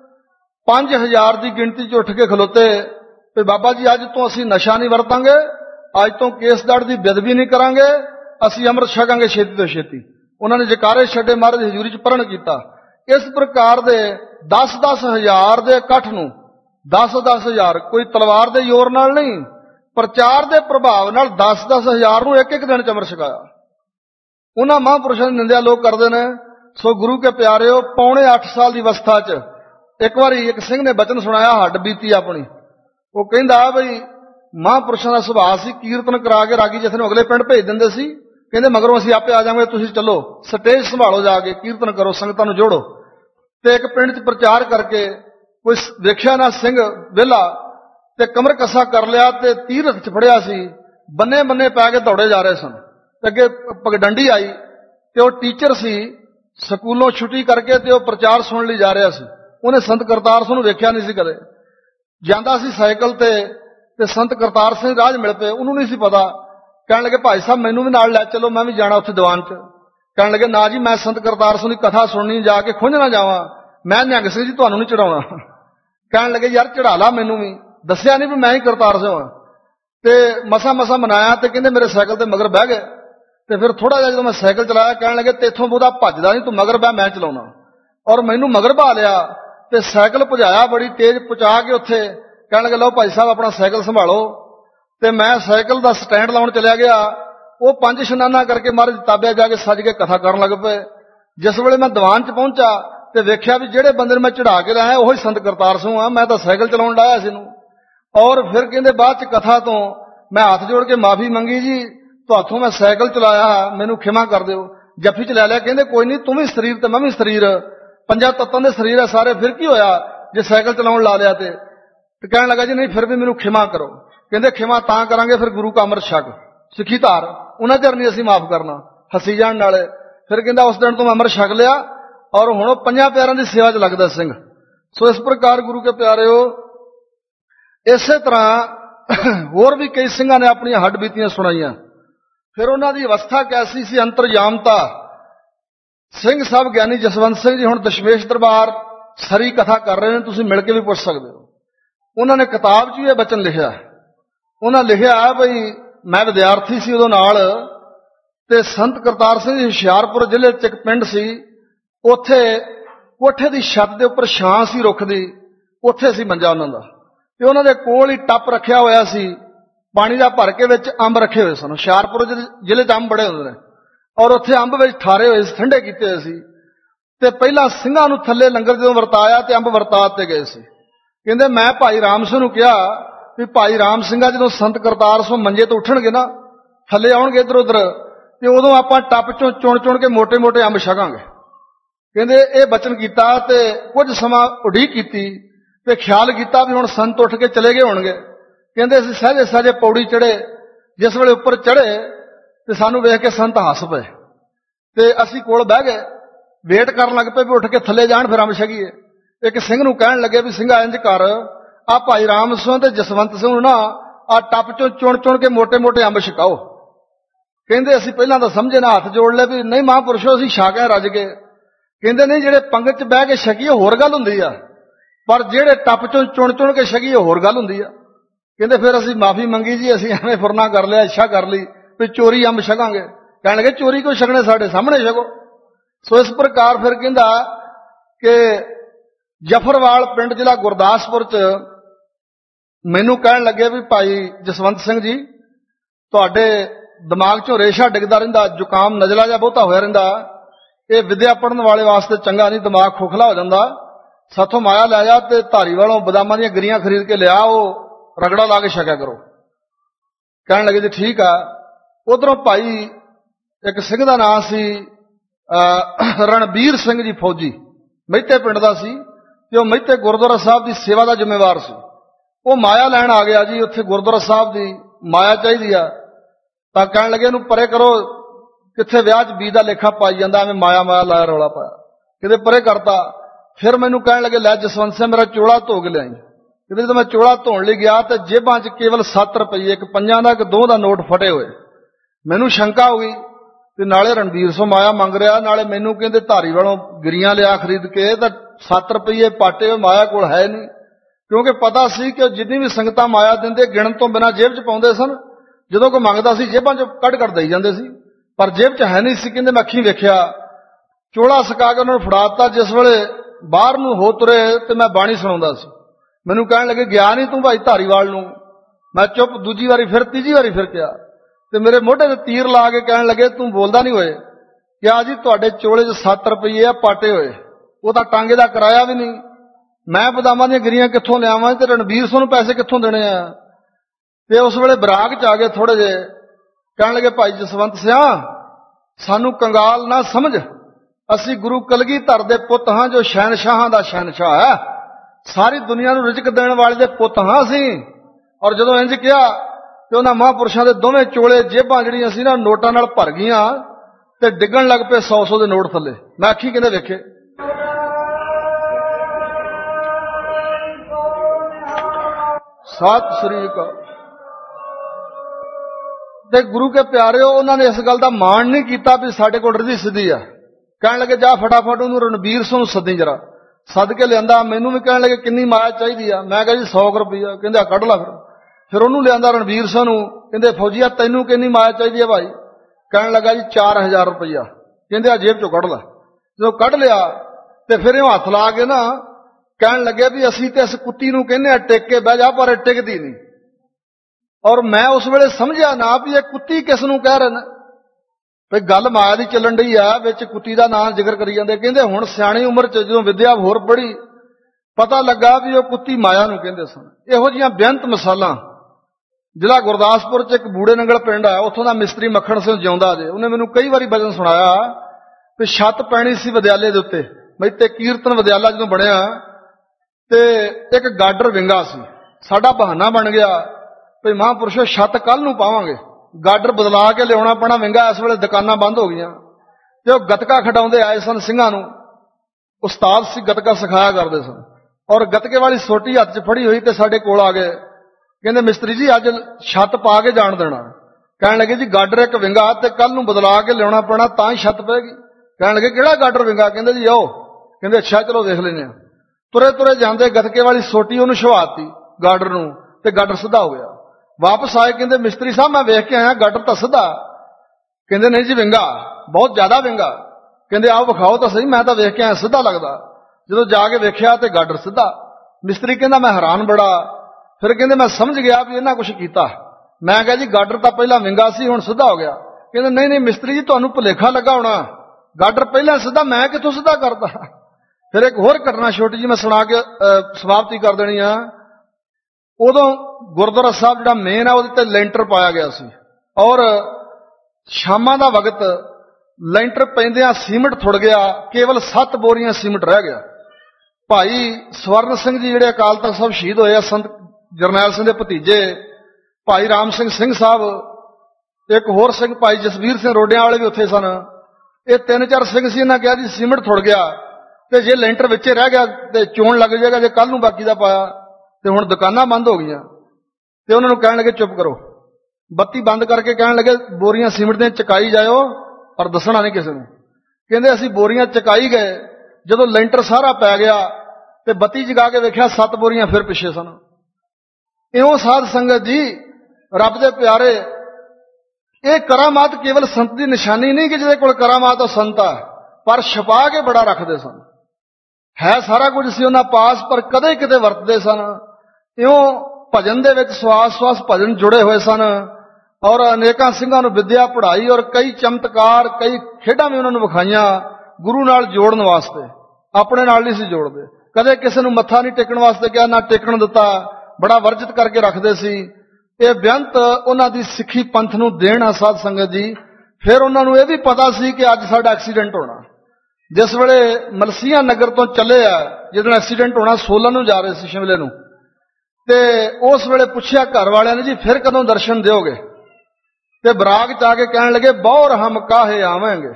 पांच हजार की गिणती च उठ के खलोते ते बाबा जी अज तो असीं नशा नहीं वरतांगे, अज तो केस दाड़ की बेदबी नहीं करांगे, असीं अमृत छकांगे छेती तो छेती। उन्होंने जकारे छड्डे महाराज हजूरी च प्रण किया। इस प्रकार दे दस दस हजार के इकट्ठ नूं दस दस हजार कोई तलवार के जोर नाल नहीं, प्रचार के प्रभाव नाल दस दस हजार नूं एक एक दिन च अमृत छकाया। उन्हां महापुरुषां दी निंदिया लोग करदे ने। सो गुरु के प्यारिओ, पौने अठ साल की अवस्था च एक बार एक सिंह ने बचन सुनाया, हड्ड बीती अपनी। वो कहंदा बई महापुरुषां दा सुभाअ सी, कीर्तन करा के रागी जथे नूं अगले पिंड भेज दिंदे सी, कहंदे मगरों असीं आपे आ जावांगे, तुसीं चलो स्टेज संभालो, जाके कीर्तन करो, संगतां नूं जोड़ो। ते एक पिंड च प्रचार करके कोई देखिया ना सिंह वेला ते कमर कसा कर लिया ते तीर हत्थ च फड़िया सी, बन्ने बन्ने पै के दौड़े जा रहे सन। अगे पगडंडी आई ते वो टीचर सी, स्कूलों छुट्टी करके ते वो प्रचार सुन लई जा रहा सी। उन्हें संत करतार सिंह नूं वेख्या नहीं सी कदे। जांदा सी साइकिल ते ते संत करतार सिंह राज मिल पे, उन्होंने नहीं सी पता। कहने लगे भाई साहब मैनू भी नाल लै चलो, मैं भी जाना उत्थे दीवान च। कहने लगे ना जी मैं संत करतार सिंह की कथा सुननी, जाके खुंज ना जावां, मैं निहंग सिंह जी तुहानूं नहीं चढ़ाउणा। कहने लगे यार चढ़ा ला, मैनू भी दस्सिया नहीं भी मैं ही करतार सिंह हां। ते मसा मसा मनाया ते कहंदे मेरे साइकिल ते मगर बह गए। ते फिर थोड़ा जिहा जदों मैं साइकिल चलाया, कहने लगे तेथों बहुता भजदा नहीं, तू मगर बह, मैं चलाउणा। और मैनू मगर बहा लिया ते साइकिल भजाया बड़ी तेज, पहुंचा के उत्थे ਕਹਿਣ ਲੱਗੇ ਲਓ ਭਾਈ ਸਾਹਿਬ ਆਪਣਾ ਸਾਈਕਲ ਸੰਭਾਲੋ। ਤੇ ਮੈਂ ਸਾਈਕਲ ਦਾ ਸਟੈਂਡ ਲਾਉਣ ਚਲਿਆ ਗਿਆ। ਉਹ ਪੰਜ ਇਸ਼ਨਾਨਾ ਕਰਕੇ ਮਹਾਰਾਜ ਤਾਬਿਆ ਜਾ ਕੇ ਸੱਜ ਕੇ ਕਥਾ ਕਰਨ ਲੱਗ ਪਏ। ਜਿਸ ਵੇਲੇ ਮੈਂ ਦੀਵਾਨ 'ਚ ਪਹੁੰਚਾ ਤੇ ਵੇਖਿਆ ਵੀ ਜਿਹੜੇ ਬੰਦੇ ਨੂੰ ਮੈਂ ਚੜਾ ਕੇ ਲਾਇਆ ਉਹੀ ਸੰਤ ਕਰਤਾਰ ਸਿੰਘ ਆ, ਮੈਂ ਤਾਂ ਸਾਈਕਲ ਚਲਾਉਣ ਲਾਇਆ ਸੀ ਨੂੰ। ਔਰ ਫਿਰ ਕਹਿੰਦੇ ਬਾਅਦ 'ਚ ਕਥਾ ਤੋਂ ਮੈਂ ਹੱਥ ਜੋੜ ਕੇ ਮਾਫੀ ਮੰਗੀ, ਜੀ ਤੁਹਾਥੋਂ ਮੈਂ ਸਾਈਕਲ ਚਲਾਇਆ, ਮੈਨੂੰ ਖਿਮਾ ਕਰ ਦਿਓ। ਜੱਫੀ 'ਚ ਲੈ ਲਿਆ। ਕਹਿੰਦੇ ਕੋਈ ਨਹੀਂ, ਤੂੰ ਵੀ ਸਰੀਰ ਤੇ ਮੈਂ ਵੀ ਸਰੀਰ, ਪੰਜਾਂ ਤੱਤਾਂ ਦੇ ਸਰੀਰ ਆ ਸਾਰੇ, ਫਿਰ ਕੀ ਹੋਇਆ ਜੇ ਸਾਈਕਲ ਚਲਾਉਣ ਲਾ ਲਿਆ ਤੇ। ਤੇ ਕਹਿਣ ਲੱਗਾ ਜੀ ਨਹੀਂ ਫਿਰ ਵੀ ਮੈਨੂੰ ਖਿਮਾ ਕਰੋ। ਕਹਿੰਦੇ ਖਿਮਾ ਤਾਂ ਕਰਾਂਗੇ ਫਿਰ ਗੁਰੂ ਕਾ ਅੰਮ੍ਰਿਤ ਛਕ, ਸਿੱਖੀ ਧਾਰ, ਉਹਨਾਂ ਚਿਰ ਨਹੀਂ ਅਸੀਂ ਮਾਫ ਕਰਨਾ। ਹੱਸੀ ਜਾਣ ਨਾਲੇ। ਫਿਰ ਕਹਿੰਦਾ ਉਸ ਦਿਨ ਤੋਂ ਮੈਂ ਅੰਮ੍ਰਿਤ ਛਕ ਲਿਆ ਔਰ ਹੁਣ ਉਹ ਪੰਜਾਂ ਪਿਆਰਿਆਂ ਦੀ ਸੇਵਾ 'ਚ ਲੱਗਦਾ ਸਿੰਘ। ਸੋ ਇਸ ਪ੍ਰਕਾਰ ਗੁਰੂ ਕੇ ਪਿਆਰਿਓ, ਇਸੇ ਤਰ੍ਹਾਂ ਹੋਰ ਵੀ ਕਈ ਸਿੰਘਾਂ ਨੇ ਆਪਣੀਆਂ ਹੱਡ ਬੀਤੀਆਂ ਸੁਣਾਈਆਂ। ਫਿਰ ਉਹਨਾਂ ਦੀ ਅਵਸਥਾ ਕੈਸੀ ਸੀ, ਅੰਤਰਜਾਮਤਾ। ਸਿੰਘ ਸਾਹਿਬ ਗਿਆਨੀ ਜਸਵੰਤ ਸਿੰਘ ਜੀ ਹੁਣ ਦਸ਼ਮੇਸ਼ ਦਰਬਾਰ ਸਰੀ ਕਥਾ ਕਰ ਰਹੇ ਨੇ, ਤੁਸੀਂ ਮਿਲ ਕੇ ਵੀ ਪੁੱਛ ਸਕਦੇ ਹੋ। ਉਹਨਾਂ ਨੇ ਕਿਤਾਬ 'ਚ ਵੀ ਇਹ ਬਚਨ ਲਿਖਿਆ। ਉਹਨਾਂ ਲਿਖਿਆ ਬਈ ਮੈਂ ਵਿਦਿਆਰਥੀ ਸੀ ਉਦੋਂ ਨਾਲ, ਤੇ ਸੰਤ ਕਰਤਾਰ ਸਿੰਘ ਜੀ ਹੁਸ਼ਿਆਰਪੁਰ ਜ਼ਿਲ੍ਹੇ 'ਚ ਇੱਕ ਪਿੰਡ ਸੀ, ਉੱਥੇ ਕੋਠੇ ਦੀ ਛੱਤ ਦੇ ਉੱਪਰ ਛਾਂ ਸੀ ਰੁੱਖ ਦੀ, ਉੱਥੇ ਸੀ ਮੰਜਾ ਉਹਨਾਂ ਦਾ। ਤੇ ਉਹਨਾਂ ਦੇ ਕੋਲ ਹੀ ਟੱਪ ਰੱਖਿਆ ਹੋਇਆ ਸੀ ਪਾਣੀ ਦਾ ਭਰ ਕੇ, ਵਿੱਚ ਅੰਬ ਰੱਖੇ ਹੋਏ ਸਨ। ਹੁਸ਼ਿਆਰਪੁਰ ਜ਼ਿਲ੍ਹੇ 'ਚ ਅੰਬ ਬੜੇ ਹੁੰਦੇ ਨੇ ਔਰ ਉੱਥੇ ਅੰਬ ਵਿੱਚ ਠਾਰੇ ਹੋਏ ਸੀ, ਠੰਡੇ ਕੀਤੇ ਹੋਏ ਸੀ। ਤੇ ਪਹਿਲਾਂ ਸਿੰਘਾਂ ਨੂੰ ਥੱਲੇ ਲੰਗਰ ਜਦੋਂ ਵਰਤਾਇਆ ਤੇ ਅੰਬ ਵਰਤਾ ਤੇ ਗਏ ਸੀ। ਕਹਿੰਦੇ ਮੈਂ ਭਾਈ ਰਾਮ ਸਿੰਘ ਨੂੰ ਕਿਹਾ ਵੀ ਭਾਈ ਰਾਮ ਸਿੰਘਾ ਜਦੋਂ ਸੰਤ ਕਰਤਾਰ ਸਿੰਘ ਮੰਜੇ ਤੋਂ ਉੱਠਣਗੇ ਨਾ, ਥੱਲੇ ਆਉਣਗੇ ਇੱਧਰ ਉੱਧਰ, ਤੇ ਉਦੋਂ ਆਪਾਂ ਟੱਪ ਚੋਂ ਚੁਣ ਚੁਣ ਕੇ ਮੋਟੇ ਮੋਟੇ ਅੰਬ ਛਕਾਂਗੇ। ਕਹਿੰਦੇ ਇਹ ਬਚਨ ਕੀਤਾ ਤੇ ਕੁਝ ਸਮਾਂ ਉਡੀਕ ਕੀਤੀ ਤੇ ਖਿਆਲ ਕੀਤਾ ਵੀ ਹੁਣ ਸੰਤ ਉੱਠ ਕੇ ਚਲੇ ਗਏ ਹੋਣਗੇ। ਕਹਿੰਦੇ ਅਸੀਂ ਸਹਿਜੇ ਸਹਿਜੇ ਪੌੜੀ ਚੜੇ। ਜਿਸ ਵੇਲੇ ਉੱਪਰ ਚੜੇ ਤੇ ਸਾਨੂੰ ਵੇਖ ਕੇ ਸੰਤ ਹੱਸ ਪਏ ਤੇ ਅਸੀਂ ਕੋਲ ਬਹਿ ਗਏ, ਵੇਟ ਕਰਨ ਲੱਗ ਪਏ ਵੀ ਉੱਠ ਕੇ ਥੱਲੇ ਜਾਣ ਫਿਰ ਅੰਬ ਛਕੀਏ। ਇੱਕ ਸਿੰਘ ਨੂੰ ਕਹਿਣ ਲੱਗੇ ਵੀ ਸਿੰਘਾ ਇੰਜ ਕਰ, ਆ ਭਾਈ ਰਾਮ ਸਿੰਘ ਤੇ ਜਸਵੰਤ ਸਿੰਘ ਨੂੰ ਨਾ ਆ ਟੱਪ ਚੋਂ ਚੁਣ ਚੁਣ ਕੇ ਮੋਟੇ ਮੋਟੇ ਅੰਬ ਛਕਾਓ। ਕਹਿੰਦੇ ਅਸੀਂ ਪਹਿਲਾਂ ਤਾਂ ਸਮਝੇ ਨਾ, ਹੱਥ ਜੋੜ ਲਏ ਵੀ ਨਹੀਂ ਮਹਾਂਪੁਰਸ਼ੋ ਅਸੀਂ ਛਕ ਆਏ ਰੱਜ ਕੇ। ਕਹਿੰਦੇ ਨਹੀਂ, ਜਿਹੜੇ ਪੰਗਤ 'ਚ ਬਹਿ ਕੇ ਛਕੀਏ ਹੋਰ ਗੱਲ ਹੁੰਦੀ ਆ, ਪਰ ਜਿਹੜੇ ਟੱਪ ਚੋਂ ਚੁਣ ਚੁਣ ਕੇ ਛਕੀਏ ਹੋਰ ਗੱਲ ਹੁੰਦੀ ਆ। ਕਹਿੰਦੇ ਫਿਰ ਅਸੀਂ ਮਾਫੀ ਮੰਗੀ, ਜੀ ਅਸੀਂ ਐਵੇਂ ਫੁਰਨਾ ਕਰ ਲਿਆ, ਇੱਛਾ ਕਰ ਲਈ ਵੀ ਚੋਰੀ ਅੰਬ ਛਕਾਂਗੇ। ਕਹਿਣ ਲੱਗੇ ਚੋਰੀ ਕਿਉਂ ਛਕਣੇ, ਸਾਡੇ ਸਾਹਮਣੇ ਛਕੋ। ਸੋ ਇਸ ਪ੍ਰਕਾਰ ਫਿਰ ਕਹਿੰਦਾ ਕਿ ਜਫਰਵਾਲ ਪਿੰਡ ਜ਼ਿਲ੍ਹਾ ਗੁਰਦਾਸਪੁਰ 'ਚ ਮੈਨੂੰ ਕਹਿਣ ਲੱਗੇ ਵੀ ਭਾਈ ਜਸਵੰਤ ਸਿੰਘ ਜੀ ਤੁਹਾਡੇ ਦਿਮਾਗ 'ਚੋਂ ਰੇਸ਼ਾ ਡਿੱਗਦਾ ਰਹਿੰਦਾ, ਜ਼ੁਕਾਮ ਨਜ਼ਲਾ ਜਿਹਾ ਬਹੁਤਾ ਹੋਇਆ ਰਹਿੰਦਾ, ਇਹ ਵਿਦਿਆ ਪੜ੍ਹਨ ਵਾਲੇ ਵਾਸਤੇ ਚੰਗਾ ਨਹੀਂ, ਦਿਮਾਗ ਖੋਖਲਾ ਹੋ ਜਾਂਦਾ। ਸਾਥੋਂ ਮਾਇਆ ਲੈ ਜਾ ਤੇ ਧਾਰੀਵਾਲੋਂ ਬਦਾਮਾਂ ਦੀਆਂ ਗਿਰੀਆਂ ਖਰੀਦ ਕੇ ਲਿਆ, ਉਹ ਰਗੜਾ ਲਾ ਕੇ ਛਕਿਆ ਕਰੋ। ਕਹਿਣ ਲੱਗੇ ਜੀ ਠੀਕ ਆ। ਉਧਰੋਂ ਭਾਈ ਇੱਕ ਸਿੰਘ ਦਾ ਨਾਂ ਸੀ ਰਣਬੀਰ ਸਿੰਘ ਜੀ, ਫੌਜੀ, ਮਹਿਤੇ ਪਿੰਡ ਦਾ ਸੀ ਤੇ ਉਹ ਮਹਿਤੇ ਗੁਰਦੁਆਰਾ ਸਾਹਿਬ ਦੀ ਸੇਵਾ ਦਾ ਜ਼ਿੰਮੇਵਾਰ ਸੀ। ਉਹ ਮਾਇਆ ਲੈਣ ਆ ਗਿਆ ਜੀ, ਉੱਥੇ ਗੁਰਦੁਆਰਾ ਸਾਹਿਬ ਦੀ ਮਾਇਆ ਚਾਹੀਦੀ ਆ। ਤਾਂ ਕਹਿਣ ਲੱਗੇ ਇਹਨੂੰ ਪਰੇ ਕਰੋ, ਕਿੱਥੇ ਵਿਆਹ 'ਚ ਬੀਜ ਦਾ ਲੇਖਾ ਪਾਈ ਜਾਂਦਾ, ਐਵੇਂ ਮਾਇਆ ਮਾਇਆ ਲਾਇਆ ਰੌਲਾ ਪਾਇਆ, ਕਿਤੇ ਪਰੇ ਕਰਤਾ। ਫਿਰ ਮੈਨੂੰ ਕਹਿਣ ਲੱਗੇ ਲੈ ਜਸਵੰਤ ਸਿੰਘ ਮੇਰਾ ਚੋਲਾ ਧੋ ਕੇ ਲਿਆਈ। ਕਿਤੇ ਜਦੋਂ ਮੈਂ ਚੋਲਾ ਧੋਣ ਲਈ ਗਿਆ ਤੇ ਜੇਬਾਂ 'ਚ ਕੇਵਲ ਸੱਤ ਰੁਪਈਏ, ਇੱਕ ਪੰਜਾਂ ਦਾ ਇੱਕ ਦੋ ਦਾ ਨੋਟ ਫਟੇ ਹੋਏ। ਮੈਨੂੰ ਸ਼ੰਕਾ ਹੋ ਗਈ ਤੇ ਨਾਲੇ ਰਣਬੀਰ ਸਿੰਘ ਮਾਇਆ ਮੰਗ ਰਿਹਾ, ਨਾਲੇ ਮੈਨੂੰ ਕਹਿੰਦੇ ਧਾਰੀਵਾਲੋਂ ਗਿਰੀਆਂ ਲਿਆ ਖਰੀਦ ਕੇ, ਤਾਂ ਸੱਤ ਰੁਪਈਏ ਪਾਟੇ ਮਾਇਆ ਕੋਲ ਹੈ ਨਹੀਂ। ਕਿਉਂਕਿ ਪਤਾ ਸੀ ਕਿ ਜਿੰਨੀ ਵੀ ਸੰਗਤਾਂ ਮਾਇਆ ਦਿੰਦੇ ਗਿਣਨ ਤੋਂ ਬਿਨਾਂ ਜੇਬ 'ਚ ਪਾਉਂਦੇ ਸਨ, ਜਦੋਂ ਕੋਈ ਮੰਗਦਾ ਸੀ ਜੇਬਾਂ 'ਚ ਕੱਢ ਕੱਢ ਦੇਈ ਜਾਂਦੇ ਸੀ, ਪਰ ਜੇਬ 'ਚ ਹੈ ਨਹੀਂ ਸੀ। ਕਹਿੰਦੇ ਮੈਂ ਅੱਖੀਂ ਵੇਖਿਆ, ਚੋਲਾ ਸਕਾ ਕੇ ਉਹਨਾਂ ਨੂੰ ਫੜਾਤਾ। ਜਿਸ ਵੇਲੇ ਬਾਹਰ ਨੂੰ ਹੋ ਤੁਰੇ ਤੇ ਮੈਂ ਬਾਣੀ ਸੁਣਾਉਂਦਾ ਸੀ। ਮੈਨੂੰ ਕਹਿਣ ਲੱਗੇ ਗਿਆ ਨਹੀਂ ਤੂੰ ਭਾਈ ਧਾਰੀਵਾਲ ਨੂੰ। ਮੈਂ ਚੁੱਪ, ਦੂਜੀ ਵਾਰੀ ਫਿਰ ਤੀਜੀ ਵਾਰੀ ਫਿਰ ਕਿਹਾ ਤੇ ਮੇਰੇ ਮੋਢੇ ਤੇ ਤੀਰ ਲਾ ਕੇ ਕਹਿਣ ਲੱਗੇ ਤੂੰ ਬੋਲਦਾ ਨਹੀਂ ਹੋਏ। ਕਿਹਾ ਜੀ ਤੁਹਾਡੇ ਚੋਲੇ 'ਚ ਸੱਤ ਰੁਪਈਏ ਆ ਪਾਟੇ ਹੋਏ, ਉਹ ਤਾਂ ਟਾਂਗੇ ਦਾ ਕਿਰਾਇਆ ਵੀ ਨਹੀਂ, ਮੈਂ ਬਦਾਮਾਂ ਦੀਆਂ ਗਿਰੀਆਂ ਕਿੱਥੋਂ ਲਿਆਵਾਂ ਤੇ ਰਣਬੀਰ ਸਿੰਘ ਨੂੰ ਪੈਸੇ ਕਿੱਥੋਂ ਦੇਣੇ ਆ। ਤੇ ਉਸ ਵੇਲੇ ਬਰਾਗ 'ਚ ਆ ਗਏ ਥੋੜੇ ਜਿਹੇ। ਕਹਿਣ ਲੱਗੇ ਭਾਈ ਜਸਵੰਤ ਸਿਆ ਸਾਨੂੰ ਕੰਗਾਲ ਨਾ ਸਮਝ, ਅਸੀਂ ਗੁਰੂ ਕਲਗੀਧਰ ਦੇ ਪੁੱਤ ਹਾਂ, ਜੋ ਸ਼ਹਿਨਸ਼ਾਹਾਂ ਦਾ ਸ਼ਹਿਨਸ਼ਾਹ ਹੈ, ਸਾਰੀ ਦੁਨੀਆ ਨੂੰ ਰਿਜ਼ਕ ਦੇਣ ਵਾਲੇ ਦੇ ਪੁੱਤ ਹਾਂ ਅਸੀਂ। ਔਰ ਜਦੋਂ ਇੰਜ ਕਿਹਾ ਤੇ ਉਹਨਾਂ ਮਹਾਂਪੁਰਸ਼ਾਂ ਦੇ ਦੋਵੇਂ ਚੋਲੇ ਜੇਬਾਂ ਜਿਹੜੀਆਂ ਸੀ ਨਾ ਨੋਟਾਂ ਨਾਲ ਭਰ ਗਈਆਂ ਤੇ ਡਿੱਗਣ ਲੱਗ ਪਏ ਸੌ ਸੌ ਦੇ ਨੋਟ ਥੱਲੇ। ਮੈਂ ਅੱਖੀਂ ਕਹਿੰਦੇ ਵੇਖੇ। ਸਤਿ ਸ੍ਰੀ ਅਕਾਲ। ਤੇ ਗੁਰੂ ਕੇ ਪਿਆਰਿਓ, ਉਹਨਾਂ ਨੇ ਇਸ ਗੱਲ ਦਾ ਮਾਣ ਨਹੀਂ ਕੀਤਾ ਵੀ ਸਾਡੇ ਕੋਲ ਰਜ਼ੀ ਸਿੱਧੀ ਆ। ਕਹਿਣ ਲੱਗੇ ਜਾ ਫਟਾਫਟ ਉਹਨੂੰ ਰਣਬੀਰ ਸਿੰਘ ਨੂੰ ਸੱਦੀ ਜਰਾ। ਸੱਦ ਕੇ ਲਿਆਂਦਾ। ਮੈਨੂੰ ਵੀ ਕਹਿਣ ਲੱਗੇ ਕਿੰਨੀ ਮਾਇਆ ਚਾਹੀਦੀ ਆ। ਮੈਂ ਕਿਹਾ ਜੀ ਸੌ ਰੁਪਈਆ। ਕਹਿੰਦੇ ਆ ਕੱਢ ਲਾ ਫਿਰ। ਫਿਰ ਉਹਨੂੰ ਲਿਆਂਦਾ ਰਣਬੀਰ ਸਿੰਘ ਨੂੰ। ਕਹਿੰਦੇ ਫੌਜੀਆ ਤੈਨੂੰ ਕਿੰਨੀ ਮਾਇਆ ਚਾਹੀਦੀ ਆ ਭਾਈ? ਕਹਿਣ ਲੱਗਾ ਜੀ ਚਾਰ ਹਜ਼ਾਰ ਰੁਪਈਆ। ਕਹਿੰਦੇ ਆ ਜੇਬ ਚੋਂ ਕੱਢ ਲਾ। ਜਦੋਂ ਕੱਢ ਲਿਆ ਤੇ ਫਿਰ ਇਹ ਹੱਥ ਲਾ ਕੇ ਨਾ ਕਹਿਣ ਲੱਗੇ ਵੀ ਅਸੀਂ ਤੇ ਇਸ ਕੁੱਤੀ ਨੂੰ ਕਹਿੰਦੇ ਆ ਟਿਕ ਕੇ ਬਹਿ ਜਾ, ਪਰ ਇਹ ਟਿਕਦੀ ਨਹੀਂ। ਔਰ ਮੈਂ ਉਸ ਵੇਲੇ ਸਮਝਿਆ ਨਾ ਵੀ ਇਹ ਕੁੱਤੀ ਕਿਸ ਨੂੰ ਕਹਿ ਰਹੇ ਨੇ, ਵੀ ਗੱਲ ਮਾਇਆ ਦੀ ਚੱਲਣ ਡਈ ਆ, ਵਿੱਚ ਕੁੱਤੀ ਦਾ ਨਾਂ ਜ਼ਿਕਰ ਕਰੀ ਜਾਂਦੇ। ਕਹਿੰਦੇ ਹੁਣ ਸਿਆਣੀ ਉਮਰ 'ਚ ਜਦੋਂ ਵਿਦਿਆ ਹੋਰ ਪੜ੍ਹੀ, ਪਤਾ ਲੱਗਾ ਵੀ ਉਹ ਕੁੱਤੀ ਮਾਇਆ ਨੂੰ ਕਹਿੰਦੇ ਸਨ। ਇਹੋ ਜਿਹੀਆਂ ਬੇਅੰਤ ਮਿਸਾਲਾਂ। ਜ਼ਿਲ੍ਹਾ ਗੁਰਦਾਸਪੁਰ 'ਚ ਇੱਕ ਬੂੜੇ ਨੰਗਲ ਪਿੰਡ ਆ, ਉੱਥੋਂ ਦਾ ਮਿਸਤਰੀ ਮੱਖਣ ਸਿੰਘ ਜਿਉਂਦਾ ਜੇ, ਉਹਨੇ ਮੈਨੂੰ ਕਈ ਵਾਰੀ ਵਚਨ ਸੁਣਾਇਆ ਵੀ ਛੱਤ ਪੈਣੀ ਸੀ ਵਿਦਿਆਲੇ ਦੇ ਉੱਤੇ, ਬਈ ਤੇ ਕੀਰਤਨ ਵਿਦਿਆਲਾ ਜਦੋਂ ਬਣਿਆ ਤੇ ਇੱਕ ਗਾਡਰ ਵਿੰਗਾ ਸੀ। ਸਾਡਾ ਬਹਾਨਾ ਬਣ ਗਿਆ ਵੀ ਮਹਾਂਪੁਰਸ਼ੋ ਛੱਤ ਕੱਲ ਨੂੰ ਪਾਵਾਂਗੇ, ਗਾਡਰ ਬਦਲਾ ਕੇ ਲਿਆਉਣਾ ਪੈਣਾ ਵਿੰਗਾ। ਇਸ ਵੇਲੇ ਦੁਕਾਨਾਂ ਬੰਦ ਹੋ ਗਈਆਂ ਤੇ ਉਹ ਗੱਤਕਾ ਖਿਡਾਉਂਦੇ ਆਏ ਸਨ ਸਿੰਘਾਂ ਨੂੰ। ਉਸਤਾਦ ਸੀ, ਗੱਤਕਾ ਸਿਖਾਇਆ ਕਰਦੇ ਸਨ। ਔਰ ਗੱਤਕੇ ਵਾਲੀ ਸੋਟੀ ਹੱਥ 'ਚ ਫੜੀ ਹੋਈ ਤੇ ਸਾਡੇ ਕੋਲ ਆ ਗਏ। ਕਹਿੰਦੇ ਮਿਸਤਰੀ ਜੀ ਅੱਜ ਛੱਤ ਪਾ ਕੇ ਜਾਣ ਦੇਣਾ। ਕਹਿਣ ਲੱਗੇ ਜੀ ਗਾਡਰ ਇੱਕ ਵਿੰਗਾ ਤੇ ਕੱਲ ਨੂੰ ਬਦਲਾ ਕੇ ਲਿਆਉਣਾ ਪੈਣਾ ਤਾਂ ਹੀ ਛੱਤ ਪਏਗੀ। ਕਹਿਣ ਲੱਗੇ ਕਿਹੜਾ ਗਾਡਰ ਵਿੰਗਾ? ਕਹਿੰਦੇ ਜੀ ਆਓ। ਕਹਿੰਦੇ ਅੱਛਾ ਚਲੋ ਦੇਖ ਲੈਂਦੇ ਹਾਂ। ਤੁਰੇ ਤੁਰੇ ਜਾਂਦੇ ਗੱਤਕੇ ਵਾਲੀ ਸੋਟੀ ਉਹਨੂੰ ਛੁਹਾਤੀ ਗਾਡਰ ਨੂੰ ਤੇ ਗਾਡਰ ਸਿੱਧਾ ਹੋ ਗਿਆ। ਵਾਪਸ ਆਏ, ਕਹਿੰਦੇ ਮਿਸਤਰੀ ਸਾਹਿਬ ਮੈਂ ਵੇਖ ਕੇ ਆਇਆ ਗਾਡਰ ਤਾਂ ਸਿੱਧਾ। ਕਹਿੰਦੇ ਨਹੀਂ ਜੀ ਵਿੰਗਾ, ਬਹੁਤ ਜ਼ਿਆਦਾ ਵਿੰਗਾ। ਕਹਿੰਦੇ ਆਓ ਵਿਖਾਓ ਤਾਂ ਸਹੀ, ਮੈਂ ਤਾਂ ਵੇਖ ਕੇ ਆਇਆ ਸਿੱਧਾ ਲੱਗਦਾ। ਜਦੋਂ ਜਾ ਕੇ ਵੇਖਿਆ ਤੇ ਗਾਡਰ ਸਿੱਧਾ। ਮਿਸਤਰੀ ਕਹਿੰਦਾ ਮੈਂ ਹੈਰਾਨ ਬੜਾ। ਫਿਰ ਕਹਿੰਦੇ ਮੈਂ ਸਮਝ ਗਿਆ ਵੀ ਇਹਨਾਂ ਕੁਛ ਕੀਤਾ। ਮੈਂ ਕਿਹਾ ਜੀ ਗਾਡਰ ਤਾਂ ਪਹਿਲਾਂ ਵਿੰਗਾ ਸੀ, ਹੁਣ ਸਿੱਧਾ ਹੋ ਗਿਆ। ਕਹਿੰਦੇ ਨਹੀਂ ਨਹੀਂ ਮਿਸਤਰੀ ਜੀ ਤੁਹਾਨੂੰ ਭੁਲੇਖਾ ਲੱਗਾ ਹੋਣਾ, ਗਾਡਰ ਪਹਿਲਾਂ ਸਿੱਧਾ, ਮੈਂ ਕਿੱਥੋਂ ਸਿੱਧਾ ਕਰਦਾ। ਫਿਰ ਇੱਕ ਹੋਰ ਘਟਨਾ ਛੋਟੀ ਜਿਹੀ ਮੈਂ ਸੁਣਾ ਕੇ ਸਮਾਪਤੀ ਕਰ ਦੇਣੀ ਆ। ਉਦੋਂ ਗੁਰਦੁਆਰਾ ਸਾਹਿਬ ਜਿਹੜਾ ਮੇਨ ਆ ਉਹਦੇ ਤੇ ਲੈਂਟਰ ਪਾਇਆ ਗਿਆ ਸੀ, ਔਰ ਸ਼ਾਮਾਂ ਦਾ ਵਕਤ ਲੈਂਟਰ ਪੈਂਦਿਆਂ ਸੀਮਿੰਟ ਥੁੜ ਗਿਆ, ਕੇਵਲ ਸੱਤ ਬੋਰੀਆਂ ਸੀਮਿੰਟ ਰਹਿ ਗਿਆ। ਭਾਈ ਸਵਰਨ ਸਿੰਘ ਜੀ ਜਿਹੜੇ ਅਕਾਲ ਤਖਤ ਸਾਹਿਬ ਸ਼ਹੀਦ ਹੋਏ ਆ, ਸੰਤ ਜਰਨੈਲ ਸਿੰਘ ਦੇ ਭਤੀਜੇ, ਭਾਈ ਰਾਮ ਸਿੰਘ ਸਿੰਘ ਸਾਹਿਬ, ਇੱਕ ਹੋਰ ਸਿੰਘ ਭਾਈ ਜਸਵੀਰ ਸਿੰਘ ਰੋਡਿਆਂ ਵਾਲੇ ਵੀ ਉੱਥੇ ਸਨ। ਇਹ ਤਿੰਨ ਚਾਰ ਸਿੰਘ ਸੀ। ਇਹਨਾਂ ਕਿਹਾ ਜੀ ਸੀਮਿੰਟ ਥੁੜ ਗਿਆ ਤੇ ਜੇ ਲੈਂਟਰ ਵਿੱਚੇ ਰਹਿ ਗਿਆ ਤੇ ਚੋਣ ਲੱਗ ਜਾਏਗਾ, ਜੇ ਕੱਲ ਨੂੰ ਬਾਕੀ ਦਾ ਪਾਇਆ ਤੇ ਹੁਣ ਦੁਕਾਨਾਂ ਬੰਦ ਹੋ ਗਈਆਂ। ਤੇ ਉਹਨਾਂ ਨੂੰ ਕਹਿਣ ਲੱਗੇ ਚੁੱਪ ਕਰੋ। ਬੱਤੀ ਬੰਦ ਕਰਕੇ ਕਹਿਣ ਲੱਗੇ ਬੋਰੀਆਂ ਸੀਮਿੰਟ ਦੀਆਂ ਚਕਾਈ ਜਾਇਓ ਪਰ ਦੱਸਣਾ ਨਹੀਂ ਕਿਸੇ ਨੂੰ। ਕਹਿੰਦੇ ਅਸੀਂ ਬੋਰੀਆਂ ਚਕਾਈ ਗਏ। ਜਦੋਂ ਲੈਂਟਰ ਸਾਰਾ ਪੈ ਗਿਆ ਤੇ ਬੱਤੀ ਜਗਾ ਕੇ ਵੇਖਿਆ ਸੱਤ ਬੋਰੀਆਂ ਫਿਰ ਪਿੱਛੇ ਸਨ। ਇਉਂ ਸਾਧ ਸੰਗਤ ਜੀ, ਰੱਬ ਦੇ ਪਿਆਰੇ, ਇਹ ਕਰਾਮਾਤ ਕੇਵਲ ਸੰਤ ਦੀ ਨਿਸ਼ਾਨੀ ਨਹੀਂ ਕਿ ਜਿਹਦੇ ਕੋਲ ਕਰਾਮਾਤ ਉਹ ਸੰਤ ਆ, ਪਰ ਛਪਾ ਕੇ ਬੜਾ ਰੱਖਦੇ ਸਨ। ਹੈ ਸਾਰਾ ਕੁਝ ਸੀ ਉਹਨਾਂ ਪਾਸ, ਪਰ ਕਦੇ ਕਿਤੇ ਵਰਤਦੇ ਸਨ। ਇਉਂ ਭਜਨ ਦੇ ਵਿੱਚ ਸਵਾਸ ਸਵਾਸ ਭਜਨ ਜੁੜੇ ਹੋਏ ਸਨ, ਔਰ ਅਨੇਕਾਂ ਸਿੰਘਾਂ ਨੂੰ ਵਿਦਿਆ ਪੜ੍ਹਾਈ, ਔਰ ਕਈ ਚਮਤਕਾਰ, ਕਈ ਖੇਡਾਂ ਵੀ ਉਹਨਾਂ ਨੂੰ ਵਿਖਾਈਆਂ ਗੁਰੂ ਨਾਲ ਜੋੜਨ ਵਾਸਤੇ। ਆਪਣੇ ਨਾਲ ਨਹੀਂ ਸੀ ਜੋੜਦੇ, ਕਦੇ ਕਿਸੇ ਨੂੰ ਮੱਥਾ ਨਹੀਂ ਟੇਕਣ ਵਾਸਤੇ ਕਿਹਾ, ਨਾ ਟੇਕਣ ਦਿੱਤਾ, ਬੜਾ ਵਰਜਿਤ ਕਰਕੇ ਰੱਖਦੇ ਸੀ। ਇਹ ਬੇਅੰਤ ਉਹਨਾਂ ਦੀ ਸਿੱਖੀ ਪੰਥ ਨੂੰ ਦੇਣ ਆ ਸਾਧ ਸੰਗਤ ਜੀ। ਫਿਰ ਉਹਨਾਂ ਨੂੰ ਇਹ ਵੀ ਪਤਾ ਸੀ ਕਿ ਅੱਜ ਸਾਡਾ ਐਕਸੀਡੈਂਟ ਹੋਣਾ। ਜਿਸ ਵੇਲੇ ਮਲਸੀਆਂ ਨਗਰ ਤੋਂ ਚੱਲੇ ਆ, ਜਦੋਂ ਐਕਸੀਡੈਂਟ ਹੋਣਾ, ਸੋਲਨ ਨੂੰ ਜਾ ਰਹੇ ਸੀ ਸ਼ਿਮਲੇ ਨੂੰ, ਤੇ ਉਸ ਵੇਲੇ ਪੁੱਛਿਆ ਘਰ ਵਾਲਿਆਂ ਨੇ ਜੀ ਫਿਰ ਕਦੋਂ ਦਰਸ਼ਨ ਦਿਓਗੇ? ਤੇ ਬਰਾਗ ਚ ਆ ਕੇ ਕਹਿਣ ਲੱਗੇ ਬੌਰ ਹਮ ਕਾਹੇ ਆਵਾਂਗੇ,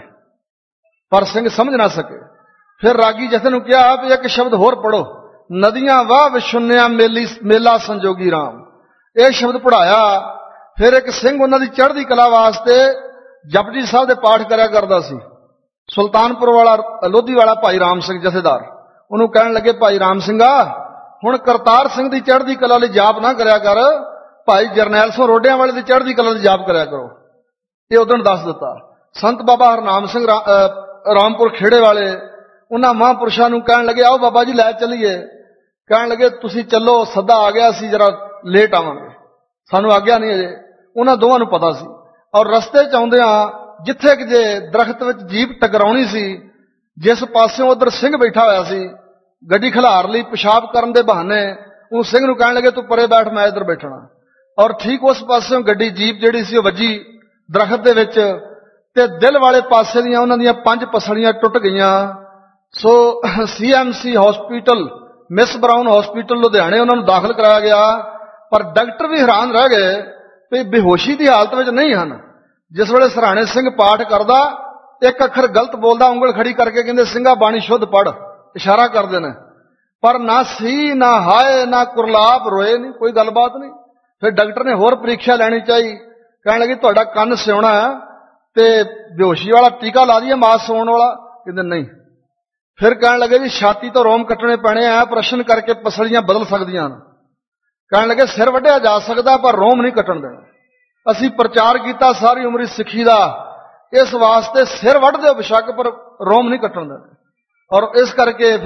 ਪਰ ਸਿੰਘ ਸਮਝ ਨਾ ਸਕੇ। ਫਿਰ ਰਾਗੀ ਜਥੇ ਨੂੰ ਕਿਹਾ ਵੀ ਇੱਕ ਸ਼ਬਦ ਹੋਰ ਪੜੋ, ਨਦੀਆਂ ਵਾਹ ਵਿਸ਼ੁੰਨਿਆ ਮੇਲੀ ਮੇਲਾ ਸੰਜੋਗੀ ਰਾਮ। ਇਹ ਸ਼ਬਦ ਪੜਾਇਆ। ਫਿਰ ਇੱਕ ਸਿੰਘ ਉਹਨਾਂ ਦੀ ਚੜ੍ਹਦੀ ਕਲਾ ਵਾਸਤੇ ਜਪਜੀ ਸਾਹਿਬ ਦੇ ਪਾਠ ਕਰਿਆ ਕਰਦਾ ਸੀ, ਸੁਲਤਾਨਪੁਰ ਵਾਲਾ ਲੋਧੀ ਵਾਲਾ ਭਾਈ ਰਾਮ ਸਿੰਘ ਜਥੇਦਾਰ। ਉਹਨੂੰ ਕਹਿਣ ਲੱਗੇ ਭਾਈ ਰਾਮ ਸਿੰਘਾ, ਹੁਣ ਕਰਤਾਰ ਸਿੰਘ ਦੀ ਚੜ੍ਹਦੀ ਕਲਾ ਲਈ ਜਾਪ ਨਾ ਕਰਿਆ ਕਰ, ਭਾਈ ਜਰਨੈਲ ਸਿੰਘ ਰੋਡਿਆਂ ਵਾਲੇ ਦੀ ਚੜ੍ਹਦੀ ਕਲਾ ਲਈ ਜਾਪ ਕਰਿਆ ਕਰੋ। ਇਹ ਉਦੋਂ ਦੱਸ ਦਿੱਤਾ। ਸੰਤ ਬਾਬਾ ਹਰਨਾਮ ਸਿੰਘ ਰਾਮਪੁਰ ਖੇੜੇ ਵਾਲੇ, ਉਹਨਾਂ ਮਹਾਂਪੁਰਸ਼ਾਂ ਨੂੰ ਕਹਿਣ ਲੱਗੇ ਆਓ ਬਾਬਾ ਜੀ ਲੈ ਚੱਲੀਏ। ਕਹਿਣ ਲੱਗੇ ਤੁਸੀਂ ਚੱਲੋ, ਸੱਦਾ ਆ ਗਿਆ, ਸੀ ਜਰਾ ਲੇਟ ਆਵਾਂਗੇ, ਸਾਨੂੰ ਆਗਿਆ ਨਹੀਂ ਅਜੇ। ਉਹਨਾਂ ਦੋਵਾਂ ਨੂੰ ਪਤਾ ਸੀ। ਔਰ ਰਸਤੇ ਚ ਆਉਂਦਿਆਂ ਜਿੱਥੇ ਕਿ ਜੇ ਦਰਖਤ ਵਿੱਚ ਜੀਪ ਟਕਰਾਉਣੀ ਸੀ, ਜਿਸ ਪਾਸਿਓਂ ਉਧਰ ਸਿੰਘ ਬੈਠਾ ਹੋਇਆ ਸੀ, ਗੱਡੀ ਖਿਲਾਰ ਲਈ ਪਿਸ਼ਾਬ ਕਰਨ ਦੇ ਬਹਾਨੇ ਉਹ ਸਿੰਘ ਨੂੰ ਕਹਿਣ ਲੱਗੇ ਤੂੰ ਪਰੇ ਬੈਠ, ਮੈਂ ਇੱਧਰ ਬੈਠਣਾ। ਔਰ ਠੀਕ ਉਸ ਪਾਸਿਓਂ ਗੱਡੀ ਜੀਪ ਜਿਹੜੀ ਸੀ ਉਹ ਵੱਜੀ ਦਰਖਤ ਦੇ ਵਿੱਚ, ਤੇ ਦਿਲ ਵਾਲੇ ਪਾਸੇ ਦੀਆਂ ਉਹਨਾਂ ਦੀਆਂ ਪੰਜ ਪਸਲੀਆਂ ਟੁੱਟ ਗਈਆਂ। So C M C hospital, Miss Brown hospital ਲੁਧਿਆਣੇ ਉਹਨਾਂ ਨੂੰ ਦਾਖਲ ਕਰਾਇਆ ਗਿਆ। ਪਰ ਡਾਕਟਰ ਵੀ ਹੈਰਾਨ ਰਹਿ ਗਏ ਵੀ ਬੇਹੋਸ਼ੀ ਦੀ ਹਾਲਤ ਵਿੱਚ ਨਹੀਂ ਹਨ। ਜਿਸ ਵੇਲੇ ਸਰਾਣੇ ਸਿੰਘ ਪਾਠ ਕਰਦਾ, ਇੱਕ ਅੱਖਰ ਗਲਤ ਬੋਲਦਾ, ਉਂਗਲ ਖੜੀ ਕਰਕੇ ਕਹਿੰਦੇ ਸਿੰਘਾ ਬਾਣੀ ਸ਼ੁੱਧ ਪੜ੍ਹ, ਇਸ਼ਾਰਾ ਕਰਦੇ ਨੇ। ਪਰ ਨਾ ਸੀ, ਨਾ ਹਾਏ, ਨਾ ਕੁਰਲਾਪ, ਰੋਏ ਨਹੀਂ, ਕੋਈ ਗੱਲਬਾਤ ਨਹੀਂ। ਫਿਰ ਡਾਕਟਰ ਨੇ ਹੋਰ ਪ੍ਰੀਖਿਆ ਲੈਣੀ ਚਾਹੀ। ਕਹਿਣ ਲੱਗੀ ਤੁਹਾਡਾ ਕੰਨ ਸਿਉਣਾ ਤੇ ਬੇਹੋਸ਼ੀ ਵਾਲਾ ਟੀਕਾ ਲਾ ਦਈਏ, ਮਾਸ ਸੌਣ ਵਾਲਾ? ਕਹਿੰਦੇ ਨਹੀਂ। ਫਿਰ ਕਹਿਣ ਲੱਗੇ ਜੀ ਛਾਤੀ ਤੋਂ ਰੋਮ ਕੱਟਣੇ ਪੈਣੇ ਆ, ਪ੍ਰਸ਼ਨ ਕਰਕੇ ਪਸਲੀਆਂ ਬਦਲ ਸਕਦੀਆਂ ਹਨ। ਕਹਿਣ ਲੱਗੇ ਸਿਰ ਵੱਢਿਆ ਜਾ ਸਕਦਾ ਪਰ ਰੋਮ ਨਹੀਂ ਕੱਟਣ ਦੇਣਾ। ਅਸੀਂ ਪ੍ਰਚਾਰ ਕੀਤਾ ਸਾਰੀ ਉਮਰੀ ਸਿੱਖੀ ਦਾ, ਇਸ ਵਾਸਤੇ ਸਿਰ ਵੱਢ ਦਿਓ ਬੇਸ਼ੱਕ, ਪਰ ਰੋਮ ਨਹੀਂ ਕੱਟਣ ਦੇਣਾ। ਔਰ ਇਸ ਕਰਕੇ ਫਿਰ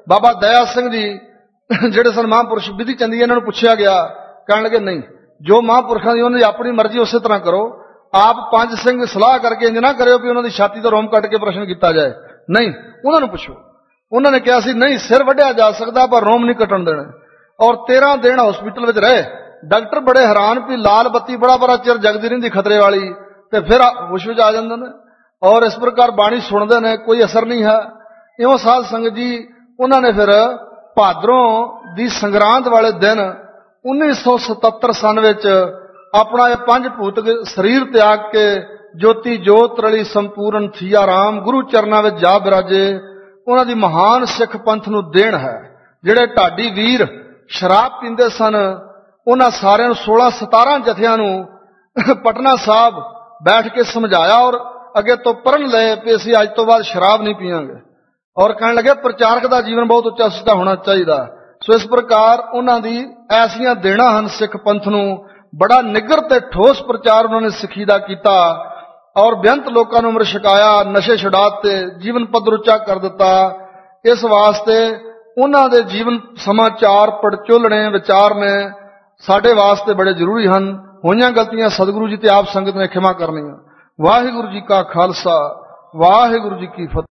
ਬਾਬਾ ਦਇਆ ਸਿੰਘ ਜੀ ਜਿਹੜੇ ਸਨ ਮਹਾਂਪੁਰਸ਼ ਵਿਧੀ ਚੰਦੀ, ਇਹਨਾਂ ਨੂੰ ਪੁੱਛਿਆ ਗਿਆ, ਕਹਿਣ ਲੱਗੇ ਨਹੀਂ, ਜੋ ਮਹਾਂਪੁਰਖਾਂ ਦੀ ਉਹਨਾਂ ਦੀ ਆਪਣੀ ਮਰਜ਼ੀ ਉਸੇ ਤਰ੍ਹਾਂ ਕਰੋ, ਆਪ ਪੰਜ ਸਿੰਘ ਸਲਾਹ ਕਰਕੇ ਇੰਜ ਨਾ ਕਰਿਓ ਵੀ ਉਹਨਾਂ ਦੀ ਛਾਤੀ ਤੋਂ ਰੋਮ ਕੱਟ ਕੇ ਪ੍ਰਸ਼ਨ ਕੀਤਾ ਜਾਏ, ਨਹੀਂ, ਉਹਨਾਂ ਨੂੰ ਪੁੱਛੋ। ਉਹਨਾਂ ਨੇ ਕਿਹਾ ਸੀ ਨਹੀਂ, ਸਿਰ ਵੱਢਿਆ ਜਾ ਸਕਦਾ ਪਰ ਰੋਮ ਨਹੀਂ ਕੱਟਣ ਦੇਣਾ। ਔਰ ਤੇਰਾਂ ਦਿਨ ਹਸਪੀਟਲ ਵਿੱਚ ਰਹੇ। ਡਾਕਟਰ ਬੜੇ ਹੈਰਾਨ ਵੀ ਲਾਲ ਬੱਤੀ ਬੜਾ ਬੜਾ ਚਿਰ ਜਗਦੀ ਰਹਿੰਦੀ ਖਤਰੇ ਵਾਲੀ, ਤੇ ਫਿਰ ਹੋਸ਼ ਵਿੱਚ ਆ ਜਾਂਦੇ ਨੇ ਔਰ ਇਸ ਪ੍ਰਕਾਰ ਬਾਣੀ ਸੁਣਦੇ ਨੇ, ਕੋਈ ਅਸਰ ਨਹੀਂ ਹੈ। ਇਉਂ ਸਾਧ ਸੰਗਤ ਜੀ, ਉਹਨਾਂ ਨੇ ਫਿਰ ਭਾਦਰੋਂ ਦੀ ਸੰਗਰਾਂਦ ਵਾਲੇ ਦਿਨ ਉੱਨੀ ਸੌ ਸਤੱਤਰ ਸਨ ਵਿੱਚ ਆਪਣਾ ਇਹ ਪੰਜ ਭੂਤ ਸਰੀਰ ਤਿਆਗ ਕੇ ਜੋਤੀ ਜੋਤ ਰਲੀ ਸੰਪੂਰਨ ਥੀਆ ਰਾਮ ਗੁਰੂ ਚਰਨਾਂ ਵਿੱਚ ਜਾ ਬਿਰਾਜੇ। ਉਹਨਾਂ ਦੀ ਮਹਾਨ ਸਿੱਖ ਪੰਥ ਨੂੰ ਦੇਣ ਹੈ। ਜਿਹੜੇ ਢਾਡੀ ਵੀਰ ਸ਼ਰਾਬ ਪੀਂਦੇ ਸਨ, ਉਹਨਾਂ ਸਾਰਿਆਂ ਨੂੰ ਸੋਲਾਂ ਸਤਾਰਾਂ ਜਥਿਆਂ ਨੂੰ ਪਟਨਾ ਸਾਹਿਬ ਬੈਠ ਕੇ ਸਮਝਾਇਆ ਔਰ ਅੱਗੇ ਤੋਂ ਪਰਨ ਲਏ ਵੀ ਅਸੀਂ ਅੱਜ ਤੋਂ ਬਾਅਦ ਸ਼ਰਾਬ ਨਹੀਂ ਪੀਵਾਂਗੇ। ਔਰ ਕਹਿਣ ਲੱਗੇ ਪ੍ਰਚਾਰਕ ਦਾ ਜੀਵਨ ਬਹੁਤ ਉੱਚਾ ਸਿੱਧਾ ਹੋਣਾ ਚਾਹੀਦਾ। ਸੋ ਇਸ ਪ੍ਰਕਾਰ ਉਹਨਾਂ ਦੀ ਐਸੀਆਂ ਦੇਣਾ ਹਨ ਸਿੱਖ ਪੰਥ ਨੂੰ। ਬੜਾ ਨਿੱਘਰ ਤੇ ਠੋਸ ਪ੍ਰਚਾਰ ਉਹਨਾਂ ਨੇ ਸਿੱਖੀ ਦਾ ਕੀਤਾ ਔਰ ਬੇਅੰਤ ਲੋਕਾਂ ਨੂੰ ਅੰਮ੍ਰਿਤ ਛਕਾਇਆ, ਨਸ਼ੇ ਛੁਡਾਤੇ, ਜੀਵਨ ਪੱਧਰ ਉੱਚਾ ਕਰ ਦਿੱਤਾ। ਇਸ ਵਾਸਤੇ ਉਹਨਾਂ ਦੇ ਜੀਵਨ ਸਮਾਚਾਰ ਪੜਚੋਲਣੇ ਵਿਚਾਰ ਨੇ ਸਾਡੇ ਵਾਸਤੇ ਬੜੇ ਜ਼ਰੂਰੀ ਹਨ। ਹੋਈਆਂ ਗਲਤੀਆਂ ਸਤਿਗੁਰੂ ਜੀ ਤੇ ਆਪ ਸੰਗਤ ਨੇ ਖਿਮਾ ਕਰਨੀਆਂ। ਵਾਹਿਗੁਰੂ ਜੀ ਕਾ ਖਾਲਸਾ, ਵਾਹਿਗੁਰੂ ਜੀ ਕੀ ਫਤਿਹ।